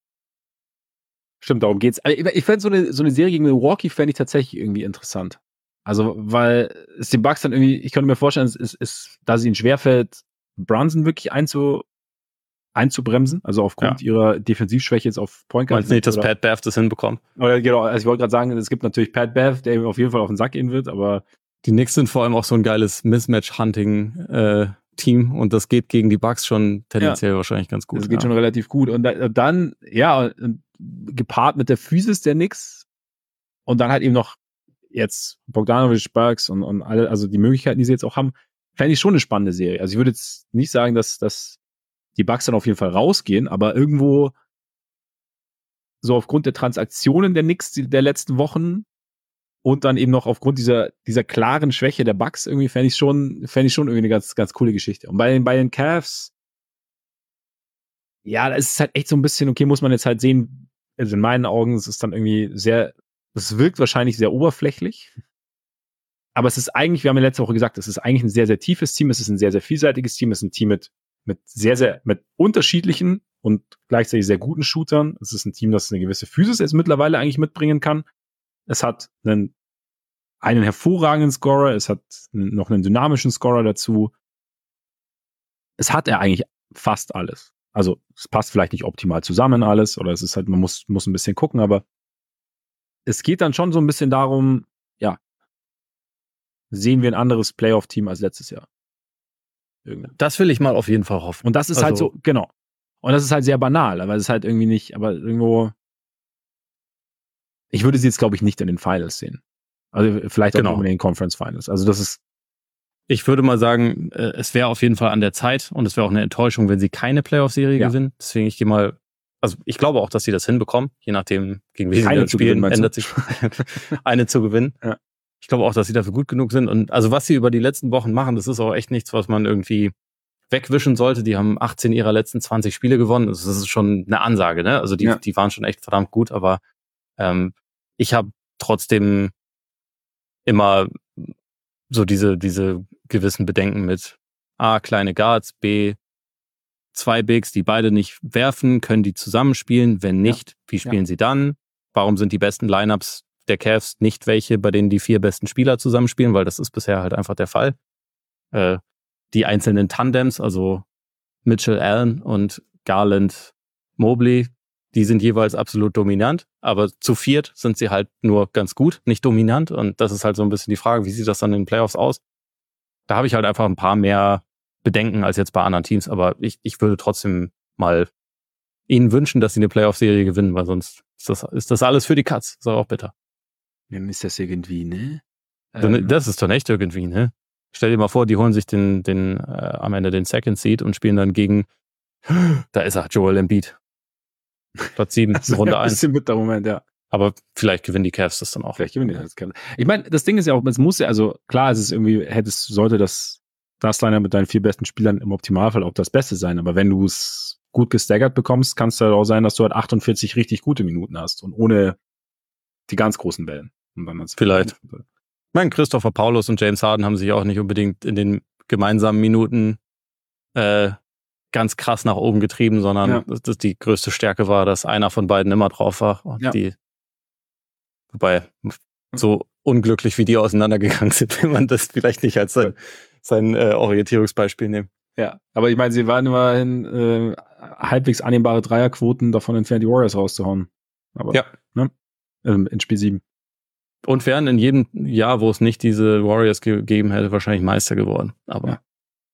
Stimmt, darum geht's. Ich, ich fände so eine, so eine Serie gegen Milwaukee fände ich tatsächlich irgendwie interessant. Also, weil es den Bucks dann irgendwie, ich könnte mir vorstellen, es ist, ist, da es ihnen schwerfällt, Brunson wirklich einzu, einzubremsen, also aufgrund ja. ihrer Defensivschwäche jetzt auf Point Guard. Meinst du nicht, dass Pat Bev das hinbekommt? Oder genau, also ich wollte gerade sagen, es gibt natürlich Pat Bev, der ihm auf jeden Fall auf den Sack gehen wird, aber die Knicks sind vor allem auch so ein geiles Mismatch-Hunting-Team äh, und das geht gegen die Bucks schon tendenziell ja. wahrscheinlich ganz gut. Das geht ja. schon relativ gut. Und da, dann, ja, gepaart mit der Physis der Knicks und dann halt eben noch jetzt Bogdanovic, Burks und, und alle, also die Möglichkeiten, die sie jetzt auch haben, fände ich schon eine spannende Serie. Also ich würde jetzt nicht sagen, dass, dass die Bucks dann auf jeden Fall rausgehen, aber irgendwo so aufgrund der Transaktionen der Knicks der letzten Wochen und dann eben noch aufgrund dieser, dieser klaren Schwäche der Bucks irgendwie fände ich schon, fände ich schon irgendwie eine ganz, ganz coole Geschichte. Und bei den, bei den Cavs, ja, da ist es halt echt so ein bisschen, okay, muss man jetzt halt sehen, also in meinen Augen, es ist dann irgendwie sehr, es wirkt wahrscheinlich sehr oberflächlich. Aber es ist eigentlich, wir haben ja letzte Woche gesagt, es ist eigentlich ein sehr, sehr tiefes Team, es ist ein sehr, sehr vielseitiges Team, es ist ein Team mit, mit sehr, sehr, mit unterschiedlichen und gleichzeitig sehr guten Shootern. Es ist ein Team, das eine gewisse Physis jetzt mittlerweile eigentlich mitbringen kann. Es hat einen, einen hervorragenden Scorer, es hat noch einen dynamischen Scorer dazu. Es hat er eigentlich fast alles. Also es passt vielleicht nicht optimal zusammen alles oder es ist halt, man muss, muss ein bisschen gucken, aber es geht dann schon so ein bisschen darum, ja, sehen wir ein anderes Playoff-Team als letztes Jahr. Irgendwie. Das will ich mal auf jeden Fall hoffen. Und das ist also, halt so, genau. Und das ist halt sehr banal, aber es ist halt irgendwie nicht, aber irgendwo, ich würde sie jetzt, glaube ich, nicht in den Finals sehen. Also vielleicht auch Genau. nicht in den Conference Finals. Also das ist Ich würde mal sagen, äh, es wäre auf jeden Fall an der Zeit und es wäre auch eine Enttäuschung, wenn sie keine Playoff-Serie Ja. gewinnen. Deswegen ich gehe mal, also ich glaube auch, dass sie das hinbekommen, je nachdem, gegen wen sie Keine dann zu gewinnen, spielen, meinst du? ändert sich eine zu gewinnen. Ja. Ich glaube auch, dass sie dafür gut genug sind. Und also was sie über die letzten Wochen machen, das ist auch echt nichts, was man irgendwie wegwischen sollte. Die haben achtzehn ihrer letzten zwanzig Spiele gewonnen. Das ist schon eine Ansage, ne? Also die, Ja. die waren schon echt verdammt gut, aber ähm, ich habe trotzdem immer so diese, diese gewissen Bedenken mit A, kleine Guards, B, zwei Bigs, die beide nicht werfen, können die zusammenspielen? Wenn nicht, wie spielen sie dann? Warum sind die besten Lineups der Cavs nicht welche, bei denen die vier besten Spieler zusammenspielen? Weil das ist bisher halt einfach der Fall. Äh, die einzelnen Tandems, also Mitchell Allen und Garland Mobley, die sind jeweils absolut dominant, aber zu viert sind sie halt nur ganz gut, nicht dominant. Und das ist halt so ein bisschen die Frage, wie sieht das dann in den Playoffs aus? Da habe ich halt einfach ein paar mehr Bedenken als jetzt bei anderen Teams, aber ich, ich würde trotzdem mal ihnen wünschen, dass sie eine Playoff-Serie gewinnen, weil sonst ist das, ist das alles für die Katz. Ist auch bitter. Wem ist das irgendwie, ne? Dann, Ähm, das ist doch echt irgendwie, ne? Stell dir mal vor, die holen sich den, den äh, am Ende den Second Seed und spielen dann gegen, da ist er, Joel Embiid. Platz sieben, das ist Runde ja ein eins. bisschen mit der Moment, ja. Aber vielleicht gewinnen die Cavs das dann auch. Vielleicht gewinnen die das. Ich meine, das Ding ist ja auch, es muss ja, also klar, es ist irgendwie, hättest, sollte das das Liner mit deinen vier besten Spielern im Optimalfall auch das Beste sein. Aber wenn du es gut gestaggert bekommst, kann es halt auch sein, dass du halt achtundvierzig richtig gute Minuten hast und ohne die ganz großen Wellen. Und dann Vielleicht. Ich meine, Christopher Paulus und James Harden haben sich auch nicht unbedingt in den gemeinsamen Minuten äh, ganz krass nach oben getrieben, sondern Ja. dass das die größte Stärke war, dass einer von beiden immer drauf war. Und Ja. die, wobei, so unglücklich wie die auseinandergegangen sind, will man das vielleicht nicht als sein, sein äh, Orientierungsbeispiel nehmen. Ja, aber ich meine, sie waren immerhin äh, halbwegs annehmbare Dreierquoten davon entfernt, die Warriors rauszuhauen. Aber, Ja. Ne? Ähm, in Spiel sieben. Und wären in jedem Jahr, wo es nicht diese Warriors gegeben hätte, wahrscheinlich Meister geworden. Aber Ja.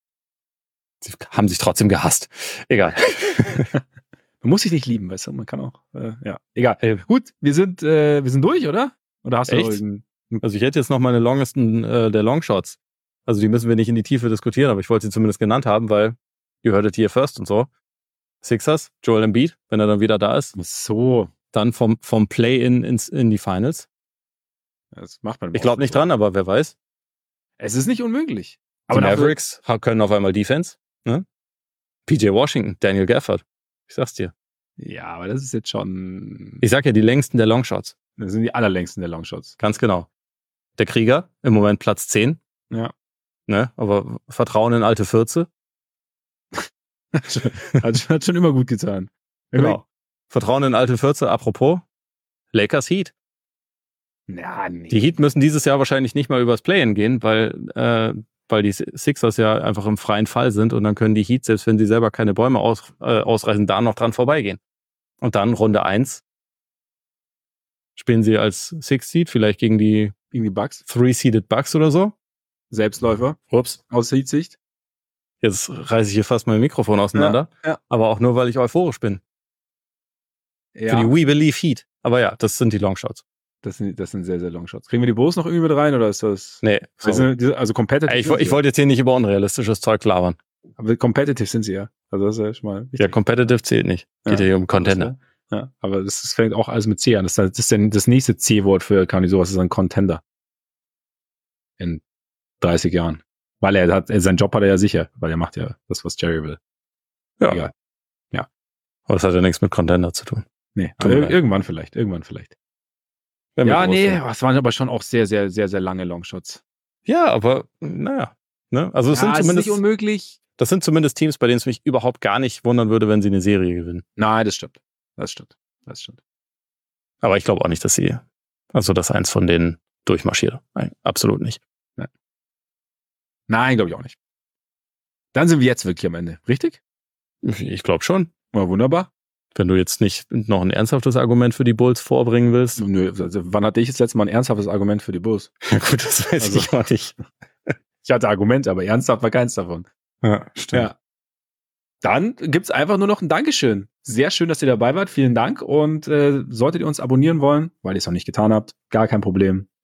sie haben sich trotzdem gehasst. Egal. Man muss sich nicht lieben, weißt du, man kann auch, äh, ja, egal. Ey. Gut, wir sind, äh, wir sind durch, oder? Oder hast du Echt? noch irgendeinen? Also ich hätte jetzt noch meine Longesten äh, der Longshots. Also die müssen wir nicht in die Tiefe diskutieren, aber ich wollte sie zumindest genannt haben, weil you heard it here first und so. Sixers, Joel Embiid, wenn er dann wieder da ist. So, Dann vom, vom Play-In ins, in die Finals. das macht man. Ich glaube nicht dran, aber wer weiß. Es ist nicht unmöglich. Die Aber dafür, Mavericks ha- können auf einmal Defense. Ne? P J Washington, Daniel Gafford. Ich sag's dir. ja, aber das ist jetzt schon, Ich sag ja, die längsten der Longshots. das sind die allerlängsten der Longshots. Ganz genau. Der Krieger, im Moment Platz zehn. Ja. Ne? Aber Vertrauen in alte Fürze. hat, schon- hat schon immer gut getan. Genau. Vertrauen in alte Fürze. Apropos, Lakers Heat. Ja, nee. Die Heat müssen dieses Jahr wahrscheinlich nicht mal übers Play-In gehen, weil, äh, weil die Sixers ja einfach im freien Fall sind und dann können die Heat, selbst wenn sie selber keine Bäume aus, äh, ausreißen, da noch dran vorbeigehen. Und dann Runde eins spielen sie als Six-Seed, vielleicht gegen die Gegen die Bucks. Three-Seeded Bucks oder so. Selbstläufer. Ups. Aus Sicht. Jetzt reiße ich hier fast mein Mikrofon auseinander. Ja, ja. Aber auch nur, weil ich euphorisch bin. Ja, Für die We Believe Heat. Aber ja, das sind die Longshots. das sind, das sind sehr, sehr Longshots. Kriegen wir die Bulls noch irgendwie mit rein oder ist das? Nee, sorry. Also, diese- also competitive. Ey, ich, sind ich sie wollte jetzt hier nicht über unrealistisches Zeug labern. ja. Aber competitive sind sie ja. Also das ist ja schon mal wichtig. Ja, Competitive zählt nicht. Geht ja hier um Contender. Ja, aber das, das fängt auch alles mit C an. Das, das ist dann das nächste C-Wort für Kani sowas ist ein Contender. In dreißig Jahren. Weil er hat, seinen Job hat er ja sicher, weil er macht ja das, was Jerry will. Ja. Egal. Aber das hat ja nichts mit Contender zu tun. Nee, Tut mir aber leid. irgendwann vielleicht, irgendwann vielleicht. Wenn wir Ja, groß nee, sind. es waren aber schon auch sehr, sehr, sehr, sehr lange Longshots. Ja, aber naja. Ne? Also es ja, sind es ist zumindest, nicht unmöglich. das sind zumindest Teams, bei denen es mich überhaupt gar nicht wundern würde, wenn sie eine Serie gewinnen. Nein, das stimmt. Das stimmt. Das stimmt. Aber ich glaube auch nicht, dass sie, also dass eins von denen durchmarschiert. Nein, absolut nicht. Nein, glaube ich auch nicht. Dann sind wir jetzt wirklich am Ende. Richtig? Ich glaube schon. Ja, wunderbar. Wenn du jetzt nicht noch ein ernsthaftes Argument für die Bulls vorbringen willst. Nö, also wann hatte ich das letzte Mal ein ernsthaftes Argument für die Bulls? Ja gut, das weiß Also- ich auch nicht. Ich hatte Argumente, aber ernsthaft war keins davon. Ja, stimmt. Ja. Dann gibt's einfach nur noch ein Dankeschön. Sehr schön, dass ihr dabei wart. Vielen Dank. Und äh, solltet ihr uns abonnieren wollen, weil ihr es noch nicht getan habt, gar kein Problem.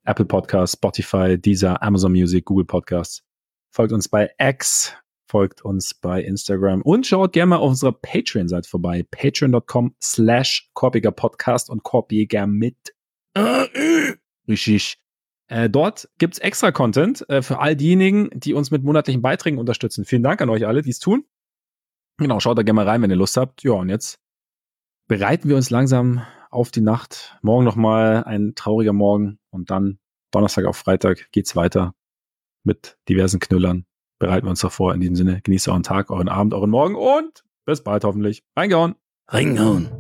Apple Podcasts, Spotify, Deezer, Amazon Music, Google Podcasts. Folgt uns bei X, folgt uns bei Instagram und schaut gerne mal auf unserer Patreon-Seite vorbei. Patreon.com slash Korpiger Podcast und Korbjäger mit Richtig. Äh, dort gibt's extra Content äh, für all diejenigen, die uns mit monatlichen Beiträgen unterstützen. Vielen Dank an euch alle, die es tun. Genau, schaut da gerne mal rein, wenn ihr Lust habt. Ja, und jetzt bereiten wir uns langsam auf die Nacht. Morgen nochmal ein trauriger Morgen und dann Donnerstag auf Freitag geht's weiter mit diversen Knüllern. Bereiten wir uns davor. In diesem Sinne, genießt euren Tag, euren Abend, euren Morgen und bis bald hoffentlich. Reingehauen. Reingehauen.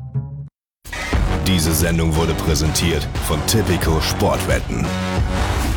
Diese Sendung wurde präsentiert von Tipico Sportwetten.